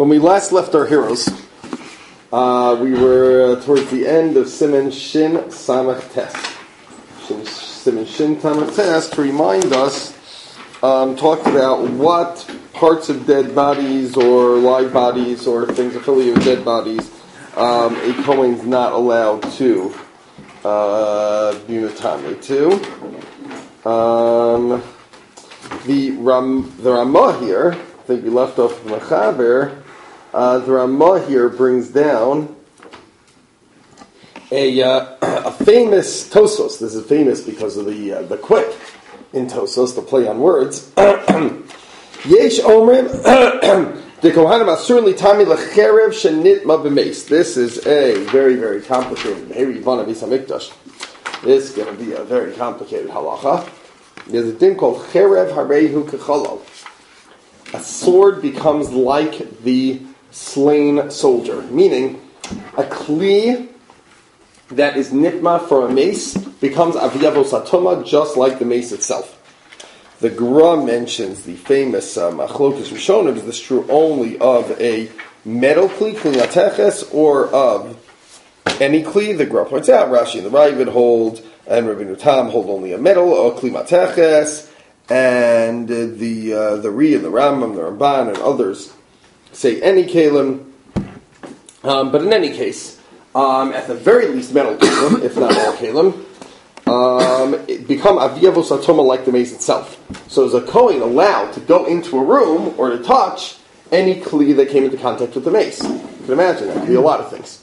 When we last left our heroes, we were towards the end of Siman Shin Samach Tes. Siman Shin Samach Tes, to remind us, talked about what parts of dead bodies or live bodies or things affiliated with dead bodies a Kohen's not allowed to be Matame to. The Ramah here, I think we left off with Mechaber. The Ramah here brings down a famous Tosos. This is famous because of the quip in Tosos, the play on words. Yesh Omrim the Kohanim Asur Litami Lecherev Shenitma B'Meis. This is a very, very complicated. This is going to be a very complicated halacha. There's a din called Cherev Harehu Kecholol. A sword becomes like the slain soldier, meaning a kli that is nitma for a mace becomes aviyavo satoma, just like the mace itself. The Gra mentions the famous machlokas rishonim. Is this true only of a metal kli, kli nateches, or of any kli? The Gra points out Rashi and the Ravid hold, and Rabbeinu Tam hold only a metal or kli nateches, and the Ri and the Rambam, the Ramban, and others say any kalim. But in any case, at the very least, metal kalim, if not all kalim, become aviyavos atoma like the mace itself. So is a Kohen allowed to go into a room or to touch any kli that came into contact with the mace? You can imagine that could be a lot of things.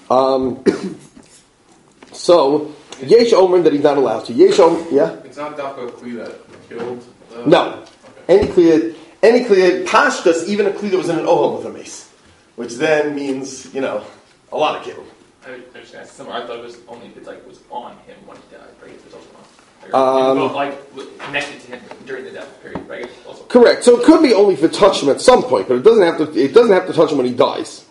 So yesh omer that he's not allowed to. Yesh omer, yeah. It's not dafka kli that killed. No, okay. any kli pashtas, even a kli that was in an ohel with a mace, which then means a lot of kill. I thought it was only if it was on him when he died, right? It was also connected to him during the death period, right? Also correct. So it could be only if it touched him at some point, but it doesn't have to touch him when he dies.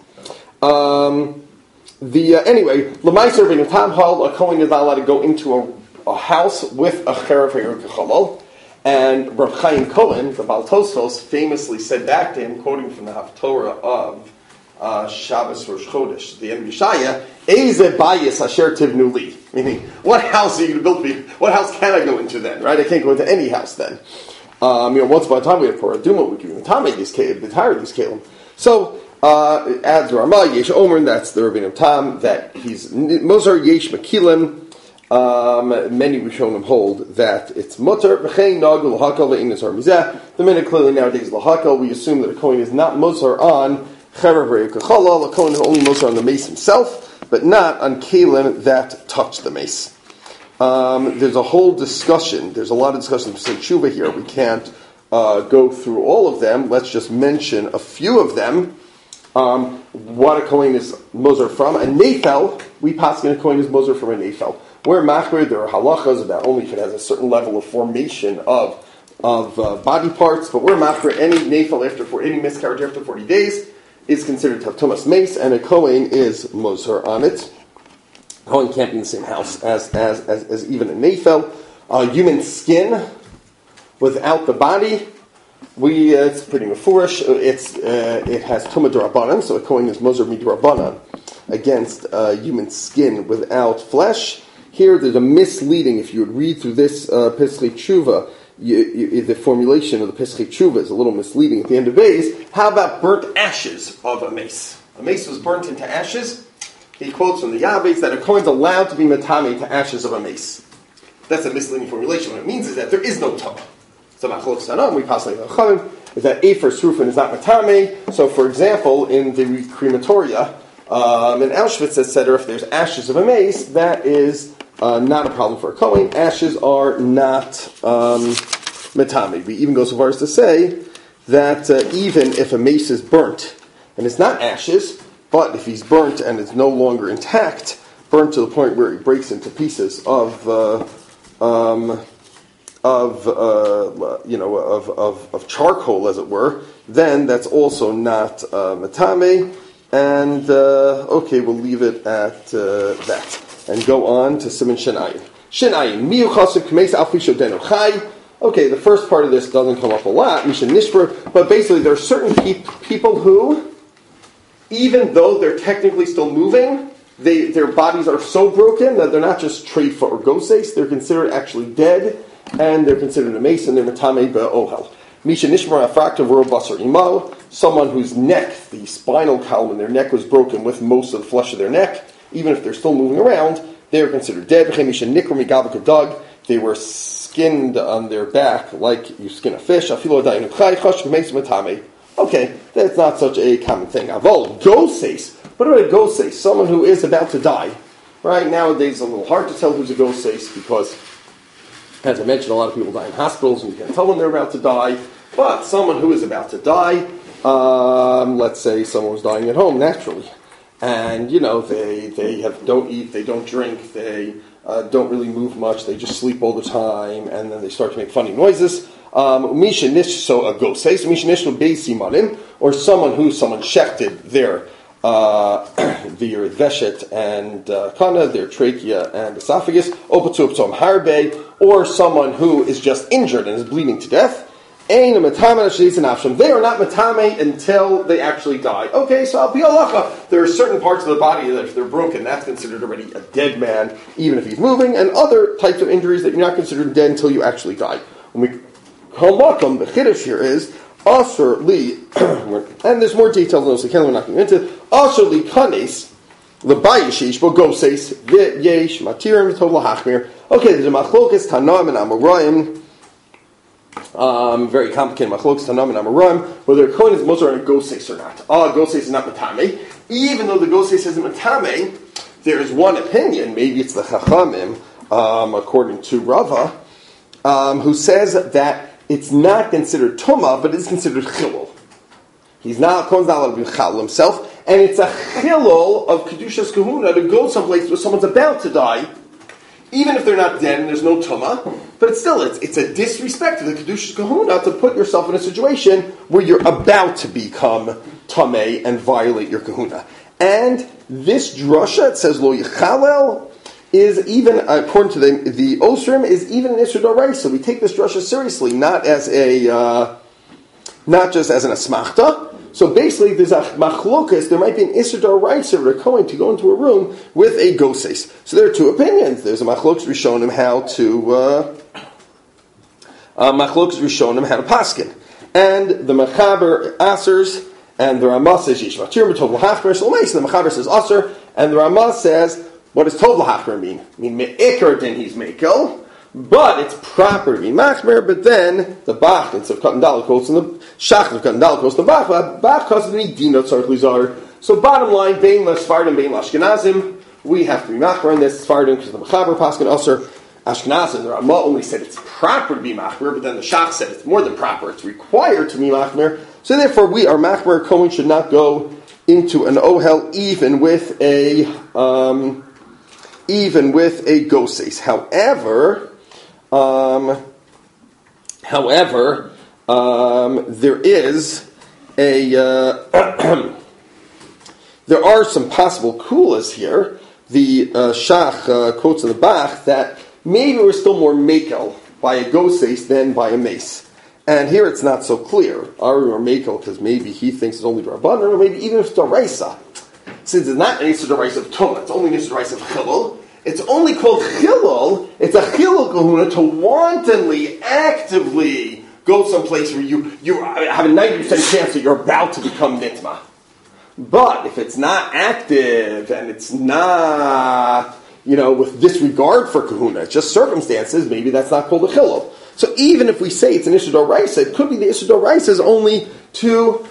Anyway, Lamaiser ben Tam Hal, a Kohen is not allowed to go into a house with a cherev hayer kecholol. And Rav Chaim Cohen, the Baal Tosfos, famously said back to him, quoting from the Haftorah of Shabbos Rosh Chodesh, the end of Yeshaya, Eze bayis asher tivnu li. Meaning, what house are you going to build me? What house can I go into then? Right? I can't go into any house then. Once upon a time we had Porah Duma, we could Tame these kalim. So, adds Ramah, Yesh Omer, that's the Rabbeinu Tam, that he's Mozar Yesh Makilim. Many Rishonim hold that it's mutter. The minute clearly nowadays lahakal, we assume that a Kohen is not mutar on cherev kecholol. A Kohen is only mutar on the mace himself, but not on kalim that touch the mace. There's a whole discussion. There's a lot of discussion of tshuva here. We can't go through all of them. Let's just mention a few of them. What a Kohen is mutar from. A nefel, we paskin a Kohen is mutar from a nefel. Where machmer, there are halachas about only if it has a certain level of formation of body parts, but where machmer, any nefel any miscarriage after 40 days is considered to have tumas mace, and a Kohen is moser on it. A Kohen can't be in the same house as even a nefel. Human skin without the body, it's pretty mefurish. It has tumah d'Rabbanan, so a Kohen is moser midrabbanan against human skin without flesh. Here, there's a misleading. If you would read through this Pesachei Tshuva, the formulation of the Pesachei Tshuva is a little misleading at the end of days. How about burnt ashes of a mace? A mace was burnt into ashes. He quotes from the Yabes that a Kohen's allowed to be matame to ashes of a mace. That's a misleading formulation. What it means is that there is no tama. So machlok sanon, we pass like the Chachamim, is that Efer Srufin is not matame. So, for example, in the crematoria, in Auschwitz, etc., if there's ashes of a mace, that is not a problem for a Kohen. Ashes are not metame. We even go so far as to say that even if a mace is burnt, and it's not ashes, but if he's burnt and it's no longer intact, burnt to the point where he breaks into pieces of charcoal, as it were, then that's also not metame. And we'll leave it at that. And go on to Siman Shin Ayin. Okay, the first part of this doesn't come up a lot, but basically there are certain people who even though they're technically still moving, their bodies are so broken that they're not just treifa or goses, they're considered actually dead, and they're considered a mace, and they're metame be'ohel. Misha nishmar afrakta v'ro basar imal, someone whose neck, the spinal column in their neck was broken with most of the flesh of their neck, even if they're still moving around, they are considered dead. Misha nikra migabak dog, they were skinned on their back like you skin a fish. Okay, that's not such a common thing. Avol, goses. What about a goses? Someone who is about to die. Right, nowadays it's a little hard to tell who's a goses because, as I mentioned, a lot of people die in hospitals and you can't tell when they're about to die. But someone who is about to die, let's say someone was dying at home naturally. And, they don't eat, they don't drink, they don't really move much, they just sleep all the time, and then they start to make funny noises. Misha nish, so a goses, misha nish beisimanim, or someone shechted their veshet and kana, their trachea and esophagus, opatuptom harbe, or someone who is just injured and is bleeding to death. They are not matame until they actually die. Okay, so al pi halacha, there are certain parts of the body that if they're broken, that's considered already a dead man, even if he's moving, and other types of injuries that you're not considered dead until you actually die. When we call makam, the chiddush here is asher li, and there's more details on this. We're not going into asher li kanes lebayishish bo goses v'yesh matirim v'tov lahachmir. Okay, there's a machlokas tanaim and amoraim. Very complicated machlokas tanam and amoraim, whether a kohen is moser on a goses or not. Goses is not matame. Even though the goses isn't matame, there is one opinion, maybe it's the chachamim, according to Rava, who says that it's not considered tumah, but it's considered chilul. Kohen's not allowed to be chal himself, and it's a chilul of kedushas kahuna to go someplace where someone's about to die, even if they're not dead and there's no tumah, but it's a disrespect to the kedushas kahuna to put yourself in a situation where you're about to become tameh and violate your kahuna. And this drasha, it says lo yichalel, is even, according to the Osrim, is even an Isser D'Oraisa. So we take this drasha seriously, not just as an asmachta. So basically, there's a machlokas, there might be an Isser D'Oraisa for a kohen to go into a room with a goses. So there are two opinions. There's a machlokas rishonim how to paskin. And the Mechaber asers, and the Ramah says yishvatir b'tov l'hachmer. So the Mechaber says aser, and the Ramah says, what does tov l'hachmer mean? I mean, me'ikar then he's mekel, but it's proper to be machmer, but then the bach, instead of cutting dalek quotes, and the shach of cutting dalek quotes, the bach causes me dinot tzarich lizar. So bottom line, bein l'sfardim, bein l'ashkenazim, we have to be machmer in this Sfardim, because the Mechaber paskin aser. Ashkenazim, the Ramah only said it's proper to be machmer, but then the shach said it's more than proper, it's required to be machmer. So therefore, we are machmer. Kohen should not go into an ohel even with a goses. However, there is there are some possible kulas here. The shach quotes in the Bach that maybe we're still more mekel by a goses than by a mace. And here it's not so clear. Ari or mekel, because maybe he thinks it's only Rabbanan, or maybe even if it's D'Oraisa. Since it's not an Isser D'Oraisa of Tumah, it's only an Isser D'Oraisa of Chilul. It's only called Chilul. It's a Chilul kahuna to wantonly, actively go someplace where you have a 90% chance that you're about to become nitma. But if it's not active and it's not, with disregard for kahuna, it's just circumstances, maybe that's not called a chilul. So even if we say it's an Isser D'Oraisa, it could be the Isser D'Oraisa is only to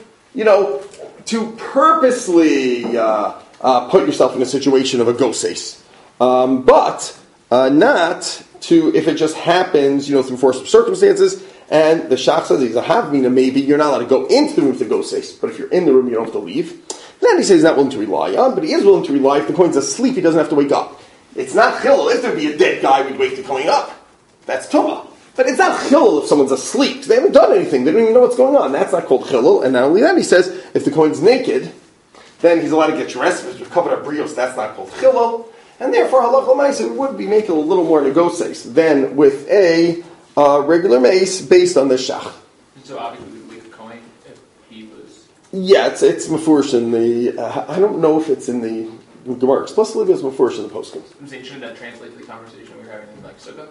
purposely put yourself in a situation of a goses. But not to, if it just happens, through force of circumstances, and the shach says he's a havmina, maybe you're not allowed to go into the room to goses, but if you're in the room, you don't have to leave. Then he says he's not willing to rely on, but he is willing to rely. If the kohen's asleep, he doesn't have to wake up. It's not chilul. If there'd be a dead guy, we'd wake the kohen up. That's tumah. But it's not chilul if someone's asleep, because they haven't done anything. They don't even know what's going on. That's not called chilul. And not only that, he says, if the kohen's naked, then he's allowed to get dressed. If he's covered up brios, that's not called chilul. And therefore, halach l'maisa, it would be making a little more negoses than with a regular mace based on the shach. So obviously, we leave the kohen if he was Yeah, it's mafurish in the. I don't know if it's in the Gemara explicitly, but it's mafurish in the poskim. I'm saying, shouldn't that translate to the conversation we were having in like Sukkah?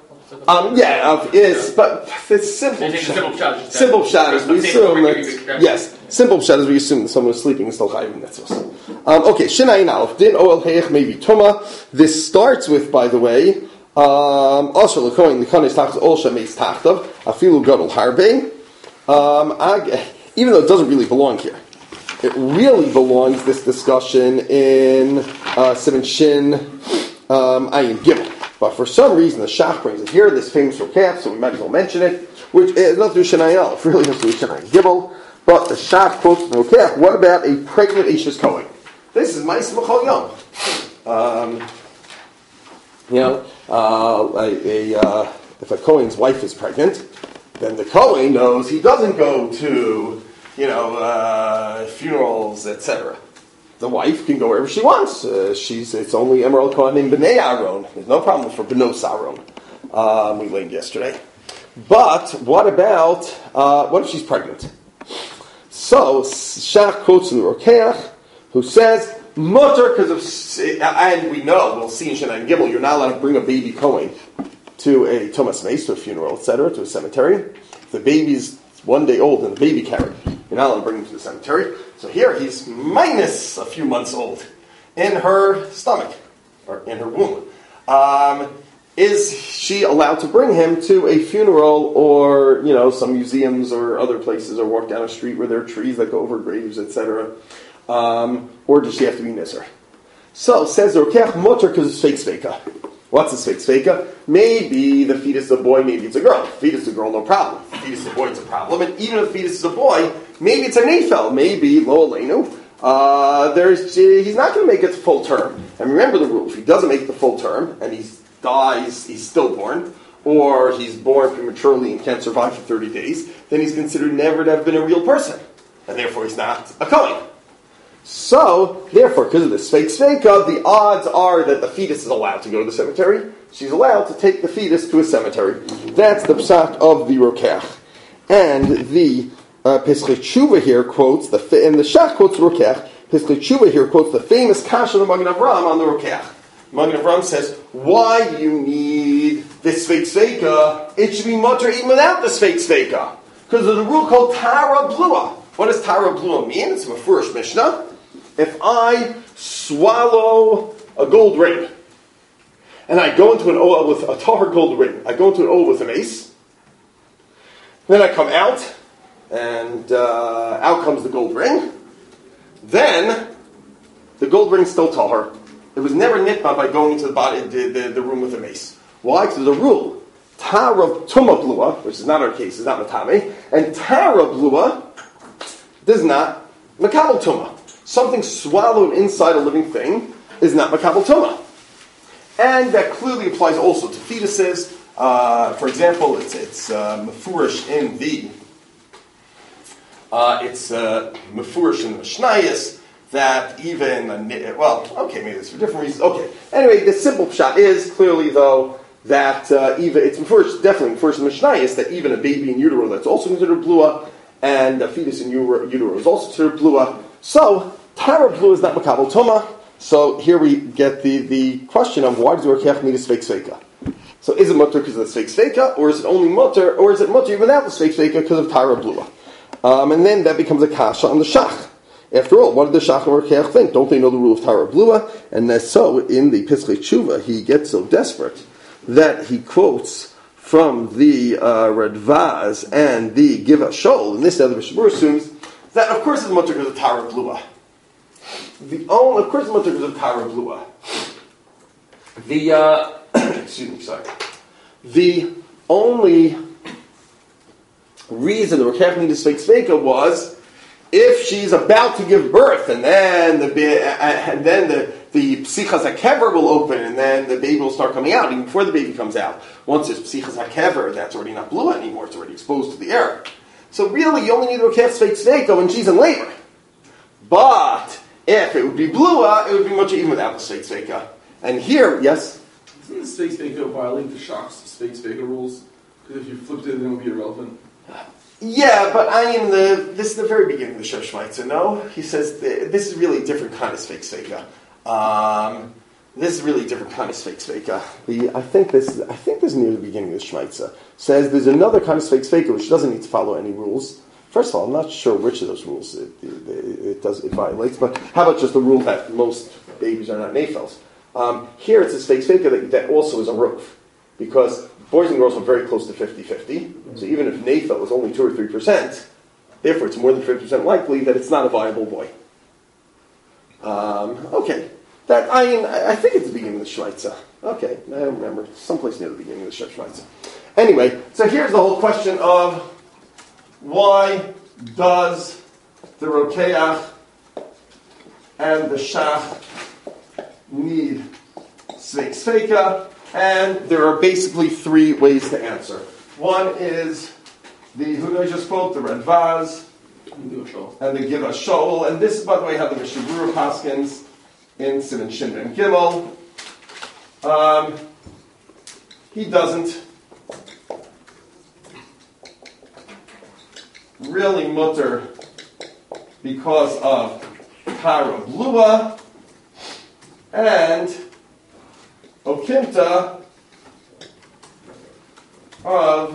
But it's simple. Simple shot is we assume that yes, simple shot is we assume that someone is sleeping and still chayv mitzvos. Okay, Shinayin Aleph din oel heich maybe tuma. This starts with, by the way, also lekoin the kanis tachas ol shemeis tachtav afilu gadol harbe. Even though it doesn't really belong here. It really belongs, this discussion, in Siman Shin Ayin Gimel. But for some reason, the Shach brings it here, this famous Rokach, so we might as well mention it, which is not through Shin Ayin Aleph, really has to do Shin Ayin Gimel. But the Shach quotes the Rokach, what about a pregnant Ishes Kohen? This is Ma'aseh B'chol Yom. If a Kohen's wife is pregnant, then the Kohen knows he doesn't go to funerals, etc. The wife can go wherever she wants. It's only Emerald Kohanim B'nei Aaron. There's no problem for B'nos Aaron. We learned yesterday. But what about what if she's pregnant? So Shach quotes in the Rokeach, who says mutter because of, and we know we'll see in Shana and Gimel, you're not allowed to bring a baby Kohen to a Tumas Meis, to a funeral, etc., to a cemetery. If the baby's 1 day old in the baby carriage, you're not allowed to bring him to the cemetery. So here he's minus a few months old in her stomach, or in her womb. Is she allowed to bring him to a funeral or, some museums or other places, or walk down a street where there are trees that go over graves, etc.? Or does she have to be Nisr? So, says the Rokeach Motor because it's fake Sveika. What's a fake Sveika? Maybe the fetus is a boy, maybe it's a girl. If the fetus is a girl, no problem. If the fetus is a boy, it's a problem. And even if the fetus is a boy, maybe it's a Nefel. Maybe, Lo Aleinu, he's not going to make it to full term. And remember the rule, if he doesn't make the full term, and he dies, he's stillborn, or he's born prematurely and can't survive for 30 days, then he's considered never to have been a real person. And therefore he's not a Kohen. So, therefore, because of this fake Sveika, the odds are that the fetus is allowed to go to the cemetery. She's allowed to take the fetus to a cemetery. That's the psak of the Rokeach. And the Pesach Tshuva here quotes, and the Shach quotes the Rokeach, Pesach Tshuva here quotes the famous Kasha of Magen Avraham on the Rokeach. Magen Avraham says, why do you need this fake Sveika? It should be mutter even without this fake Sveika. Because there's a rule called Tara Blua. What does Tara Blua mean? It's a Mefurish Mishnah. If I swallow a gold ring, and I go into an oil with a tar gold ring, I go into an oil with a mace, then I come out, and out comes the gold ring, then the gold ring's still tar. It was never nitma by going into the room with a mace. Why? Because there's a rule. Tara Tuma Blua, which is not our case, is not Matame, and Tara Blua does not Makabal Tuma. Something swallowed inside a living thing is not Makabal Tuma. And that clearly applies also to fetuses. For example, it's mefurish in the mefurish in the Mishnayos that even maybe it's for different reasons. Okay. Anyway, the simple pshat is clearly though that even it's definitely mefurish in the Mishnayos that even a baby in utero that's also considered blua and a fetus in utero is also considered blua. So Tara Blua is not Makabal Tuma. So here we get the question of why does the Rokeach need a fake Sveika? So is it mutter because of the fake Sveika, or is it only mutter, or is it mutter even without the fake Sveika because of Tara Blua? And then that becomes a kasha on the Shach. After all, what did the Shach and Rokeach think? Don't they know the rule of Tara Blua? And so in the Pesach Tshuva, he gets so desperate that he quotes from the Radvaz and the Giva Shol, and this other Mishabur assumes that of course it's mutter because of Tara Blua. Of course it's mutter because of Tara Blua. The only reason the Rokeach needed fake Sveika was if she's about to give birth, and then the Psichas HaKever will open, and then the baby will start coming out, even before the baby comes out. Once there's Psichas HaKever, that's already not blue anymore, it's already exposed to the air. So really, you only need the Rokeach's fake Sveika when she's in labor. But if it would be blua, it would be much even without the fake Sveika. And here, yes? Doesn't the fake Sveika violate the Shach's fake Sveika rules? Because if you flipped it, then it would be irrelevant. Yeah, but this is the very beginning of the Shor Shmaitza, no? He says this is really a different kind of Sveika. This is really a different kind of Sveika. I think this is near the beginning of the Shmaitza. Says there's another kind of Sveika which doesn't need to follow any rules. First of all, I'm not sure which of those rules it violates, but how about just the rule that most babies are not nafels? Here it's a Sveika that also is a roof, because boys and girls are very close to 50-50, so even if nafel is only 2 or 3%, therefore it's more than 50% likely that it's not a viable boy. Okay. I think it's the beginning of the Shmaitza. Okay, I don't remember. Someplace near the beginning of the Shmaitza. Anyway, so here's the whole question of why does the Rokeach and the Shach need Sveika? And there are basically 3 ways to answer. One is who did I just quote? The Radvaz and the Giva Shol. And this is, by the way, how the Mishnah Berurah paskins in Siman Shin Ben Gimel. He doesn't really mutter because of Kara Blua and Okimta of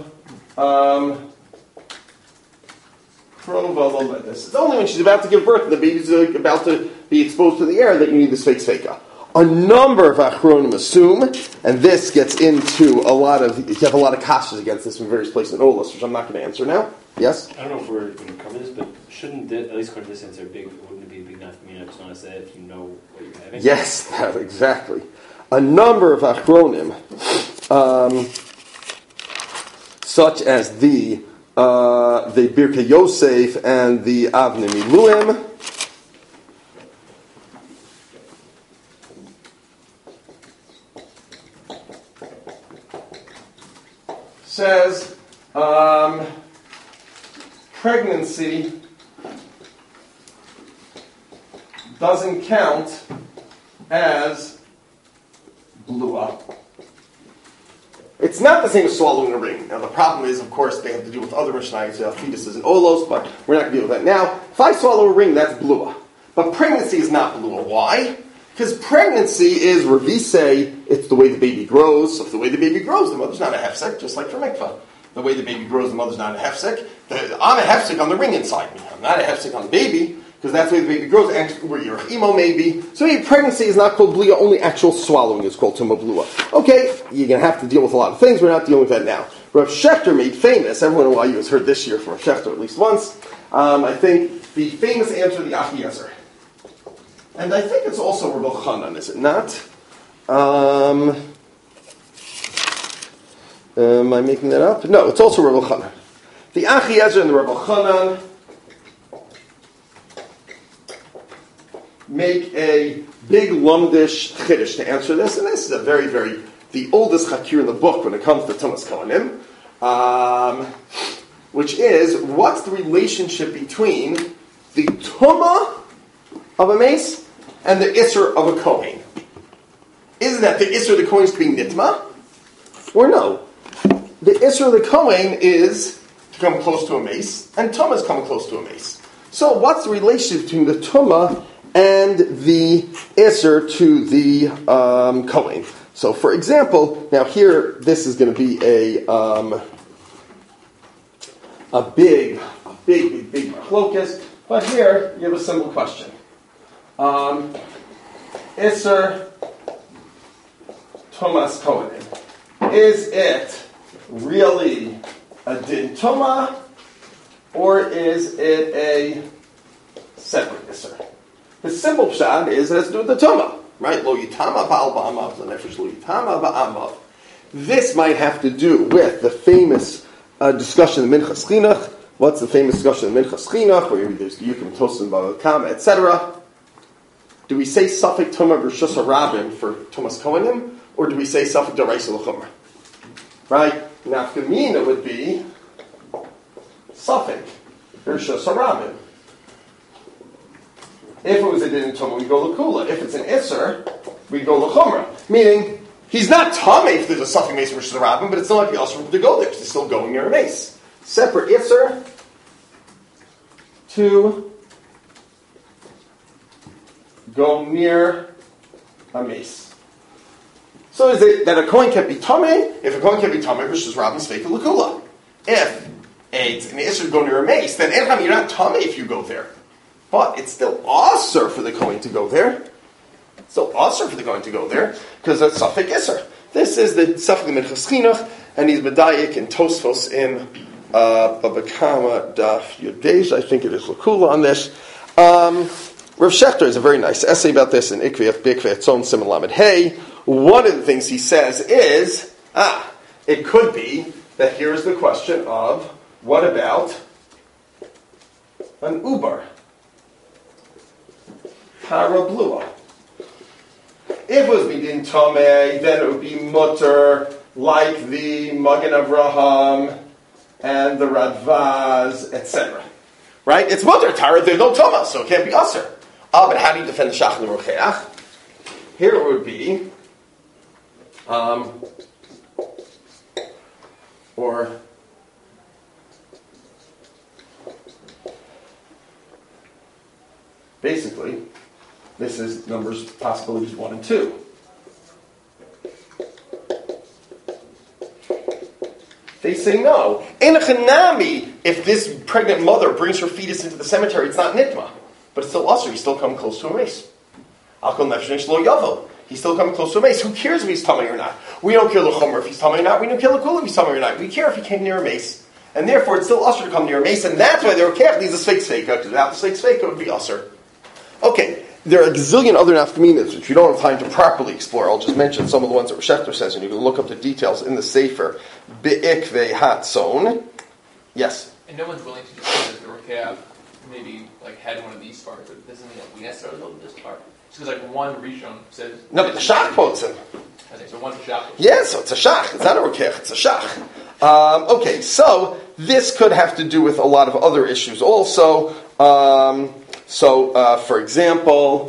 Krova Loledis. It's only when she's about to give birth and the baby's about to be exposed to the air that you need the Sveika. A number of Achronim assume, and this gets into you have a lot of kashas against this in various places in Olas, which I'm not going to answer now. Yes? I don't know if we're going to cover this, but shouldn't, at least according to this answer, wouldn't it be a big enough for me to want to say if you know what you're having? Yes, exactly. A number of Achronim, such as the Birkei Yosef and the Avnei Miluim, says pregnancy doesn't count as blua. It's not the same as swallowing a ring. Now the problem is, of course, they have to do with other Mishnayos, fetuses and olos, but we're not going to deal with that now. If I swallow a ring, that's blua. But pregnancy is not blua. Why? Because pregnancy is revisei, it's the way the baby grows. So if the way the baby grows, the mother's not a hefsek, just like for mikvah. The way the baby grows, the mother's not a hefsek. I'm a hefsek on the ring inside me. I'm not a hefsek on the baby, because that's the way the baby grows, and where your emo maybe. So maybe pregnancy is not called blua, only actual swallowing is called tuma blua. Okay, you're going to have to deal with a lot of things, we're not dealing with that now. Rav Shechter made famous, everyone in YU has heard this year from Rav Shechter at least once, I think the famous answer to the Achiezer. And I think it's also Rav Chanan, is it not? Am I making that up? No, it's also Rav Chanan. The Achiezer and the Rav Chanan make a big lumdish chiddush to answer this, and this is the oldest chakir in the book when it comes to Tumas Kohanim, which is, what's the relationship between the Tumah of a mace and the Isser of a Kohen? Isn't that the Isser of the Kohen is to be Nitma? Or no? The Isser of the Kohen is to come close to a mace, and Tumah is coming close to a mace. So what's the relationship between the Tumah and the Isser to the Kohen? So, for example, now here, this is going to be a big clokus, but here you have a simple question. Isser Tumas Kohen. Is it really a din Tumah, or is it a separate Isser? The simple pshat is it has to do with the Tumah, right? Lo yitama ba'al ba'amav, the nefesh lo yitama ba'amav. This might have to do with the famous discussion of Minchas Chinuch. What's the famous discussion of Minchas Chinuch, where there's Yukim Tosin Ba'al etc.? Do we say Safek Tumah Rishus HaRabim for Tumas Kohanim, or do we say Safek D'Oraisa L'Chumrah? Right? Nafkamina would be Safek Rishus HaRabim. If it was a din Tumah, we go L'Kula. If it's an Isser, we go L'Chumrah. Meaning, he's not Tameh if there's a Safek Mace Rishus HaRabim, but it's not like the Asr to go there, because he's still going near a mace. Separate Isser, to go near a mace. So is it that a coin can be tamei? If a coin can be tamei, which is Rabban's fake l'kula. If it's an issue to go near a mace, then you're not tamei if you go there. But it's still asur for the coin to go there. It's still asur for the coin to go there because that's safek isser. This is the safek minchas chinuch, and he's medayik in Tosfos in Baba Kama Daf Yodesh. I think it is l'kula on this. Rav Shechter has a very nice essay about this in Ikvei Bikvei Tzon Siman Lamed Hey. One of the things he says is, it could be that here's the question of, what about an ubar? Parablua. If it was Midin Tomei, then it would be mutter, like the Magen Avraham and the Radvaz, etc. Right? It's mutter, Tara, there's no Toma, so it can't be Aser. But how do you defend the Shach and the Rocheach? Here it would be, or basically, this is numbers possibilities 1 and 2. They say no. In a chanami, if this pregnant mother brings her fetus into the cemetery, it's not nitma. But it's still usher, he's still coming close to a mace. Akol nefesh lo yavo. He's still coming close to a mace. Who cares if he's tummy or not? We don't care l'chomer if he's tummy or not. We don't care l'kul if he's tummy or not. We care if he came near a mace. And therefore, it's still usher to come near a mace. And that's why they're careful. He's a sveik sveika. Because without the sveik sveika, it would be usher. Okay. There are a gazillion other nafkaminas which we don't have time to properly explore. I'll just mention some of the ones that Shechter says, and you can look up the details in the Sefer. Be'ikvei hatzon. Yes? And no one's willing to just say that the Rokab maybe had one of these parts, but doesn't we necessarily know this part? Just because one Rishon says... No, but the Shach quotes him. Okay, so one Shach. Yeah, so it's a Shach. It's not a Rokech, it's a Shach. Okay, so this could have to do with a lot of other issues also. For example,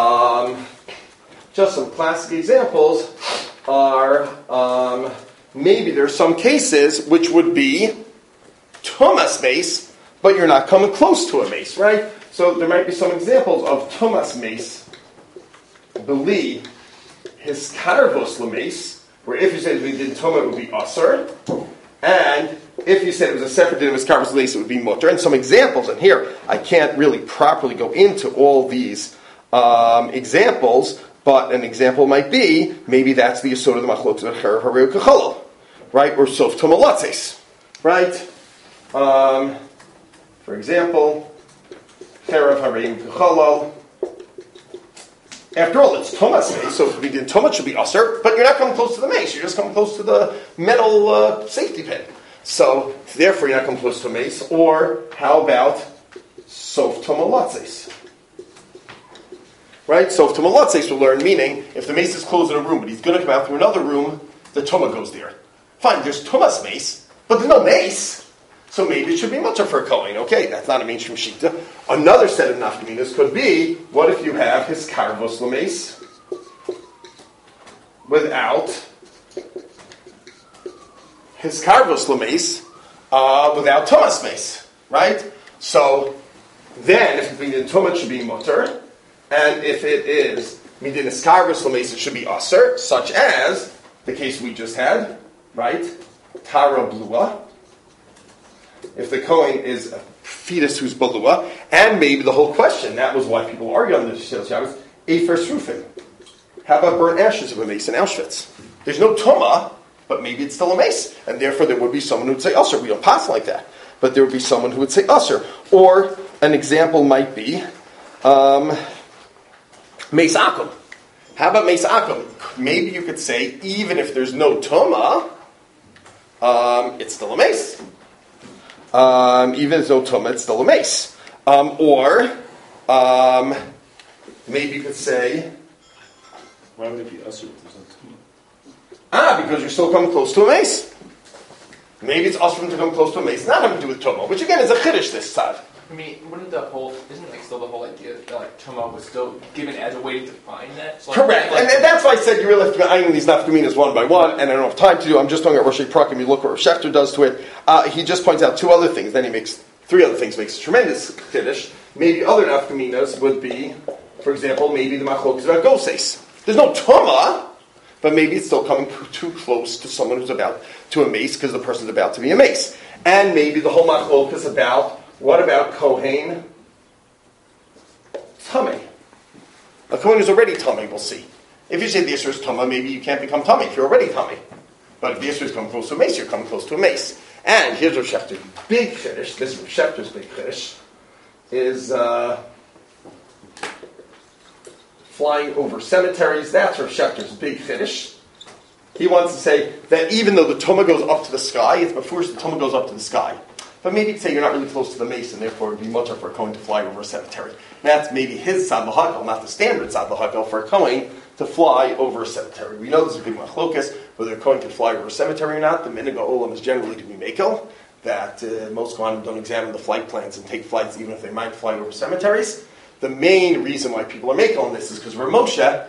just some classic examples are maybe there are some cases which would be Tumas mace, but you're not coming close to a mace, right? So there might be some examples of Tumas mace, Beli, his Karvos Lamace, where if you said we did Tuma, it would be Asr, and if you said it was a separate din of his Karvos Lamace, it would be Mutter. And some examples, and here I can't really properly go into all these examples, but an example might be, maybe that's the Yisod of the Machlokes of Cherav Hareu Kecholol, right? Or Sof Tumalatzes, right? For example, Cherav Hareu Kecholol. After all, it's Tomas mace, so if we did Tomas, it should be Aser, but you're not coming close to the mace, you're just coming close to the metal safety pin. So, therefore, you're not coming close to a mace. Or, how about Sof Tomalatzes? Right? Sof Tomalatzes will learn, meaning, if the mace is closed in a room, but he's going to come out through another room, the Toma goes there. Fine, there's Tomas mace, but there's no mace. So maybe it should be mutter for a Kohen. Okay, that's not a mainstream shita. Another set of nafkaminas could be, what if you have his Karvos Lamace without his Karvos Lamace without Tomas mace, right? So then, if Midin Tomas should be mutter, and if it is Midin Karvos Lamace, it should be aser, such as the case we just had, right? Tara Blua. If the Kohen is a fetus who's balua, and maybe the whole question, that was why people argue on the Shil Shabbos, Efer Srufim. How about burnt ashes of a mace in Auschwitz? There's no Toma, but maybe it's still a mace, and therefore there would be someone who would say Usher. We don't pass like that. But there would be someone who would say Usher. Or an example might be Mace Akum. How about Mace Akum? Maybe you could say, even if there's no Toma, it's still a mace. Even if there's no Tuma, it's still a mace. Maybe you could say... Why would it be usher if there's no Tuma? Because you're still coming close to a mace. Maybe it's usher to come close to a mace, not having to do with Tuma, which again is a chiddush this side. I mean, isn't still the whole idea that Tuma was still given as a way to define that? So correct, and that's why I said you really have to be eyeing these nafkaminas one by one, and I don't have time to do. I'm just talking about Rosh Prakim. You look what Rav Shechter does to it. He just points out two other things. Then he makes Three other things makes a tremendous chiddush. Maybe other nafkaminas would be, for example, maybe the machlokes about goses. There's no tuma, but maybe it's still coming too close to someone who's about to a mace because the person's about to be a mace. And maybe the whole machlokes about, what about Kohen Tameh? A Kohen is already Tameh, we'll see. If you say the Yisur is Tameh, maybe you can't become Tameh if you're already Tameh. But if the Yisur is coming close to a mace, you're coming close to a mace. And here's Rav Shechter's big chiddush. This Rav Shechter's big chiddush is flying over cemeteries. That's Rav Shechter's big chiddush. He wants to say that even though the Tumah goes up to the sky, it's before the Tumah goes up to the sky. But maybe say you're not really close to the mace, and therefore it would be mutter for a Kohen to fly over a cemetery. And that's maybe his Tzad L'Hakel, not the standard Tzad L'Hakel for a Kohen to fly over a cemetery. We know there's a big machlokas, whether a Kohen can fly over a cemetery or not. The Minhag Olam is generally to be Mekel, that most Kohanim don't examine the flight plans and take flights even if they might fly over cemeteries. The main reason why people are Mekel on this is because Rav Moshe,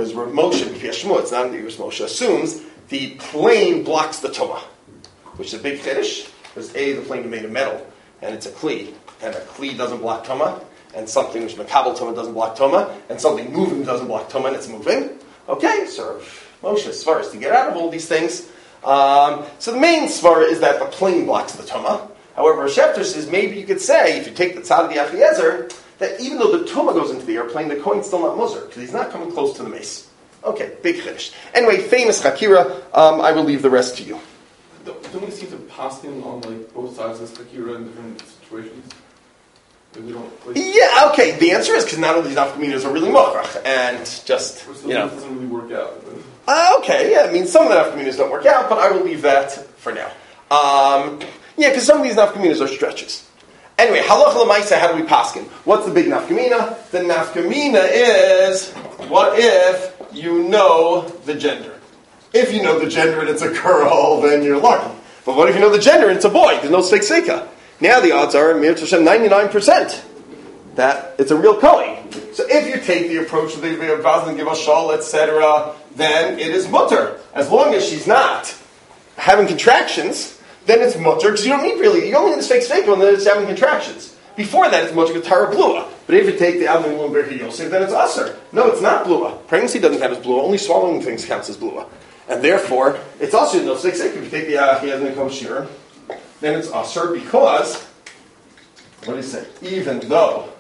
it's not that Moshe assumes, the plane blocks the Tumah, which is a big chiddush. Because the plane is made of metal, and it's a kli, and a kli doesn't block tuma, and something which makabel tuma doesn't block tuma, and something moving doesn't block tuma, and it's moving. Okay, so Moshe svara to get out of all these things. So the main svara is that the plane blocks the tuma. However, Shefter says maybe you could say, if you take the tzad of the Achiezer, that even though the tuma goes into the airplane, the Kohen's still not muzer, because he's not coming close to the mace. Okay, big chiddush. Anyway, famous chakira. I will leave the rest to you. Don't we seem to pass him on like both sides of the Spakira in different situations? We don't. Yeah, okay. The answer is because none of these nafkaminas are really mokrach, and just it doesn't really work out. Okay, yeah. I mean, some of the nafkaminas don't work out, but I will leave that for now. Yeah, because some of these nafkaminas are stretches. Anyway, halacha l'maisa, how do we paskin? What's the big nafkamina? The nafkamina is, what if you know the gender? If you know the gender and it's a girl, then you're lucky. But what if you know the gender and it's a boy? There's no sfeik sveka. Now the odds are, Mir Tashem, 99% that it's a real Kohen. So if you take the approach of the Vazan, give us shal, etc., then it is mutter. As long as she's not having contractions, then it's mutter, because you don't need really, you only need the sfeik sveka when it's having contractions. Before that, it's mutter Tara Blua. But if you take the Avin Lum Berhi Yosef, then it's usher. No, it's not Blua. Pregnancy doesn't have as Blua, only swallowing things counts as Blua. And therefore, it's also no sfeik sveka. If you take the Achiezer Nekom Shir, then it's usher because, what do you say? Even though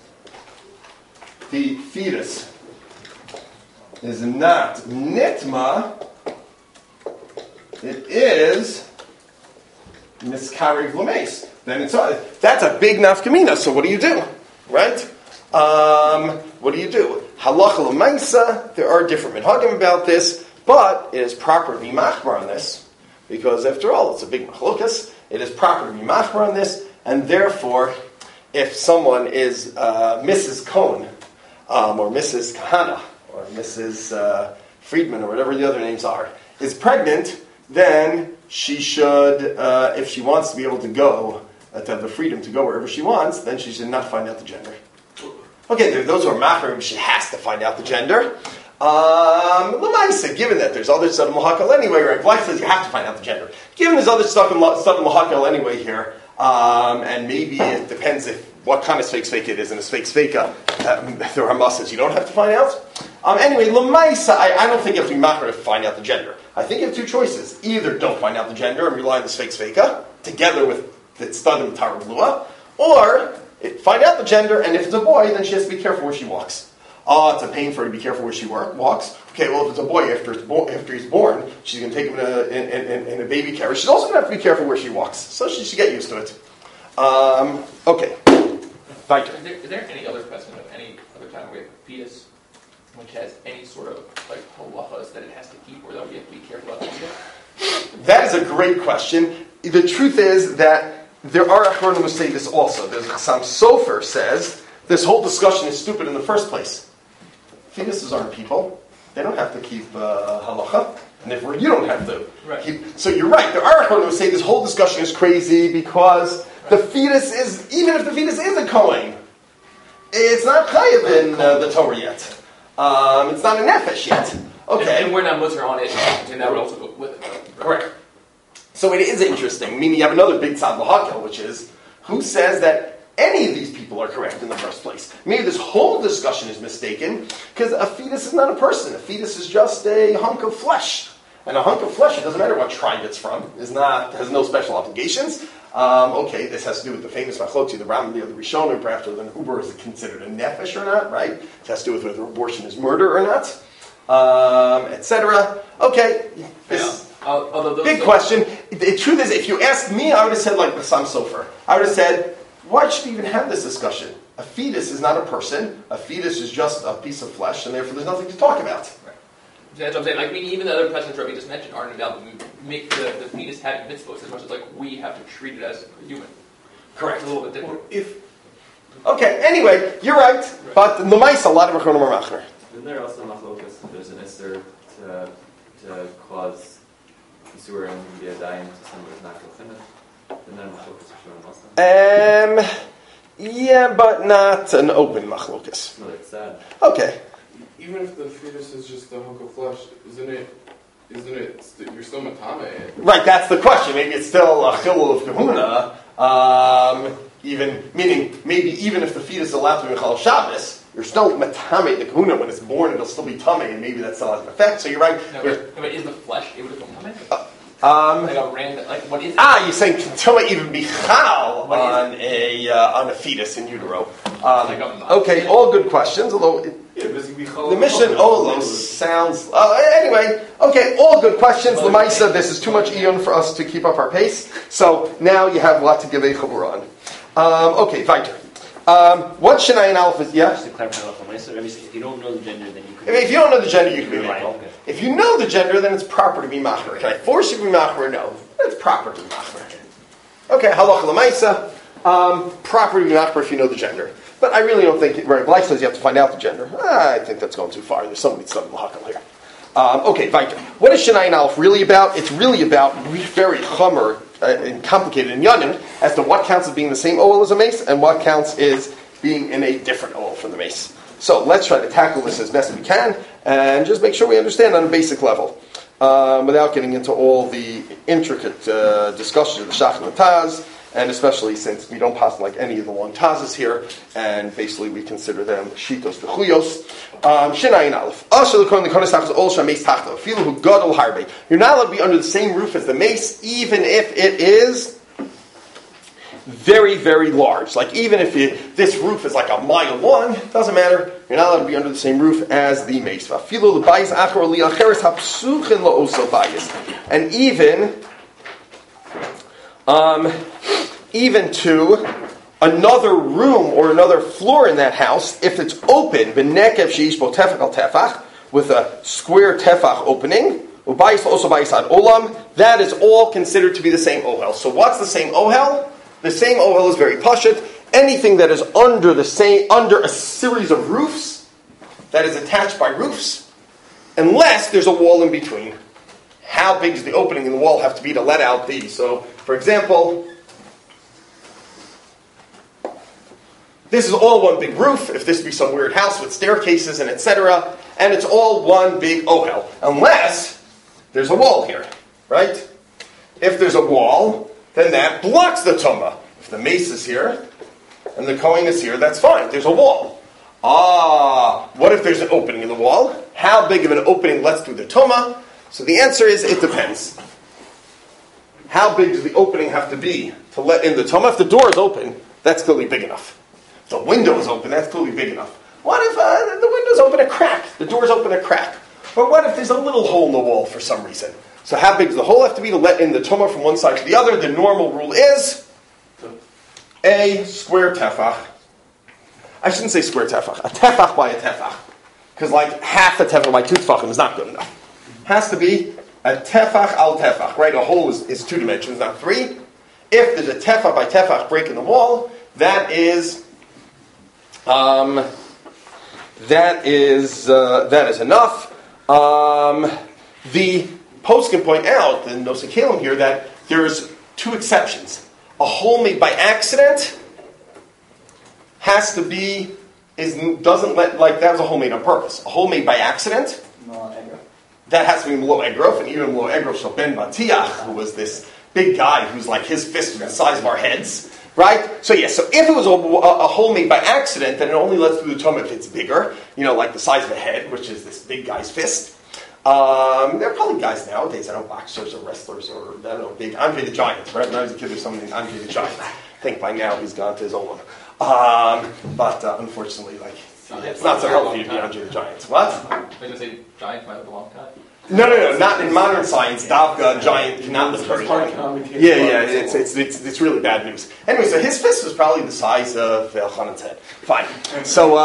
the fetus is not nitma, it is miskarev l'meis. Then it's that's a big nafkamina. So what do you do, right? What do you do? Halacha l'meisa. There are different minhagim about this, but it is proper to be machmar on this because, after all, it's a big machlokas. It is proper to be machmar on this, and therefore, if someone is Mrs. Cohen or Mrs. Kahana or Mrs. Friedman or whatever the other names are, is pregnant, then she should, if she wants to be able to go, to have the freedom to go wherever she wants, then she should not find out the gender. Okay, there are those who are machmir, she has to find out the gender. Given that there's other stuff in Lahakal anyway, right? Life says you have to find out the gender. Given there's other stuff in Lahakal anyway here, and maybe it depends what kind of sfeik sveka it is. In a sfeik sveka, there are muscles you don't have to find out. Anyway, Lamaisa, I don't think you have to be machmir to find out the gender. I think you have two choices. Either don't find out the gender and rely on the sfeik sveka, together with the stud and Tara Blua, or find out the gender, and if it's a boy, then she has to be careful where she walks. It's a pain for her to be careful where she walks. Okay, well, if it's a boy, after he's born, she's going to take him in a baby carriage. She's also going to have to be careful where she walks. So she should get used to it. Okay. Is there any other precedent of any other time where a fetus, which has any sort of halachas that it has to keep, or that we have to be careful about that? That is a great question. The truth is that there are Achronim who say this also. There's Chassam Sofer says this whole discussion is stupid in the first place. Fetuses aren't people. They don't have to keep halacha. And therefore you don't have to keep. So you're right. There are Achronim who say this whole discussion is crazy because the fetus is, even if the fetus is a Kohen, it's not chayav in the Torah yet. It's not a nefesh yet. Okay. And we're not mutter on it, and that would also go with it. Correct. So it is interesting. Meaning you have another big tzad l'hakel, which is Who says that any of these people are correct in the first place? Maybe this whole discussion is mistaken because a fetus is not a person. A fetus is just a hunk of flesh. And a hunk of flesh, it doesn't matter what tribe it's from, has no special obligations. Okay, this has to do with the famous Machlokes, the Rambam, the Rishonim, perhaps whether an Uber is considered a nefesh or not, right? It has to do with whether abortion is murder or not, etc. Okay, this big question. The truth is, if you asked me, I would have said like the Sam Sofer. I would have said, why should we even have this discussion? A fetus is not a person. A fetus is just a piece of flesh, and therefore there's nothing to talk about. That's what I'm saying. Like, even the other precedents we just mentioned aren't about make the fetus having mitzvahs as much as like we have to treat it as a human. Correct. It's a little bit different. Okay. Anyway, you're right. But Lemaisa, a lot of Achronim are machmer. Isn't there also machlokas? There's an issur to cause isur and be a dying to someone who's not kofina. Isn't there machlokas also? Yeah, but not an open machlokas. No, it's sad. Okay. Even if the fetus is just a hunk of flesh, isn't it? You're still matame. Right, that's the question. Maybe it's still a chilul of kahuna. Maybe even if the fetus is allowed to be Chal Shabbos, you're still matame the kahuna when it's born. It'll still be tamei, and maybe that still has an effect. So you're right. No, but is the flesh able to become tamei? Like a random, like what is it? You're saying can tuma even be chal on a fetus in utero? Okay, all good questions. Although the Mishnah Olos sounds anyway. Okay, all good questions. Lemaisa, this is too much iyun for us to keep up our pace. So now you have what to give a chabur on. Okay, weiter. What Shinayin Aleph is? Yeah. Just to clarify, if you don't know the gender, then you can. If you don't know the gender, you can be right. machmer. Okay. If you know the gender, then it's proper to be machmer. Can I force you to be machmer? No, it's proper to be machmer. Okay, halacha lemaisa, proper to be machmer if you know the gender. But I really don't think Rabbi Bleich says you have to find out the gender. I think that's going too far. There's so many stuff lahakal here. Okay, weiter. What is Shinayin Aleph really about? It's really about very chomer and complicated in Yanim as to what counts as being the same oil as a mace and what counts as being in a different oil from the mace. So let's try to tackle this as best we can and just make sure we understand on a basic level without getting into all the intricate discussions of the Shach and the Taz, and especially since we don't pass like any of the long Tazes here, and basically we consider them Shitos V'chuyos. Shinayin Aleph. You're not allowed to be under the same roof as the mace, even if it is very, very large. Like even if this roof is like a mile long, doesn't matter. You're not allowed to be under the same roof as the mace. And even to another room or another floor in that house, if it's open, b'nekev sheish bo tefach al tefach, with a square tefach opening, ubayis also bayis ad olam, that is all considered to be the same ohel. So what's the same ohel? The same ohel is very pashut. Anything that is under a series of roofs, that is attached by roofs, unless there's a wall in between. How big does the opening in the wall have to be to let out these? So, for example, this is all one big roof, if this be some weird house with staircases and etc., and it's all one big ohel, unless there's a wall here, right? If there's a wall, then that blocks the tumah. If the mace is here, and the kohen is here, that's fine, there's a wall. What if there's an opening in the wall? How big of an opening lets through the tumah? So the answer is, it depends. How big does the opening have to be to let in the tumah? If the door is open, that's clearly big enough. If the window is open, that's clearly big enough. What if the window's open a crack? The door's open a crack? Or what if there's a little hole in the wall for some reason? So how big does the hole have to be to let in the tumah from one side to the other? The normal rule is a square tefach. I shouldn't say square tefach. A tefach by a tefach. Because like half a tefach by two tefachim is not good enough. Has to be a tefach al tefach, right? A hole is 2 dimensions, not 3. If there's a tefach by tefach break in the wall, that is enough. The post can point out, the Nosei Kalim here, that there's 2 exceptions. A hole made by accident has to be doesn't let like that was a hole made on purpose. A hole made by accident. That has to be Mlo Egrof, and even Mlo Egrof shel ben Batiach, who was this big guy who's like his fist is the size of our heads, right? So so if it was a hole made by accident, then it only lets through the tumah if it's bigger, like the size of a head, which is this big guy's fist. There are probably guys nowadays, boxers or wrestlers or, big Andre the Giant, right? When I was a kid, there's something named Andre the Giant. I think by now he's gone to his own. But unfortunately, it's not so healthy to be Andre the Giant. What? I was going to say giant might have a long time. No, not in modern science. Davka, giant, cannot live very long. It's really bad news. Anyway, so his fist was probably the size of Elchanan's head. Fine. So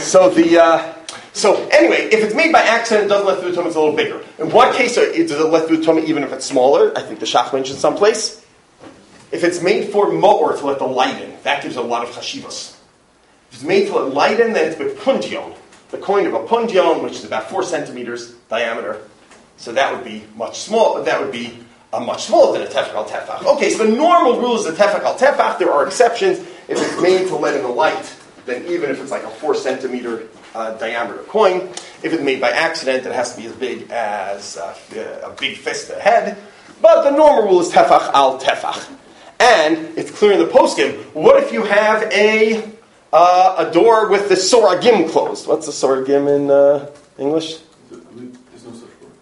anyway, if it's made by accident, it doesn't let through the tumah, it's a little bigger. In what case does it let through the tumah even if it's smaller? I think the Shach mentioned someplace. If it's made for mo'or, to let the light in, that gives a lot of chashivos. If it's made to let light in, then it's with pundion, the coin of a pundion, which is about 4 centimeters diameter. So that would be much smaller. That would be much smaller than a tefach al tefach. Okay, so the normal rule is a tefach al tefach. There are exceptions. If it's made to let in the light, then even if it's like a 4 centimeter diameter coin, if it's made by accident, it has to be as big as a big fist ahead. But the normal rule is tefach al tefach. And it's clear in the poskim. What if you have a door with the soragim closed? What's the soragim in English? There's no such word.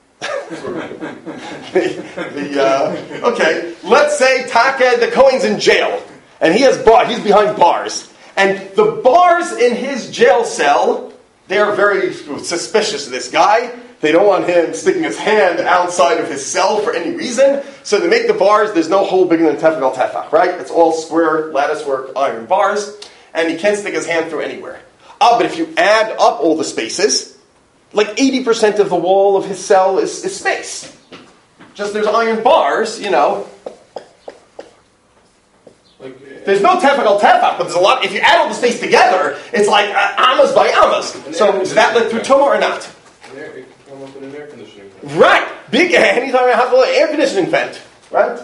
Okay, let's say Taka, the Kohen's in jail, and he's behind bars. And the bars in his jail cell, they are very suspicious of this guy. They don't want him sticking his hand outside of his cell for any reason. So they make the bars, there's no hole bigger than tefach al tefach, right? It's all square, lattice work, iron bars. And he can't stick his hand through anywhere. But if you add up all the spaces, like 80% of the wall of his cell is space. Just there's iron bars, There's no tefach al tefach, but there's a lot. If you add all the space together, it's like amas by amas. So does that let through tumah or not? It can come up in an air conditioning vent. Right. Big. Anytime I have an air conditioning vent, right?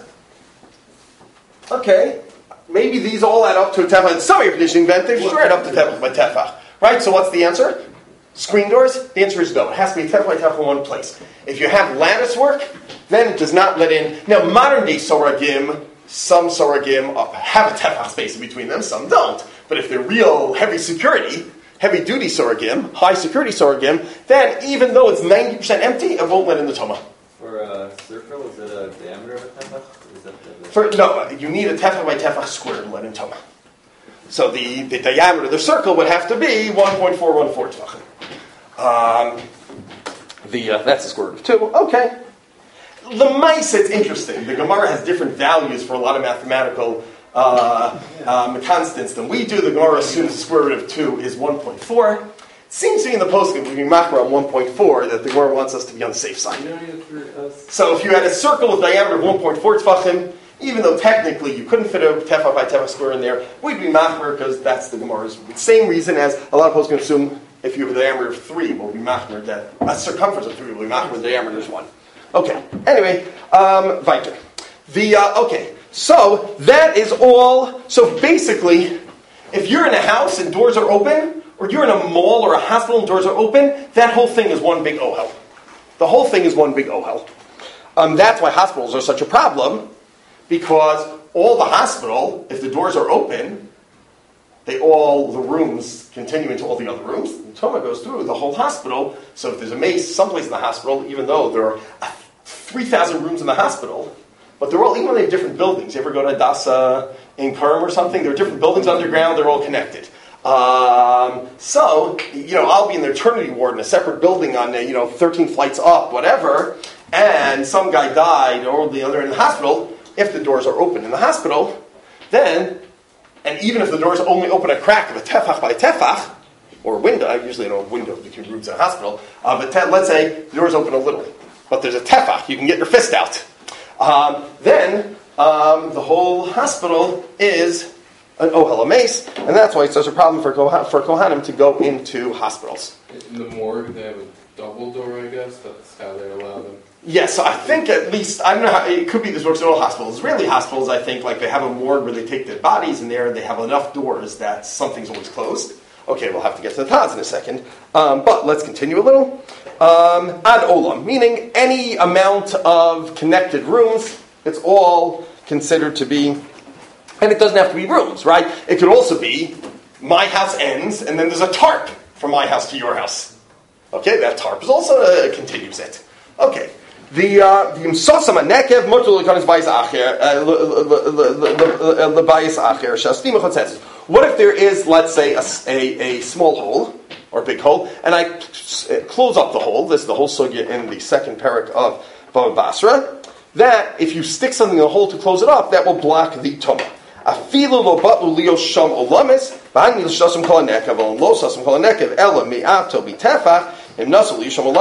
Okay. Maybe these all add up to a tefach. Some air conditioning vent, they sure add up to tefach by tefach, right? So what's the answer? Screen doors? The answer is no. It has to be tefach by tefach in one place. If you have lattice work, then it does not let in. Now, modern day soragim. Some soragim have a tefach space in between them, some don't. But if they're real heavy duty soragim, high security soragim, then even though it's 90% empty, it won't let in the tumah. For a circle, is it a diameter of a tefach? No, you need a tefach by tefach square to let in tumah. So the diameter of the circle would have to be 1.414 tefachim. That's the square root of 2. Okay. The mice, it's interesting. The Gemara has different values for a lot of mathematical constants than we do. The Gemara assumes the square root of 2 is 1.4. It seems to be in the postscript, we machmer on 1.4, that the Gemara wants us to be on the safe side. So if you had a circle with diameter of 1.4 tefachim, even though technically you couldn't fit a tefach by tefach square in there, we'd be machmer because that's the Gemara's same reason as a lot of postscripts assume if you have a diameter of 3, we'll be machmer that a circumference of 3 will be machmer, the diameter is 1. Okay, anyway, weiter. Okay, so that is all. So basically, if you're in a house and doors are open, or you're in a mall or a hospital and doors are open, that whole thing is one big ohel. The whole thing is one big ohel. That's why hospitals are such a problem, because all the hospital, if the doors are open, the rooms continue into all the other rooms. The tumah goes through the whole hospital. So if there's a mace someplace in the hospital, even though there are 3,000 rooms in the hospital, but they're all, even though they have different buildings. You ever go to Hadassah in Purim or something? There are different buildings underground. They're all connected. So, I'll be in the maternity ward in a separate building on, 13 flights up, whatever, and some guy died, or the other end of the hospital. If the doors are open in the hospital, then, and even if the doors only open a crack of a tefach by tefach, or a window, I usually don't have windows between rooms in a hospital, but let's say the doors open a little, but there's a tefach, you can get your fist out. Then the whole hospital is an ohel mace, and that's why it's such a problem for Kohanim to go into hospitals. In the morgue, they have a double door, I guess. That's how they allow them. Yes, I think at least, I don't know how, it could be this works in all hospitals. Israeli hospitals, I think, like they have a morgue where they take their bodies in there, and they have enough doors that something's always closed. Okay, we'll have to get to the Taz in a second. But let's continue a little. Ad olam, meaning any amount of connected rooms, it's all considered to be, and it doesn't have to be rooms, right? It could also be my house ends, and then there's a tarp from my house to your house. Okay, that tarp is also continues it. Okay. The Msosam Nekev Mutul Lekanis Bayis Acher Lebayis Acher Shastim Chotzes. What if there is, let's say, a small hole or a big hole, and I close up the hole? This is the whole sugya in the second parak of Bava Basra. That if you stick something in the hole to close it up, that will block the tumah. Afilu lo batlu lio sham olamis b'ani l'shasam kol hanekev or lo shasam kol hanekev ela mi'av til bitefach. Okay, this is the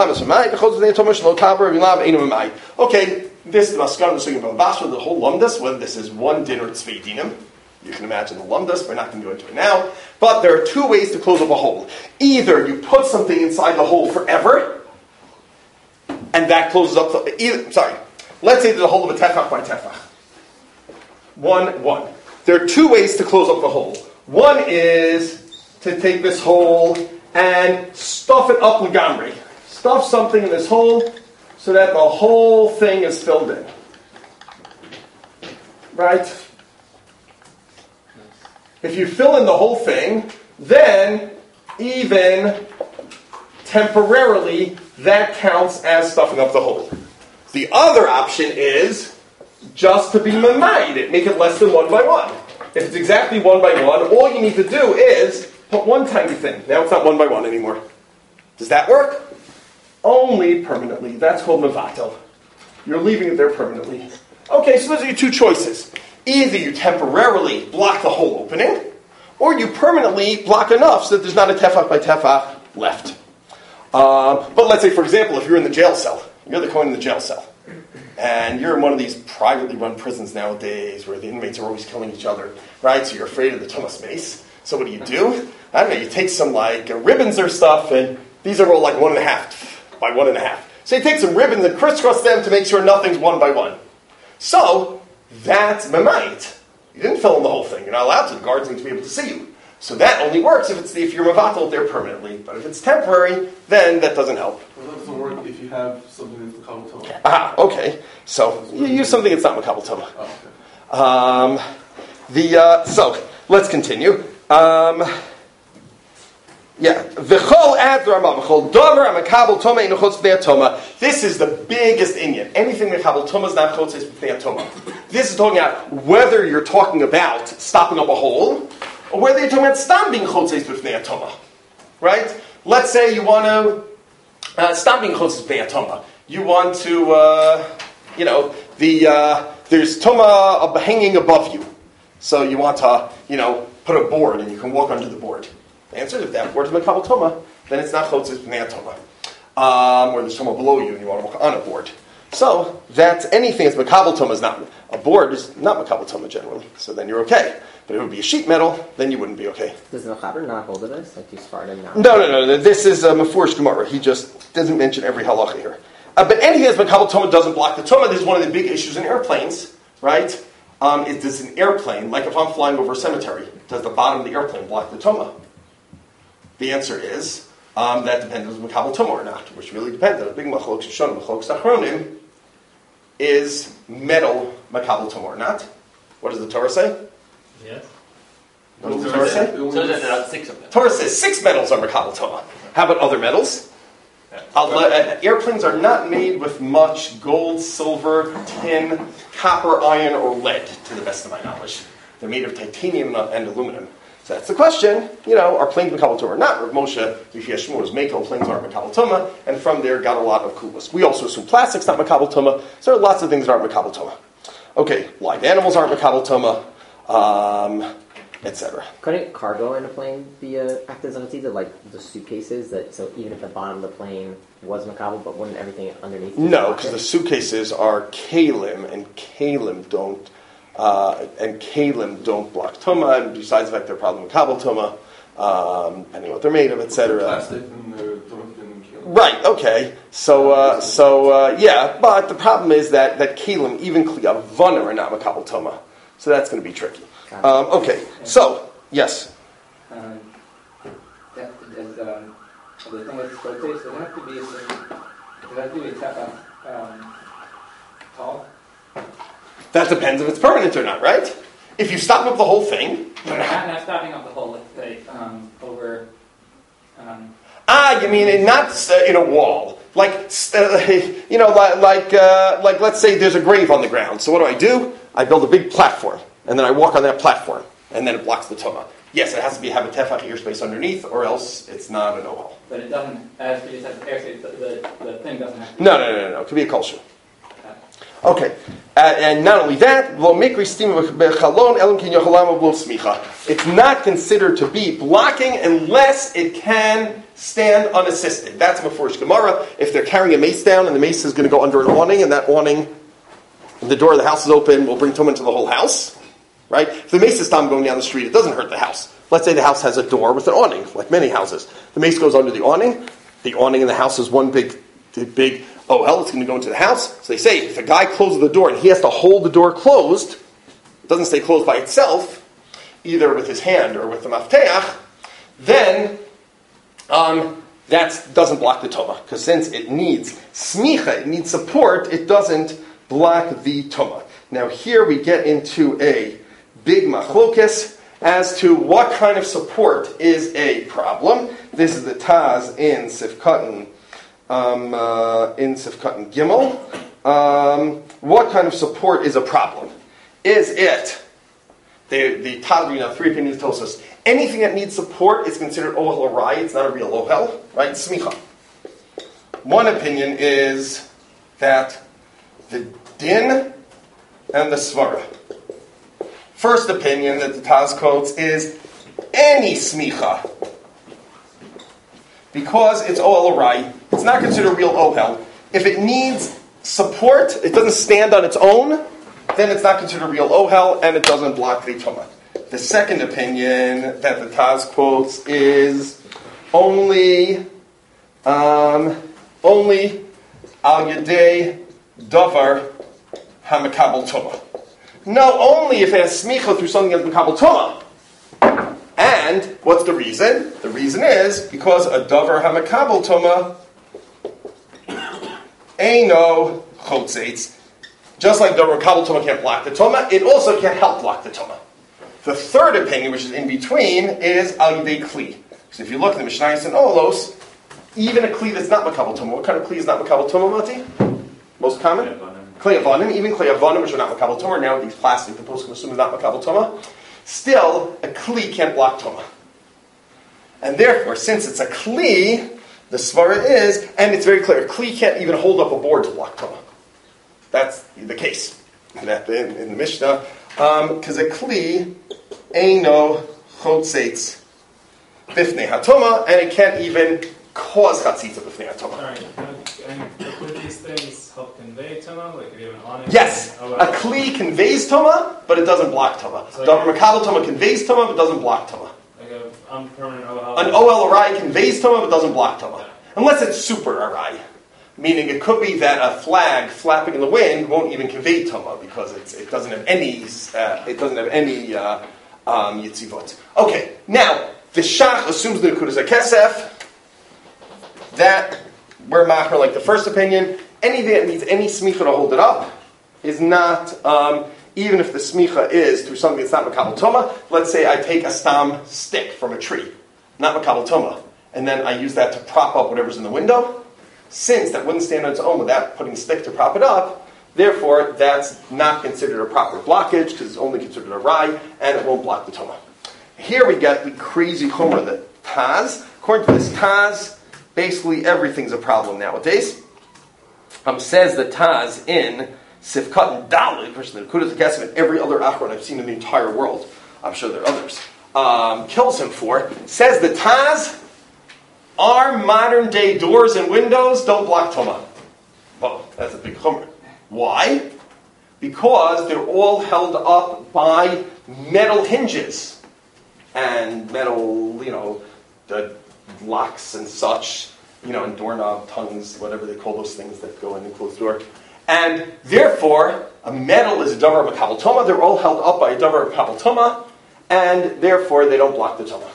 Maskana Sugim Bava Basra, the whole lumdus, whether this is one din or tzvei dinim. You can imagine the lumdus, we're not going to go into it now. But there are two ways to close up a hole. Either you put something inside the hole forever, and that closes up let's say there's a hole of a tefach by tefach. One. There are two ways to close up the hole. One is to take this hole and stuff it up legamri. Stuff something in this hole so that the whole thing is filled in. Right? If you fill in the whole thing, then even temporarily that counts as stuffing up the hole. The other option is just to be mamayed it, make it less than 1 by 1. If it's exactly 1 by 1, all you need to do is put one tiny thing. Now it's not 1 by 1 anymore. Does that work? Only permanently. That's called mevatel. You're leaving it there permanently. Okay, so those are your two choices. Either you temporarily block the whole opening, or you permanently block enough so that there's not a tefach by tefach left. But let's say, for example, if you're in the jail cell, you're the Kohen in the jail cell, and you're in one of these privately run prisons nowadays where the inmates are always killing each other, right? So you're afraid of the tumas mace. So what do? I don't know, you take some ribbons or stuff, and these are all 1.5 by 1.5. So you take some ribbons and crisscross them to make sure nothing's 1 by 1. So that's mamayit. You didn't fill in the whole thing. You're not allowed to. The guards need to be able to see you. So that only works if you're mavatal there permanently. But if it's temporary, then that doesn't help. Well, that doesn't work if you have something that's makabel tumah. Ah, okay. So you use something that's not makabel tumah. Oh, okay. So let's continue. V'chol adrama, v'chol davar makabel tumah inu chutz b'nei tumah. This is the biggest inyan. Anything makabel tumah is not chutz b'nei tumah. This is talking about whether you're talking about stopping up a hole, or whether you're talking about stop being chutz b'nei tumah. Right? Let's say you want to stop being chutz b'nei tumah. You want to, there's tumah hanging above you, so you want to, put a board and you can walk under the board. The answer is if that board is makabel tumah, then it's not chutz b'nei tumah. Or there's tumah below you and you want to walk on a board. So that's anything that's makabel tumah is not a board is not makabel tumah generally. So then you're okay. But if it would be a sheet metal, then you wouldn't be okay. Does the Mechaber not hold of this? Like you Sfardim now? No. This is a Mefurish Gemara. He just doesn't mention every halacha here. But anything that's makabel tumah doesn't block the tumah. This is one of the big issues in airplanes, right? Does an airplane, like if I'm flying over a cemetery, does the bottom of the airplane block the tumah? The answer is that depends on makabel tumah or not, which really depends on a big machlok shoshana machlok achronim. Is metal makabel tumah or not? What does the Torah say? Yes. What does the Torah say? So then there are 6 of them. Torah says 6 metals are makabel tumah. How about other metals? Airplanes are not made with much gold, silver, tin, copper, iron, or lead, to the best of my knowledge. They're made of titanium and aluminum. So that's the question. Are planes makabel tumah or not? Rav Moshe, Yeshua, Mako, planes aren't makabel tumah, and from there got a lot of kulas. We also assume plastic's not makabel tumah, so there are lots of things that aren't makabel tumah. Okay, live animals aren't makabel tumah, etc. Couldn't cargo in a plane be acted as a chatzitza, like the suitcases? So even if the bottom of the plane was makabel, but wouldn't everything underneath? No, because the suitcases are kalim, and kalim don't. And kalim don't block tumah, and besides the fact they're probably makabel tumah, depending on what they're made of, etc. Plastic and they're kalim. Right. Okay. So but the problem is that kalim, even kliyavana, are not makabel tumah, so that's going to be tricky. Okay. So yes. The thing with scotes, they have to be tall. That depends if it's permanent or not, right? If you stop up the whole thing. Not stopping up the hole, let's say, over. You mean not in a wall, like let's say there's a grave on the ground. So what do? I build a big platform, and then I walk on that platform, and then it blocks the tuma. Yes, it has to be have a tefach airspace underneath, or else it's not an ohel. But it doesn't, as you said, airspace, the thing doesn't have to be. No. It could be a culture. Okay, and not only that, it's not considered to be blocking unless it can stand unassisted. That's Mefurish Gemara. If they're carrying a mace down and the mace is going to go under an awning, and that awning, the door of the house is open, will bring tumah into the whole house, right? If the mace is going down the street, it doesn't hurt the house. Let's say the house has a door with an awning, like many houses. The mace goes under the awning. The awning in the house is one big ohel, it's going to go into the house. So they say, if a guy closes the door and he has to hold the door closed, it doesn't stay closed by itself, either with his hand or with the mafteach, then that doesn't block the toma. Because since it needs smicha, it needs support, it doesn't block the toma. Now here we get into a big machlokes as to what kind of support is a problem. This is the Taz in Sifkatan Gimel. What kind of support is a problem? Is it, the Taz, three opinions tells us, anything that needs support is considered ohel arai, it's not a real ohel, right? Smicha. One opinion is that the din and the svara. First opinion that the Taz quotes is any smicha. Because it's ohel arai, it's not considered real ohel. If it needs support, it doesn't stand on its own, then it's not considered real ohel, and it doesn't block the tumah. The second opinion that the Taz quotes is only al yedei davar hamakabel tumah. No, only if it has smicha through something that's makabel tumah. And what's the reason? The reason is because a davar hamakabel tumah eino chotzeitz. Just like davar makabel tumah can't block the tumah, it also can't help block the tumah. The third opinion, which is in between, is al yidei kli. So if you look at the Mishnayos and Olos, even a kli that's not makabel tumah. What kind of kli is not makabel tumah, Mati? Most common? Klei avanim, even klei avanim, which are not makabel tumah, now these plastic, the poskim assume is not makabel tumah. Still, a kli can't block tumah. And therefore, since it's a kli, the svara is, and it's very clear, a kli can't even hold up a board to block tumah. That's the case in the Mishnah. Because a kli eino chotzeitz bifnei hatoma, and it can't even cause chatzitza bifnei hatoma. Sorry, and could these things help convey tuma? Like if you have an awning? Yes, a kli conveys toma, but it doesn't block toma. So Davar makabel toma conveys toma, but doesn't block toma. Like a unpermanent OL. An OL arai conveys toma, but doesn't block toma, unless it's super arai. Meaning it could be that a flag flapping in the wind won't even convey tuma because it doesn't have any yitzivot. Okay, now the shach assumes the nekudas hakesef that we're machmer like the first opinion. Anything that needs any smicha to hold it up is not even if the smicha is through something that's not makabel tuma. Let's say I take a stam stick from a tree, not makabel tuma, and then I use that to prop up whatever's in the window. Since that wouldn't stand on its own without putting a stick to prop it up, therefore that's not considered a proper blockage because it's only considered a rai and it won't block the toma. Here we get the crazy chomer that Taz. According to this Taz, basically everything's a problem nowadays. Says the Taz in Sifkat and Dalit, which is the Nekudas HaKesef and every other Achron I've seen in the entire world, I'm sure there are others, kills him for, says the Taz, our modern day doors and windows don't block Toma. Well, that's a big chumrah. Why? Because they're all held up by metal hinges and metal, the locks and such, and doorknob tongues, whatever they call those things that go in and close the door. And therefore, a metal is a davar makabel toma. They're all held up by a davar makabel toma, and therefore they don't block the toma.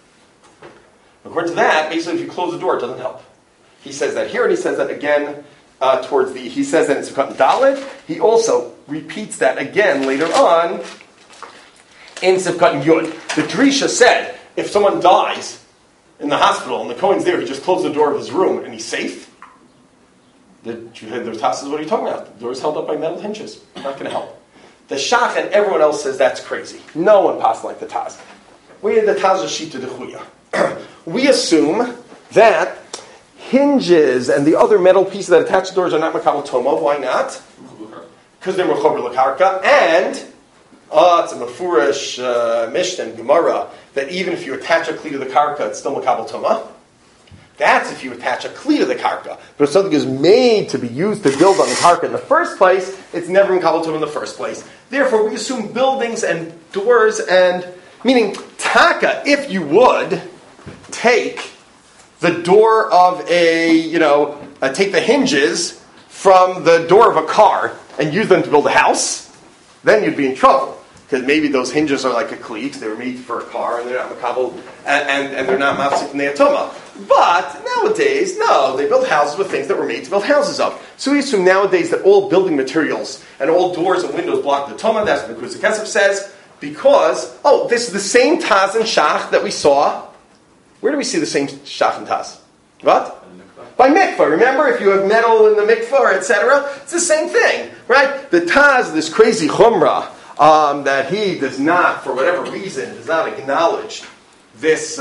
According to that, basically if you close the door, it doesn't help. He says that here, and he says that again towards the, he says that in Sukkot Dalet. He also repeats that again later on in Sukkot Yud. The Drisha said, if someone dies in the hospital and the Kohen's there, he just closed the door of his room and he's safe. The Taz says, what are you talking about? The door is held up by metal hinges. Not going to help. The Shach and everyone else says that's crazy. No one passed like the Taz. We the Taz Shita Dechuya. We assume that hinges and the other metal pieces that attach the doors are not Makabel Toma. Why not? Because they're Mechober L'Karka. And, it's a Mefurish Mishnah and Gemara, that even if you attach a Kli to the Karka, it's still Makabel Toma. That's if you attach a Kli to the Karka. But if something is made to be used to build on the Karka in the first place, it's never Makabel Toma in the first place. Therefore, we assume buildings and doors and, meaning Taka, if you would, take the door of take the hinges from the door of a car and use them to build a house, then you'd be in trouble. Because maybe those hinges are like a cleat, they were made for a car, and they're not makabel, and they're not mafsik ne'atoma. But nowadays, no, they build houses with things that were made to build houses of. So we assume nowadays that all building materials and all doors and windows block the toma. That's what Mekuza Kesef says. Because, this is the same Taz and Shach that we saw. Where do we see the same Shach and Taz? What? By mikvah. Remember, if you have metal in the mikvah, etc., it's the same thing, right? The Taz, this crazy chumrah, that he does not, for whatever reason, does not acknowledge this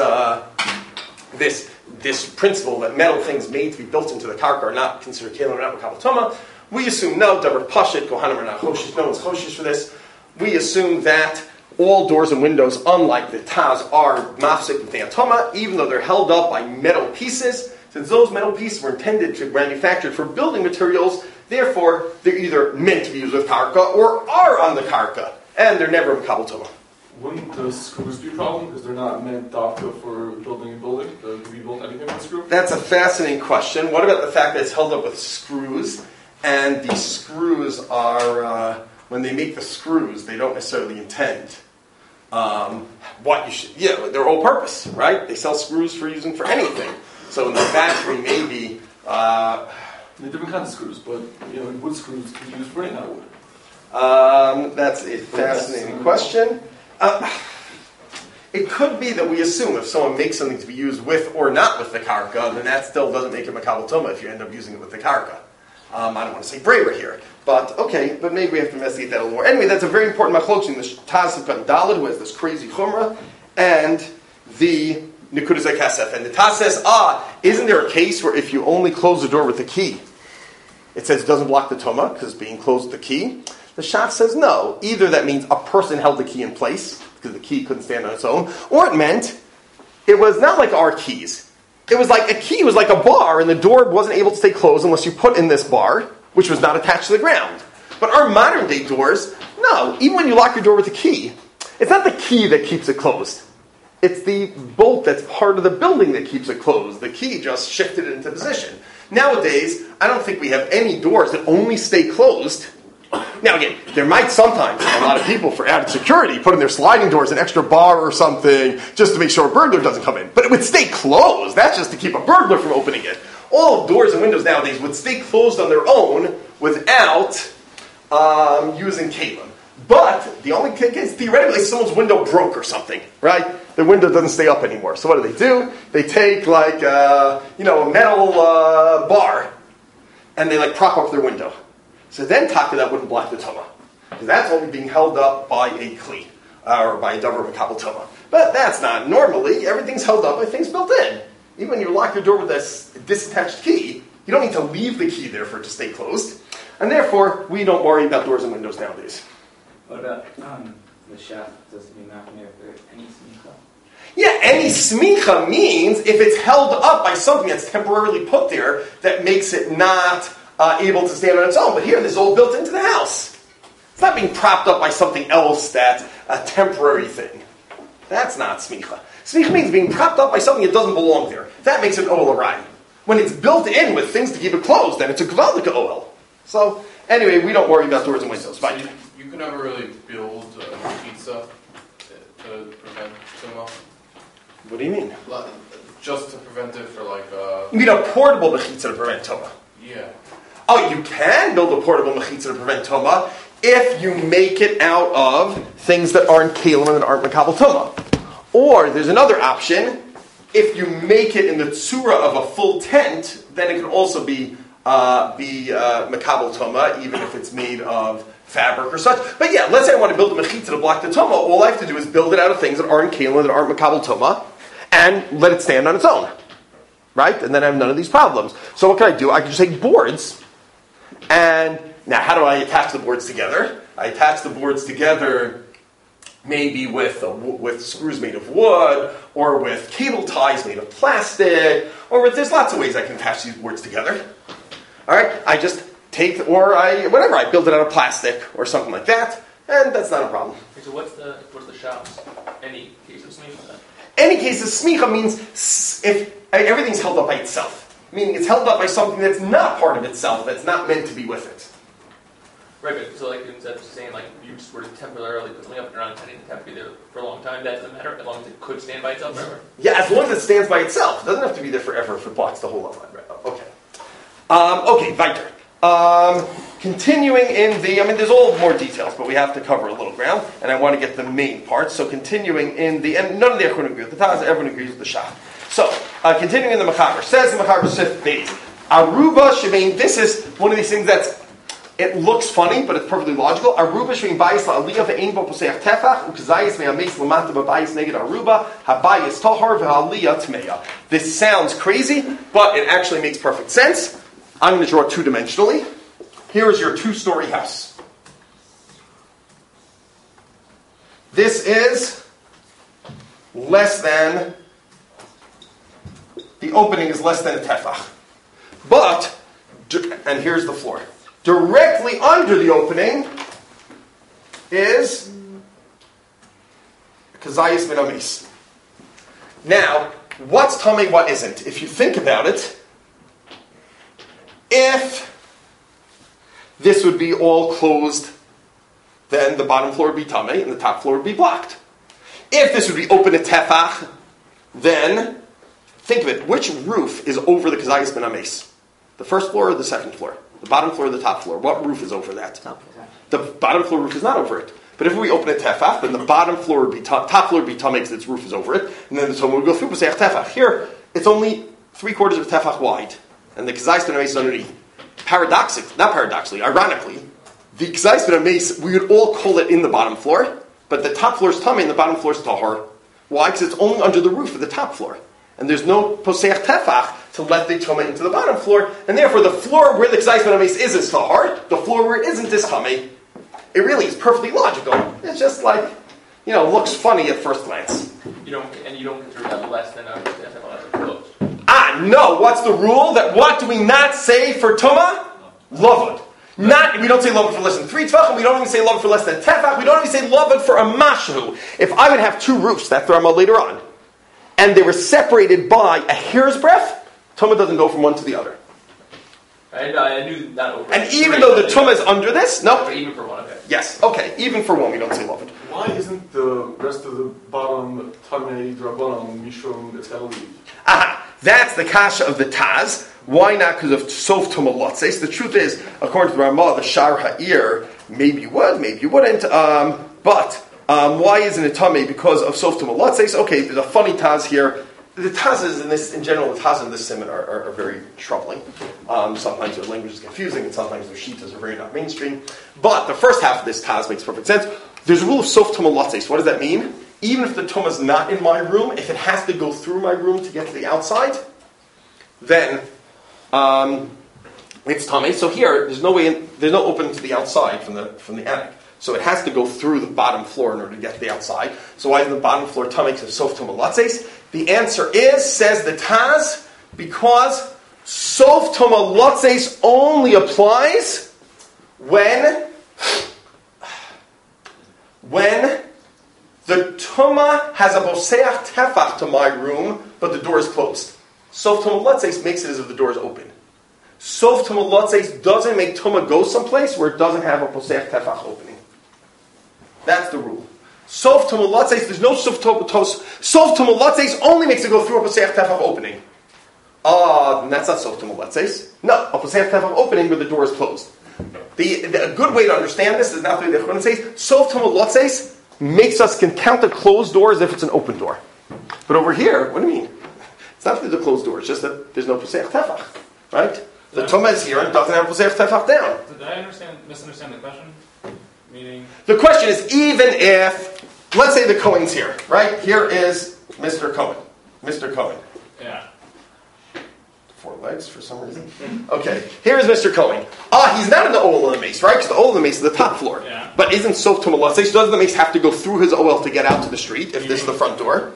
principle that metal things made to be built into the karka are not considered kelim or not makabel toma. We assume no, davar pashit, kohanim are not choshish, no one's choshish for this. We assume that all doors and windows, unlike the Taz, are mafsik ne'atoma, even though they're held up by metal pieces. Since those metal pieces were intended to be manufactured for building materials, therefore, they're either meant to be used with karka or are on the karka, and they're never makabel toma. Wouldn't the screws be a problem because they're not meant dafka for building a building? Could we build anything with a screw? That's a fascinating question. What about the fact that it's held up with screws, and the screws are, when they make the screws, they don't necessarily intend what you should, they're all purpose, right? They sell screws for using for anything. So in the factory, maybe... They're different kinds of screws, but wood screws can be used for any kind of wood. That's a fascinating question. It could be that we assume if someone makes something to be used with or not with the karka, then that still doesn't make it makabel toma if you end up using it with the karka. I don't want to say braver here, but maybe we have to investigate that a little more. Anyway, that's a very important machlokes in the Taz of Dalet, who has this crazy chumrah, and the Nekudas Kesef. And the Taz says, isn't there a case where if you only close the door with the key, it says it doesn't block the toma because it's being closed with the key? The Shach says no. Either that means a person held the key in place because the key couldn't stand on its own, or it meant it was not like our keys. It was like a key was like a bar, and the door wasn't able to stay closed unless you put in this bar, which was not attached to the ground. But our modern day doors, no. Even when you lock your door with a key, it's not the key that keeps it closed. It's the bolt that's part of the building that keeps it closed. The key just shifted it into position. Nowadays, I don't think we have any doors that only stay closed. Now again, there might sometimes, a lot of people for added security, put in their sliding doors an extra bar or something just to make sure a burglar doesn't come in. But it would stay closed. That's just to keep a burglar from opening it. All doors and windows nowadays would stay closed on their own without using kalim. But the only thing is, theoretically, someone's window broke or something, right? The window doesn't stay up anymore. So what do? They take like a metal bar and they prop up their window. So then taka that wouldn't block the toma, because that's only being held up by a kli or by a davar makabel toma. But that's not normally. Everything's held up by things built in. Even when you lock your door with a disattached key, you don't need to leave the key there for it to stay closed. And therefore, we don't worry about doors and windows nowadays. What about the shach? Does it mean not near for any smicha? Yeah, any smicha means if it's held up by something that's temporarily put there that makes it not able to stand on its own. But here, this is all built into the house. It's not being propped up by something else that's a temporary thing. That's not smicha. Smicha means being propped up by something that doesn't belong there. That makes it oel arai. When it's built in with things to keep it closed, then it's a gvaldik oel. So, anyway, we don't worry about doors and windows. Fine. You can never really build a pizza to prevent tuma. What do you mean? Just to prevent it for You mean a portable mechitza to prevent tuma? Yeah. Oh, you can build a portable mechitza to prevent tuma if you make it out of things that aren't kelim and that aren't makabel tuma. Or there's another option. If you make it in the tzura of a full tent, then it can also be makabel tuma, even if it's made of fabric or such. But yeah, let's say I want to build a mechitza to block the tuma. All I have to do is build it out of things that aren't kelim, that aren't makabel tuma, and let it stand on its own. Right? And then I have none of these problems. So what can I do? I can just take boards, and now how do I attach the boards together? I attach the boards together maybe with screws made of wood, or with cable ties made of plastic, or there's lots of ways I can attach these boards together. All right? I just take, I build it out of plastic or something like that, and that's not a problem. Okay, so what's the shop's any case of smicha? Any case of smicha means if everything's held up by itself, meaning it's held up by something that's not part of itself, that's not meant to be with it. Right, but so instead of saying you just were to temporarily put something up and around setting the temp be there for a long time, that doesn't matter as long as it could stand by itself forever. Yeah, as long as it stands by itself. It doesn't have to be there forever if it blocks the whole outline. Right. Okay. Weiter. Continuing in there's all more details, but we have to cover a little ground, and I want to get the main part. So continuing and none of the Echron agree with the Taz, everyone agrees with the Shach. So, continuing in the Mechaber, says the Mechaber Sif Beis, Aruba Shemein, this is one of these things it looks funny, but it's perfectly logical. Aruba Shemein Bayis La'aliyah Ve'ein Bo Poseach Tefach, Ukazayis Me'ameis Lamata B'Bayis Neged Aruba, HaBayis Tahar Ve'aliyah Tmeya. This sounds crazy, but it actually makes perfect sense. I'm going to draw two-dimensionally. Here is your two-story house. This is less than, the opening is less than a tefach. But, and here's the floor. Directly under the opening is Kazayas Min Amis. Now, what's Tameh, what isn't? If you think about it, if this would be all closed, then the bottom floor would be Tameh and the top floor would be blocked. If this would be open to Tefach, then think of it, which roof is over the Kazayas Ben Ames? The first floor or the second floor? The bottom floor or the top floor? What roof is over that? The bottom floor roof is not over it. But if we open a Tefach, then the bottom floor would be top floor would be Tameh because its roof is over it, and then the Tameh would go through Pesach Tefach. Here, it's only 3/4 of a Tefach wide, and the Kazayas Ben Ames is underneath. Ironically, the Kazayas Ben Ames, we would all call it in the bottom floor, but the top floor is Tameh and the bottom floor is Tahar. Why? Because it's only under the roof of the top floor. And there's no Posech Tefach to let the Tameh into the bottom floor, and therefore the floor where the Kazayas Ben Ames is Tahar, the floor where it isn't is Tameh. It really is perfectly logical. It's just looks funny at first glance. You don't consider that less than a closed. No. What's the rule? What do we not say for Tumah? Lavud. We don't say lavud for less than 3 tefachim. We don't even say lavud for less than tefach. We don't even say lavud for a mashu. If I would have 2 roofs, that Rama later on, and they were separated by a hair's breadth, Tumah doesn't go from one to the other. I knew that over. And even though the Tumah is under this, no. Even for one of it. Yes. Okay. Even for one, we don't say lavud. Why isn't the rest of the bottom Tamei Drabanan Mishum Eteli? That's the kasha of the Taz. Why not? Because of Sof Tumah Lotzes. The truth is, according to the Ramah, the Shar Ha'ir, maybe you would, maybe you wouldn't. But why isn't it Tamei? Because of Sof Tumah Lotzes. Okay, there's a funny Taz here. The Tazes in general, the Taz in this simon are very troubling. Sometimes their language is confusing, and sometimes their shitas are very not mainstream. But the first half of this Taz makes perfect sense. There's a rule of Sof Tumah Lotzes. What does that mean? Even if the Tumah is not in my room, if it has to go through my room to get to the outside, then it's Tameh. So here, there's no opening to the outside from the attic. So it has to go through the bottom floor in order to get to the outside. So why is the bottom floor Tameh because of Sof Tumah Lotzes? The answer is, says the Taz, because Sof Tumah Lotzes only applies when the Tumah has a Boseach Tefach to my room, but the door is closed. Sof Tumah Lotzes makes it as if the door is open. Sof Tumah Lotzes doesn't make Tumah go someplace where it doesn't have a Boseach Tefach opening. That's the rule. Sof Tumah Lotzes, there's no Sof Tumah Lotzes only makes it go through a Boseach Tefach opening. then that's not sof tomalatzes. No, a Pesach Tefach opening where the door is closed. A good way to understand this is not the way the Chachamim says, sof tomalatzes makes us can count a closed door as if it's an open door. But over here, what do you mean? It's not that there's a closed door, it's just that there's no Pesach Tefach, right? The Tumah is here and doesn't have Pesach Tefach down. Did I misunderstand the question? Meaning? The question is, even if, let's say the Cohen's here, right? Here is Mr. Cohen. Mr. Cohen. Yeah. 4 legs for some reason. Okay, here is Mr. Cohen. He's not in the OL of the mace, right? Because the OL of the mace is the top floor. Yeah. But isn't Sof Tumalatze, so doesn't the mace have to go through his OL to get out to the street if this is the front door?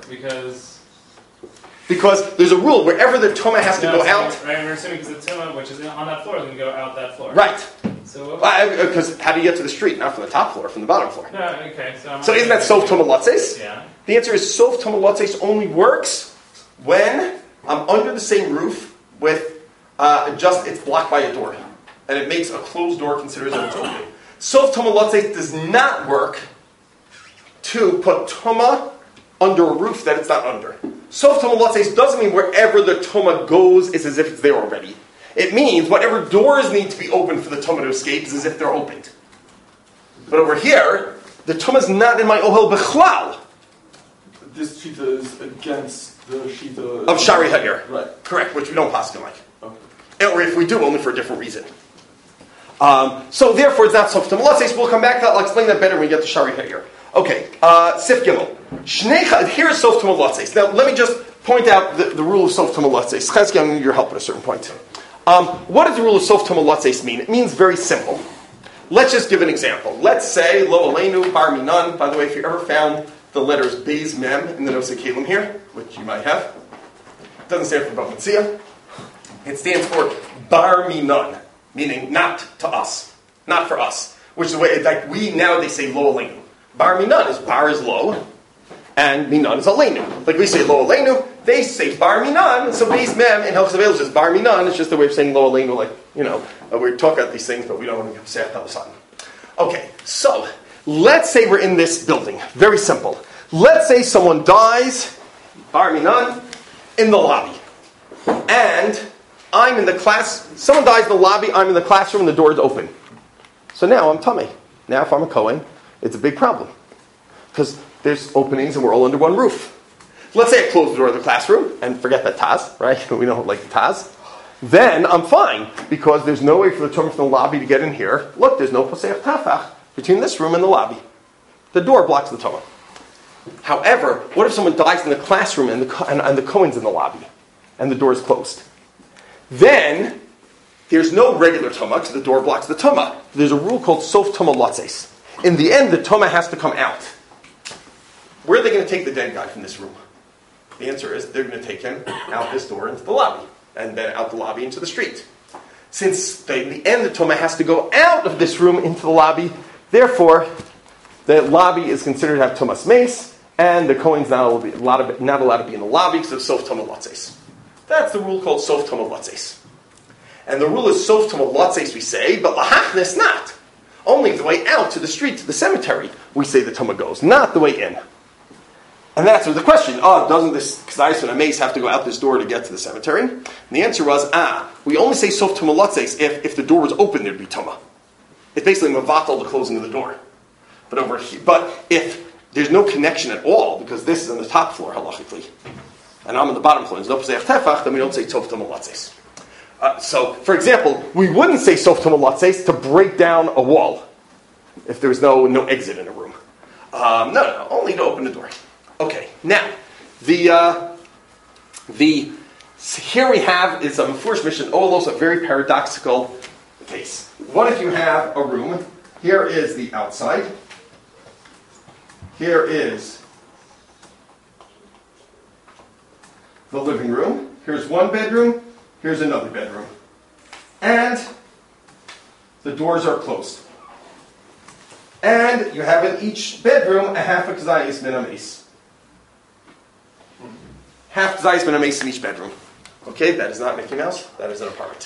Because there's a rule, wherever the Tumah has to go out. Right, we're assuming because the Tumah, which is on that floor, is going to go out that floor. Right. So because how do you get to the street? Not from the top floor, from the bottom floor. No, okay. So isn't that Sof Tumalatze? Yeah. The answer is Sof Tumalatze only works when I'm under the same roof with just it's blocked by a door. And it makes a closed door considered as open. Sof Tumalatze does not work to put Tumah under a roof that it's not under. Sof Tumalatze doesn't mean wherever the Tumah goes is as if it's there already. It means whatever doors need to be opened for the Tumah to escape is as if they're opened. But over here, the Tumah is not in my Ohel Bechlal. This Shita is against the Shita Of Shari Ha'ir. Right. Correct, which we don't paskin like. Okay. Or if we do, only for a different reason. So therefore, it's not Sof Tumalatze. We'll come back to that. I'll explain that better when we get to Shari Ha'ir. Okay, Sif Gimel. Here's Sof Tumalatze. Now, let me just point out the rule of Sof Tumalatze. Chesky, I'm need your help at a certain point. What does the rule of Sof Tumalatze mean? It means very simple. Let's just give an example. Let's say, Lo Aleinu Bar Minan. By the way, if you ever found the letters Beis Mem in the Nosei Kelim here, which you might have, it doesn't stand for Bava Metzia. It stands for Bar Minan, meaning not to us, not for us. Which is the way, like we nowadays say Lo Aleinu. Bar Minan is Bar is low, and Minan is Aleinu. Like we say Lo Aleinu, they say Bar Minan, so Beis Mem in Hilchos Aveilos is Bar Minan. It's just a way of saying Lo Aleinu, like, we talk about these things, but we don't want to say it all the time. Okay, so, let's say we're in this building. Very simple. Let's say someone dies, Bar Minan, in the lobby. And I'm in the class, someone dies in the lobby, I'm in the classroom, and the door is open. So now I'm tummy. Now if I'm a Kohen, it's a big problem. Because there's openings and we're all under one roof. Let's say I close the door of the classroom, and forget that Taz, right? We don't like the Taz. Then I'm fine, because there's no way for the Tumah from the lobby to get in here. Look, there's no Pesach Tafach between this room and the lobby. The door blocks the Tumah. However, what if someone dies in the classroom and the Kohen's in the lobby, and the door is closed? Then, there's no regular Tumah, because the door blocks the Tumah. There's a rule called Sof Tumalatze. In the end, the Tumah has to come out. Where are they going to take the dead guy from this room? The answer is, they're going to take him out this door into the lobby, and then out the lobby into the street. Since in the end, the Tumah has to go out of this room into the lobby, therefore, the lobby is considered to have Tumas Mace, and the Kohen's not allowed to be in the lobby because of Sof Tumalatze. That's the rule called Sof Tumalatze. And the rule is Sof Tumalatze, we say, but Lahachnes not. Only the way out to the street, to the cemetery, we say the Tumah goes, not the way in. And that's the question. Doesn't this K'zayis and Amaze have to go out this door to get to the cemetery? And the answer was, we only say Sof Tumalatze if the door was open, there'd be Tumah. It's basically Mavatal, the closing of the door. But if there's no connection at all, because this is on the top floor, halachically, and I'm on the bottom floor, there's no Pesach Tefach, then we don't say Sof Tumalatze. So, for example, we wouldn't say Sof Tumalatze to break down a wall if there was no exit in a room. No, only to open the door. Okay, now, here we have is a Mefurish Mission Olos, a very paradoxical case. What if you have a room? Here is the outside. Here is the living room. Here's one bedroom. Here's another bedroom. And the doors are closed. And you have in each bedroom a half a K'zayis min Amace. Half K'zayis min Amace in each bedroom. Okay, that is not Mickey Mouse. That is an apartment.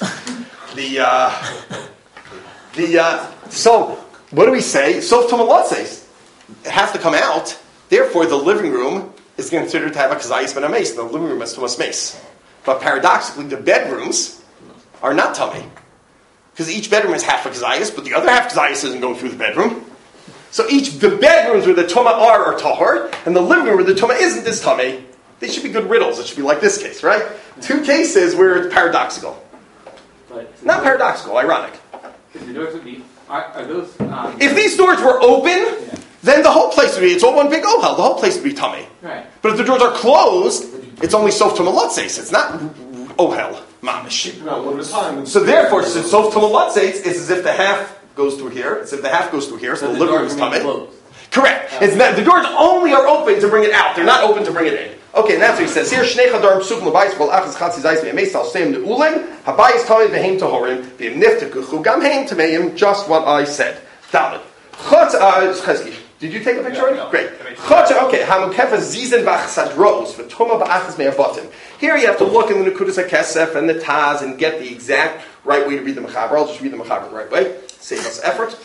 So, what do we say? Sof Tumalatze. It has to come out. Therefore, the living room is considered to have a K'zayis min Amace. The living room has Tumas Mace. But paradoxically, the bedrooms are not tummy. Because each bedroom has half a kazayas, but the other half kazayas isn't going through the bedroom. So the bedrooms where the tuma are tahor, and the living room where the tuma isn't is tummy. They should be good riddles. It should be like this case, right? Two cases where it's paradoxical. Not paradoxical, ironic. If the doors would be, are those? If these doors were open, then the whole place would be, it's all one big ohel. The whole place would be tummy. Right. But if the doors are closed, it's only sof tumalotzeis. It's not ohel, mamish. One at a time. So therefore, since sof tumalotzeis is as if the half goes through here, it's as if the half goes through here, so the living room is tummy. Correct. It's not, the doors only are open to bring it out. They're not open to bring it in. Okay, and that's what he says here. Shnei chadarim psukim l'bayis kol achas chatzi zayis v'yameis al seim ne'ulim habayis tamid v'heim tahorim v'yim niftakuchu gam heim tameim. Just what I said. Dalit. Chazki. Did you take a picture already? No. Great. Okay. Hamukefa zizen v'achsadros v'tuma ba'achas me'abatim. Here you have to look in the Nekudas HaKesef and the Taz and get the exact right way to read the Mechaber. I'll just read the Mechaber the right way. Save us effort.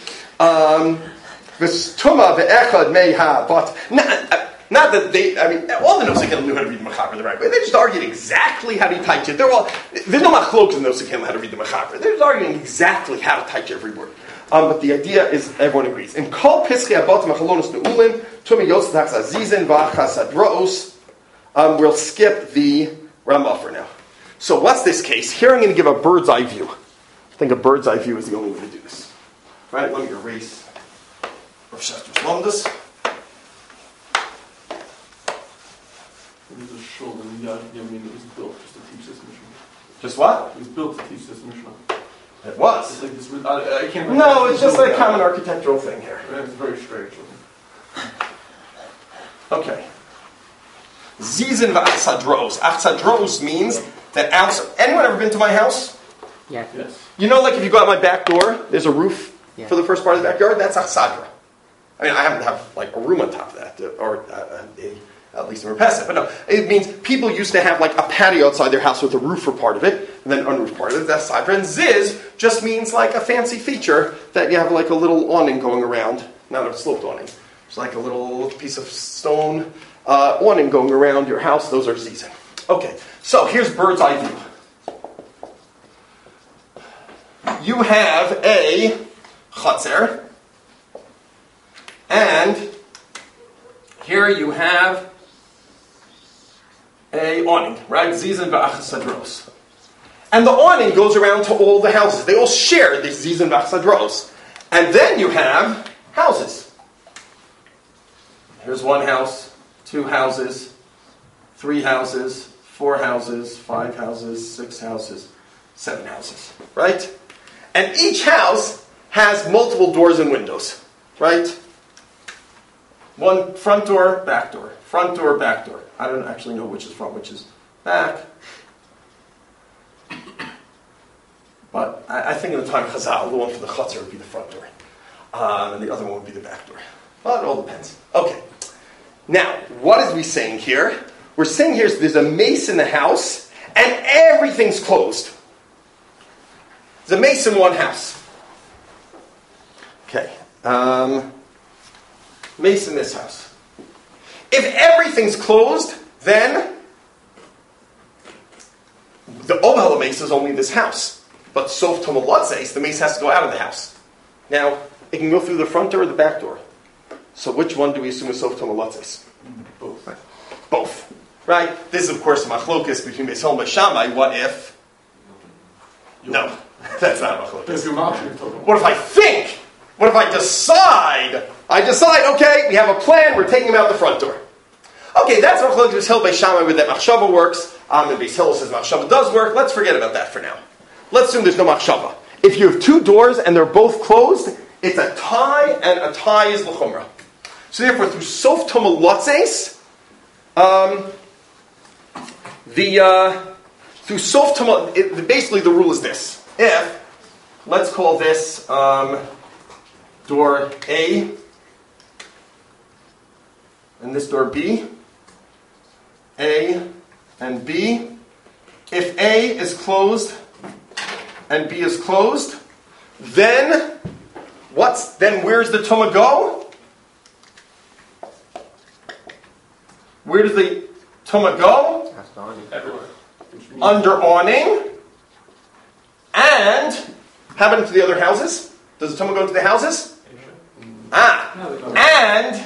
V'tuma v'echad me'ha, but not that they, all the Nosekim knew how to read the Mechaber the right way. They just argued exactly how to type it. There's no machlokas in the Nosekim how to read the Mechaber. They're just arguing exactly how to type every word. But the idea is, everyone agrees. In Kol Pischei Abatim Achalonos Ne'ulim, Tumi Yotzat HaChazizin V'Achasad Ro'os, we'll skip the Rambam for now. So what's this case? Here I'm going to give a bird's eye view. I think a bird's eye view is the only way to do this. Right, let me erase Rav Shachter's Lomdus. There's a shul in Yad Yamin that was built just to teach this Mishnah. Just what? It was built to teach this Mishnah. It was. It's like this, I can't. No, it's just like a common architectural thing here. It's very strange. Okay. Zizin v'achsadros. Achsadros means that outside. Anyone ever been to my house? Yeah. Yes. You know, like if you go out my back door, there's a roof Yeah. for the first part of the backyard. That's achsadra. I mean, I happen to have like a room on top of that, or at least a repesa. But no, it means people used to have like a patio outside their house with a roof for part of it, and then unroofed part of it. That's sadra. And ziz just means like a fancy feature that you have like a little awning going around, not a sloped awning. It's like a little piece of stone awning going around your house. Those are zizin. Okay, so here's bird's eye view. You have a chatzer, and here you have a awning, right? Zizin v'achsadros. And the awning goes around to all the houses. They all share this zizin v'achsadros. And then you have houses. Here's one house, 2 houses, 3 houses, 4 houses, 5 houses, 6 houses, 7 houses, right? And each house has multiple doors and windows, right? One front door, back door. Front door, back door. I don't actually know which is front, which is back. But I think in the time of Chazal, the one for the chutzner would be the front door. And the other one would be the back door. Well, it all depends. Okay. Now, what is we saying here? We're saying here is there's a mace in the house, and everything's closed. There's a mace in one house. Okay. Mace in this house. If everything's closed, then the ohel mace is only this house. But sof tomalotzeis, the mace has to go out of the house. Now, it can go through the front door or the back door. So which one do we assume is sof tomalotzeis? Both. Right. Both. Right? This is, of course, a machlokas between Beis Hillel and Shammai. What if? No, that's not a machlokas. What if I think? What if I decide? Okay, we have a plan, we're taking him out the front door. Okay, that's machlokas Beis Hillel, Beis Shammai, where that machshava works. And Beis Hillel says machshava does work. Let's forget about that for now. Let's assume there's no machshava. If you have 2 doors and they're both closed, it's a tie, and a tie is l'chumra. So therefore, through sof tomalotzeis, through sof tomal, basically the rule is this: if let's call this door A, and this door B, A and B. If A is closed and B is closed, then where's the tuma go? Where does the tuma go? Everywhere. under awning, and how about into the other houses? Does the Tumah go into the houses? And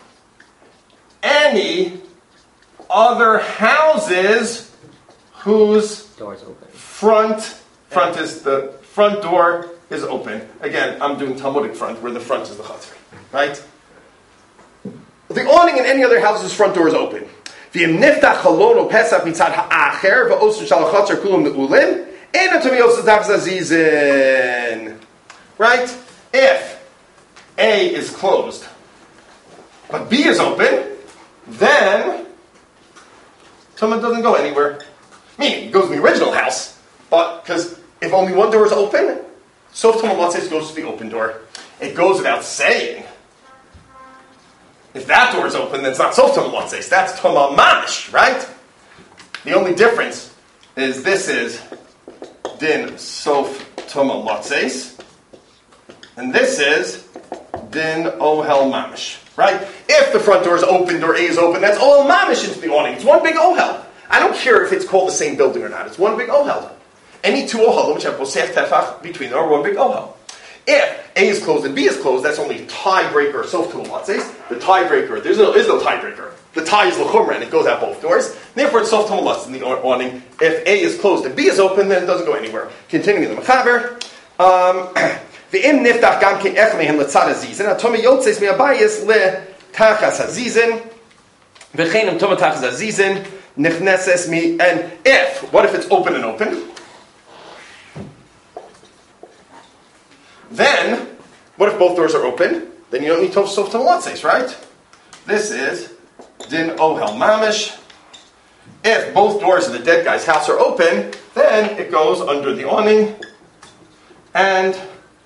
any other houses whose Doors open. front is the front door is open. Again, I'm doing Talmudic front, where the front is the chatzar, right? The awning in any other house's front door is open. V'im niftach chalon pesach mitzad ha'acher v'osun shal chatzar kulam ne'ulim ena tomiyos zizin. Right? If A is closed, but B is open, then Tumah doesn't go anywhere. Meaning, it goes in the original house, but because if only one door is open, Sof Tumah Matzes goes to the open door. It goes without saying. If that door is open, then it's not Sof Tumah Matzes. That's Tumah Mamish, right? The only difference is this is Din Sof Tumah Matzes, and this is Din Ohel Mamish, right? If the front door is open, door A is open, that's Ohel Mamish into the awning. It's one big Ohel. I don't care if it's called the same building or not. It's one big Ohel. Any two Ohel, which have Bosef Tefach between them, are one big Ohel. If A is closed and B is closed, that's only tiebreaker, Sof Tumah Matzes. The tiebreaker, there is no tiebreaker. The tie is L'chumra and it goes out both doors. Therefore, it's Sof Tumah Matzes in the awning. If A is closed and B is open, then it doesn't go anywhere. Continuing the Mechaber. Ve'im niftach gam ken ech mehem letzad hazizin, atoma yotzes me'abayis le-tachas hazizin, ve'chenim toma tachas hazizin, nichneses mi, and what if it's open and open? Then, what if both doors are open? Then you don't need Sof Tumah Matzes, right? This is Din Ohel Mamish. If both doors of the dead guy's house are open, then it goes under the awning, and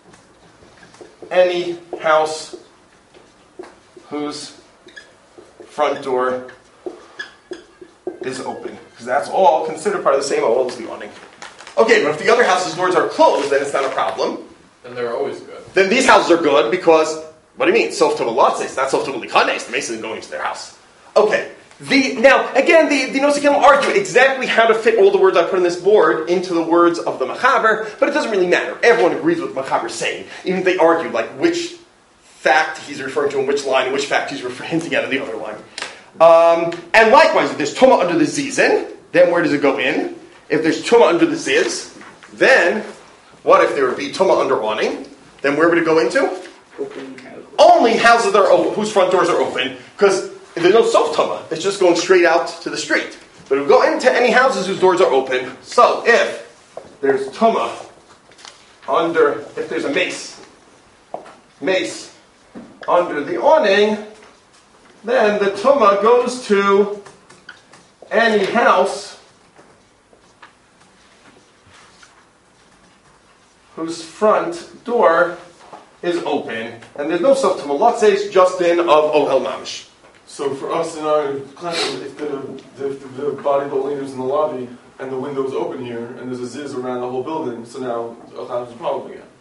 any house whose front door is open. Because that's all considered part of the same ohel as the awning. Okay, but if the other house's doors are closed, then it's not a problem. Then they're always good. Then these houses are good because, what do you mean? Sof Tumah Matzes, not Sof Tumah Likanes. The Mason is going into their house. Okay. Now, again, the Nosei argue exactly how to fit all the words I put on this board into the words of the Mechaber, but it doesn't really matter. Everyone agrees with what Mechaber is saying. Even if they argue, like, which fact he's referring to in which line, and which fact he's hinting at in the other line. And likewise, if there's Tumah under the Zizin, then where does it go in? If there's Tumah under the Ziz, then what if there would be Tumah under awning? Then where would it go into? Open house. Only houses that are open, whose front doors are open, because there's no Sof Tumah. It's just going straight out to the street. But it will go into any houses whose doors are open. So if there's Tumah if there's a mace under the awning, then the Tumah goes to any house whose front door is open, and there's no Sof Tumah Matzes, just in of Ohel Mamish. So for us in our class, if the body building is in the lobby and the window is open here and there's a ziz around the whole building, so now there's a problem again.